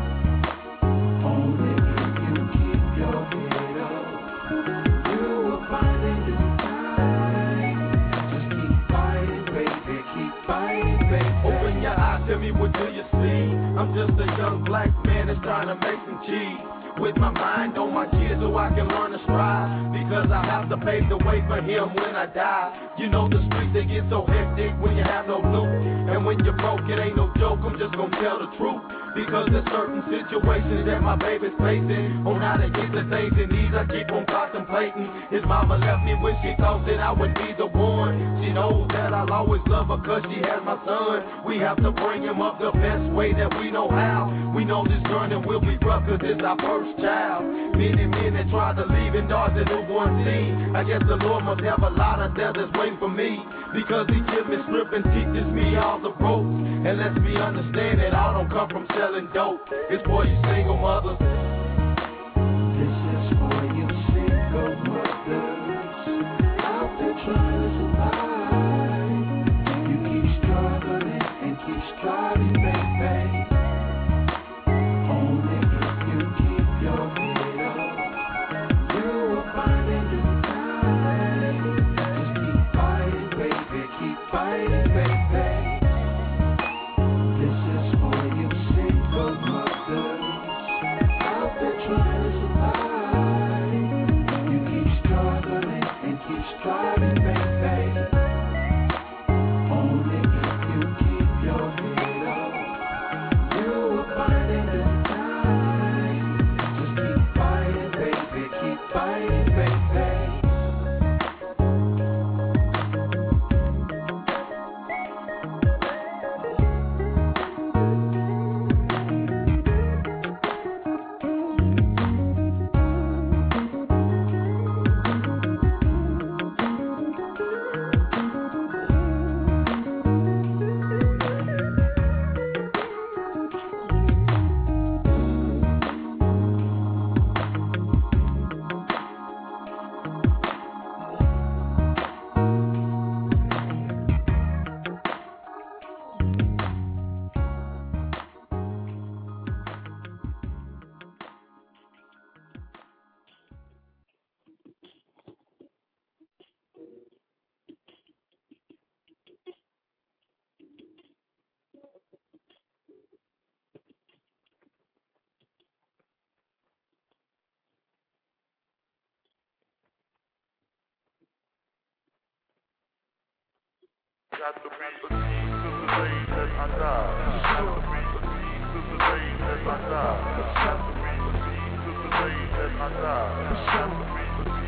[SPEAKER 16] Only if you keep your head up, you will find a new time. Just keep fighting, baby, keep fighting, baby.
[SPEAKER 4] Open your eyes, tell me what do you see? I'm just a young black man that's trying to make some cheese. With my mind on my kids so I can learn to strive. Because I have to pave the way for him when I die. You know the streets, they get so hectic when you have no loot. And when you're broke, it ain't no joke, I'm just gonna tell the truth. Because there's certain situations that my baby's facing. On how to get the things he needs, I keep on contemplating. His mama left me when she thought that I would be the one. She knows that I'll always love her cause she has my son. We have to bring him up the best way that we know how. We know this journey will be rough cause it's our first child. Many men that try to leave and dodge the newborn scene. I guess the Lord must have a lot of death that's waiting for me. Because he gives me script and teaches me all the ropes. And lets me understand that all don't come from selling dope. It's for you single mothers.
[SPEAKER 16] This is for you single mothers out there trying to survive. You keep struggling and keep striving, baby. Only if you keep your head up, you will find a new time. Just keep fighting, baby, keep fighting, baby. This is for you single mothers out there trying to survive. You keep struggling and keep striving, baby. Only if you keep your head up, you will find a new time. Just keep fighting, baby, keep fighting, baby.
[SPEAKER 11] Got to be the key to the day that I die. Got to be the key to the day that I die. Got to be the key to the day that I die. Got to be the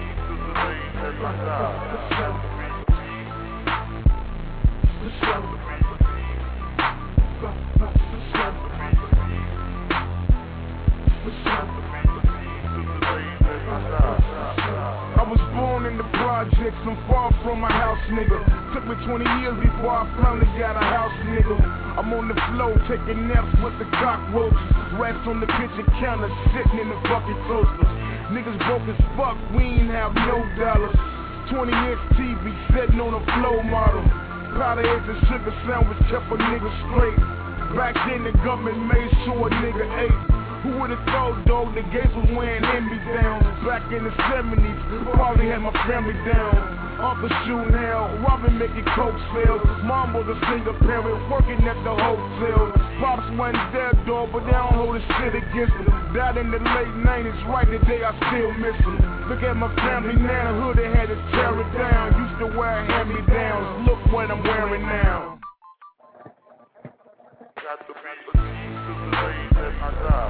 [SPEAKER 11] I was born in the projects, I'm far from my house, nigga. Took me 20 years before I finally got a house, nigga. I'm on the floor taking naps with the cockroaches. Rats on the kitchen counter, sitting in the fucking toasters. Niggas broke as fuck, we ain't have no dollars. 20-inch TV sitting on a flow model. Powder eggs and sugar sandwich kept a nigga straight. Back then the government made sure a nigga ate. Who would've thought, dog, the Gates was wearing envy down. Back in the 70s, probably had my family down. Uncle shooting hell, Robin making coke sales. Mom was a single parent, working at the hotel. Pops wasn't dead, dog, but they don't hold a shit against him. Died in the late 90s, right the day I still miss him. Look at my family now, the hood, they had to tear it down. Used to wear hand-me-downs, look what I'm wearing now.
[SPEAKER 2] Got the keys to the lane at my job.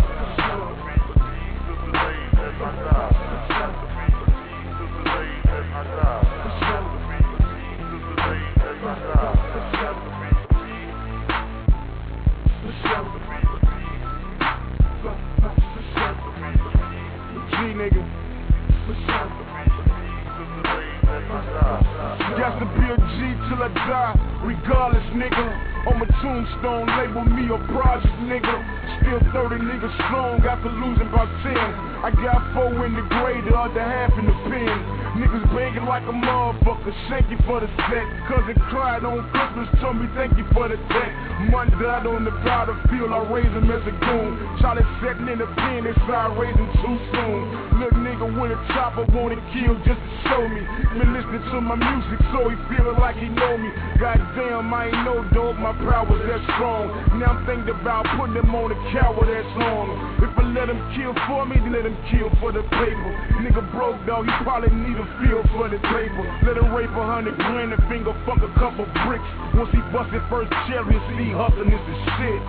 [SPEAKER 11] Nigga. Got to be a G till I die, regardless, nigga. On my tombstone, label me a project, nigga. Still 30 niggas strong, got to losing about 10. I got 4 in the grade, the other half in the pen. Niggas begging like a motherfucker, thank you for the set. Cousin cried on Christmas, told me thank you for the debt. Mom died on the battlefield, I raised him as a goon. Charlie sitting in the pen inside, raising too soon. Little nigga with a chopper wanted killed just to show me. Been listening to my music, so he feeling like he know me. Goddamn, I ain't no dog, my power's that strong. Now I'm thinking about putting him on the coward that's on him. If I let him kill for me, then let him kill for the paper. Nigga broke, dog, he probably need a feel for the paper. Let him rape 100 grand and finger fuck a couple bricks. Once he busted first cherry, see hustling is the shit.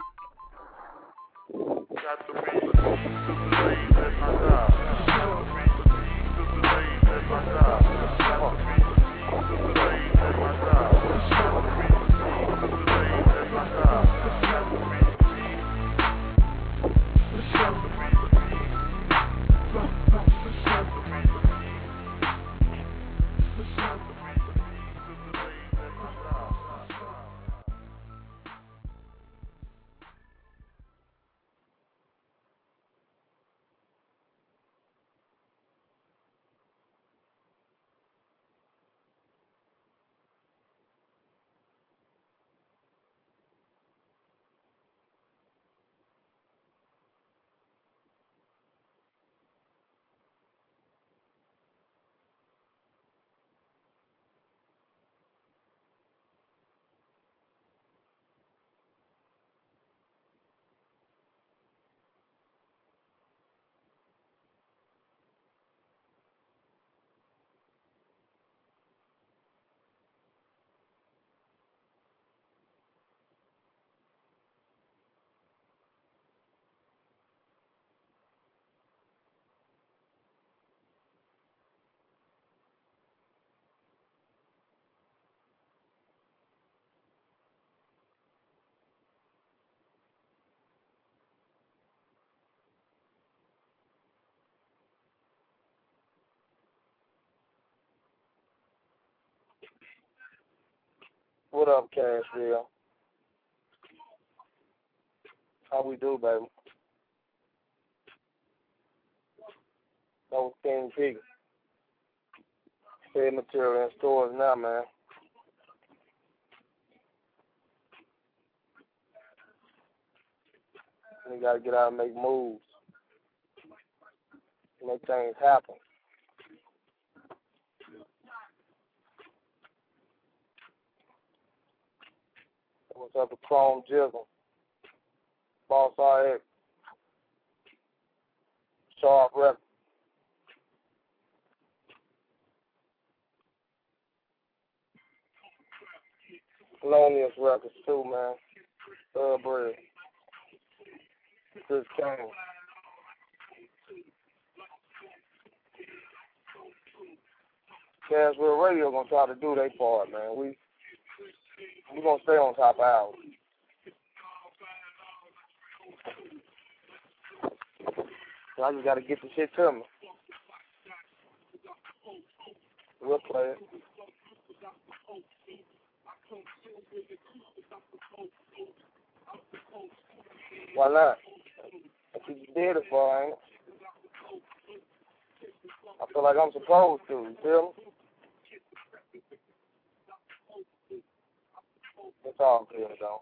[SPEAKER 2] Got the keys to the lane at my job.
[SPEAKER 3] What up, Cashville? How we do, baby? That was King P. Paid material in stores now, man. We gotta get out and make moves. Make things happen. What's up with Chrome Jizzle? Boss RX. Sharp Records. Thelonious Records too, man. Bread. Chris Kane. Cashville Radio gonna try to do their part, man. We gonna stay on top of ours. So I just gotta get the shit to me. We'll play it. Why not? That's what you did it for, ain't it? I feel like I'm supposed to, you feel me? It's all good, though.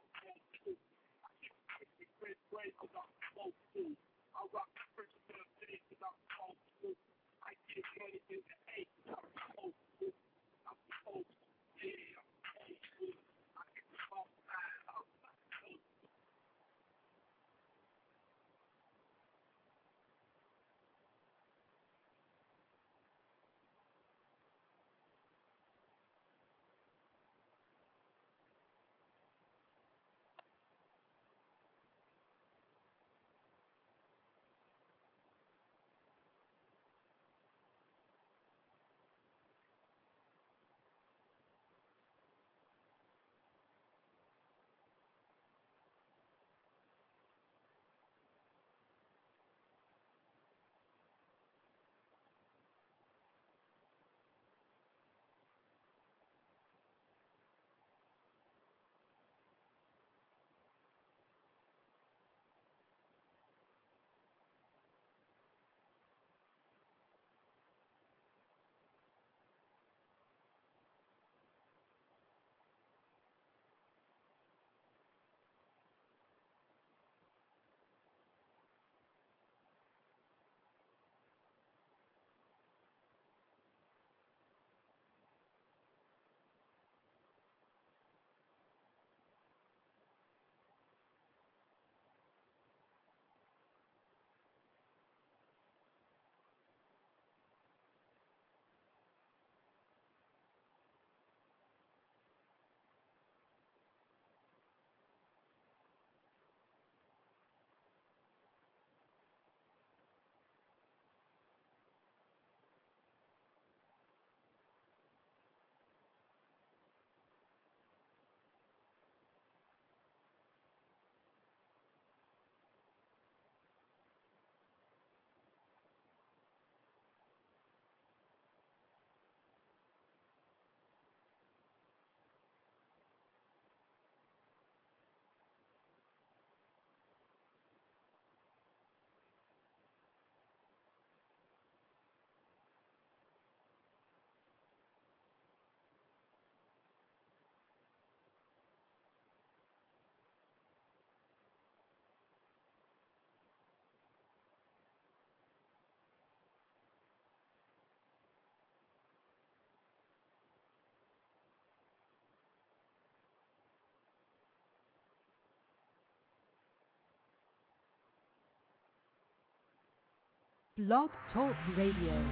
[SPEAKER 10] Blog Talk Radio.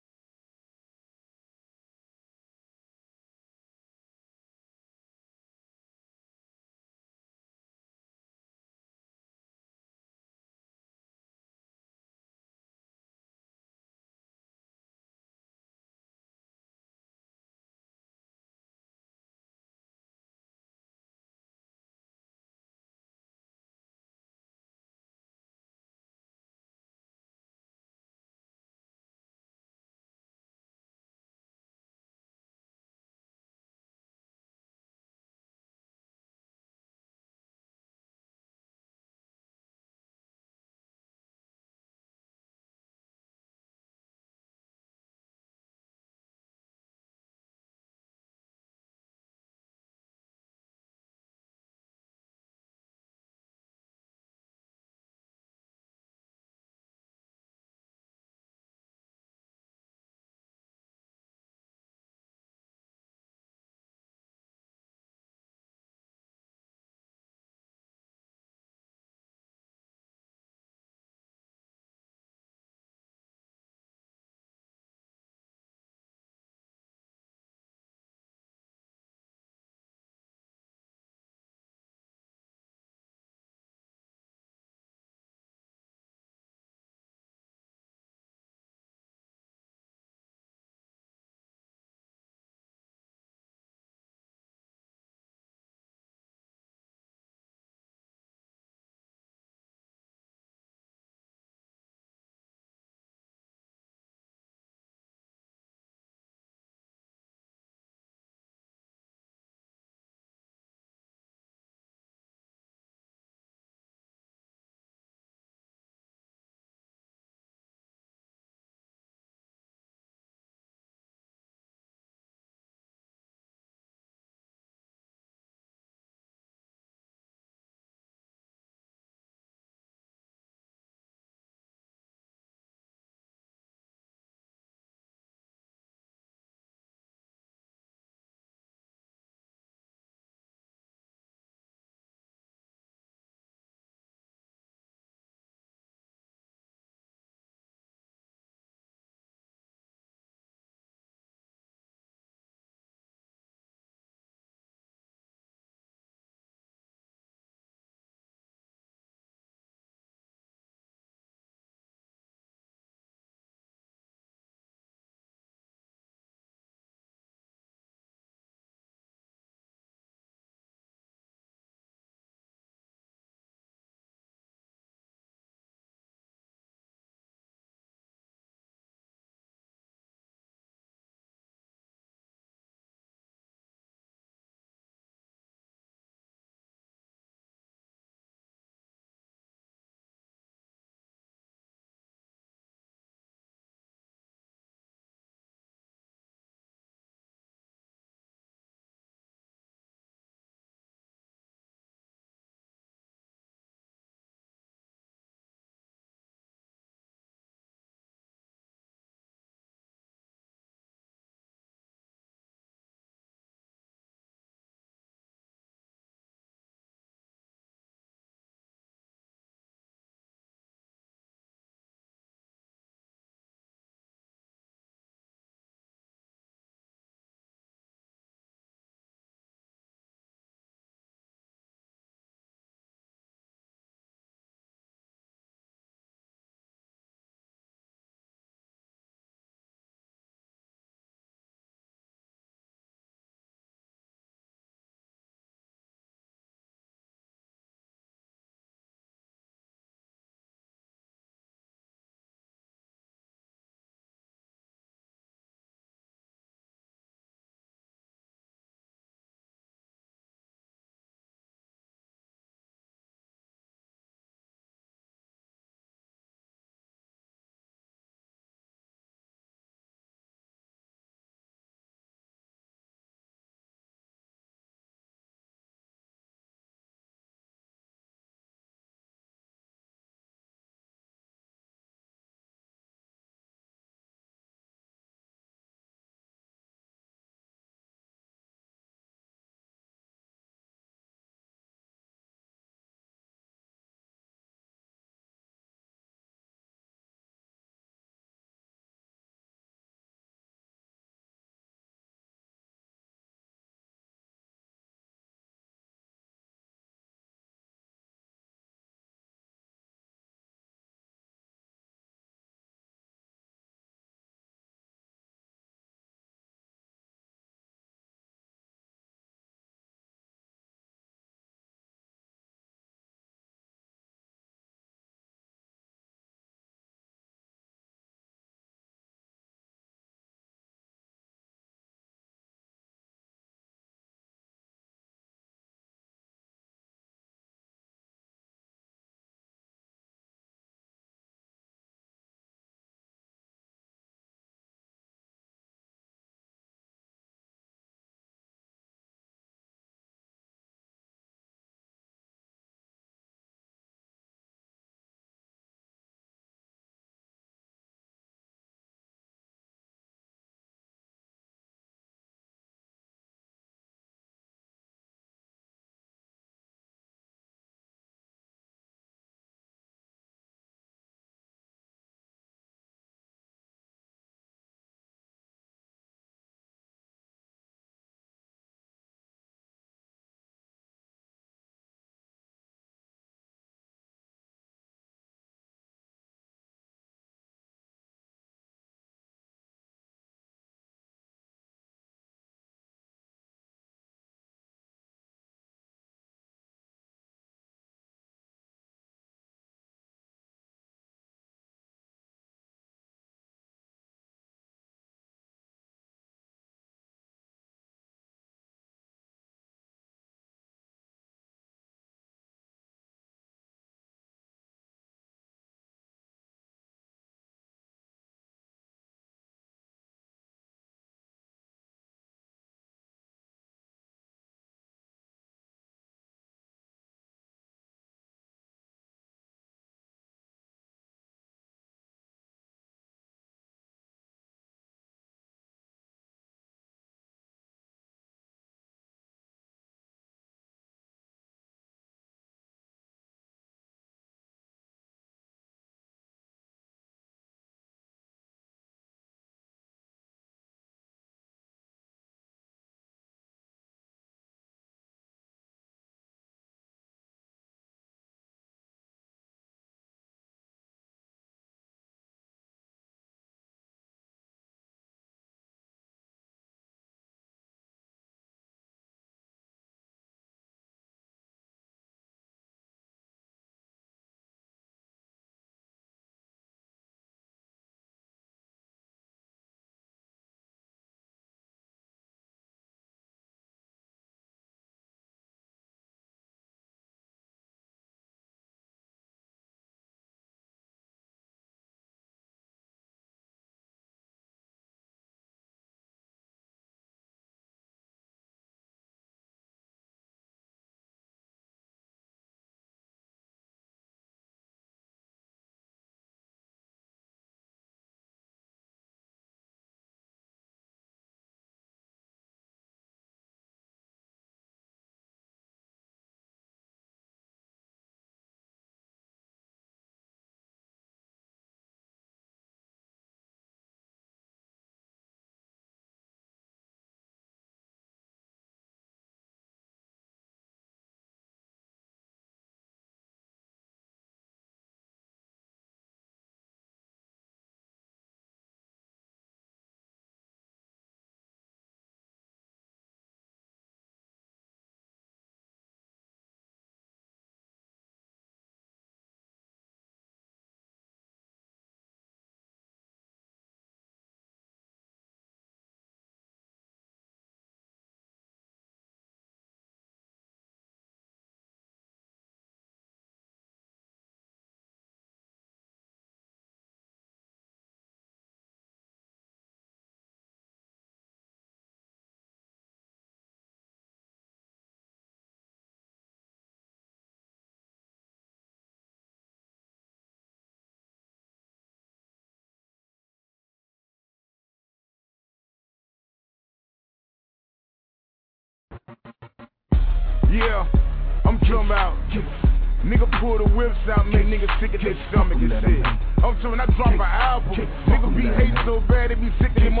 [SPEAKER 11] Yeah, I'm talking about. Nigga pull the whips out, make niggas sick at their stomach and shit. I'm talking, I drop an album. Nigga be hate so bad, they be sick of them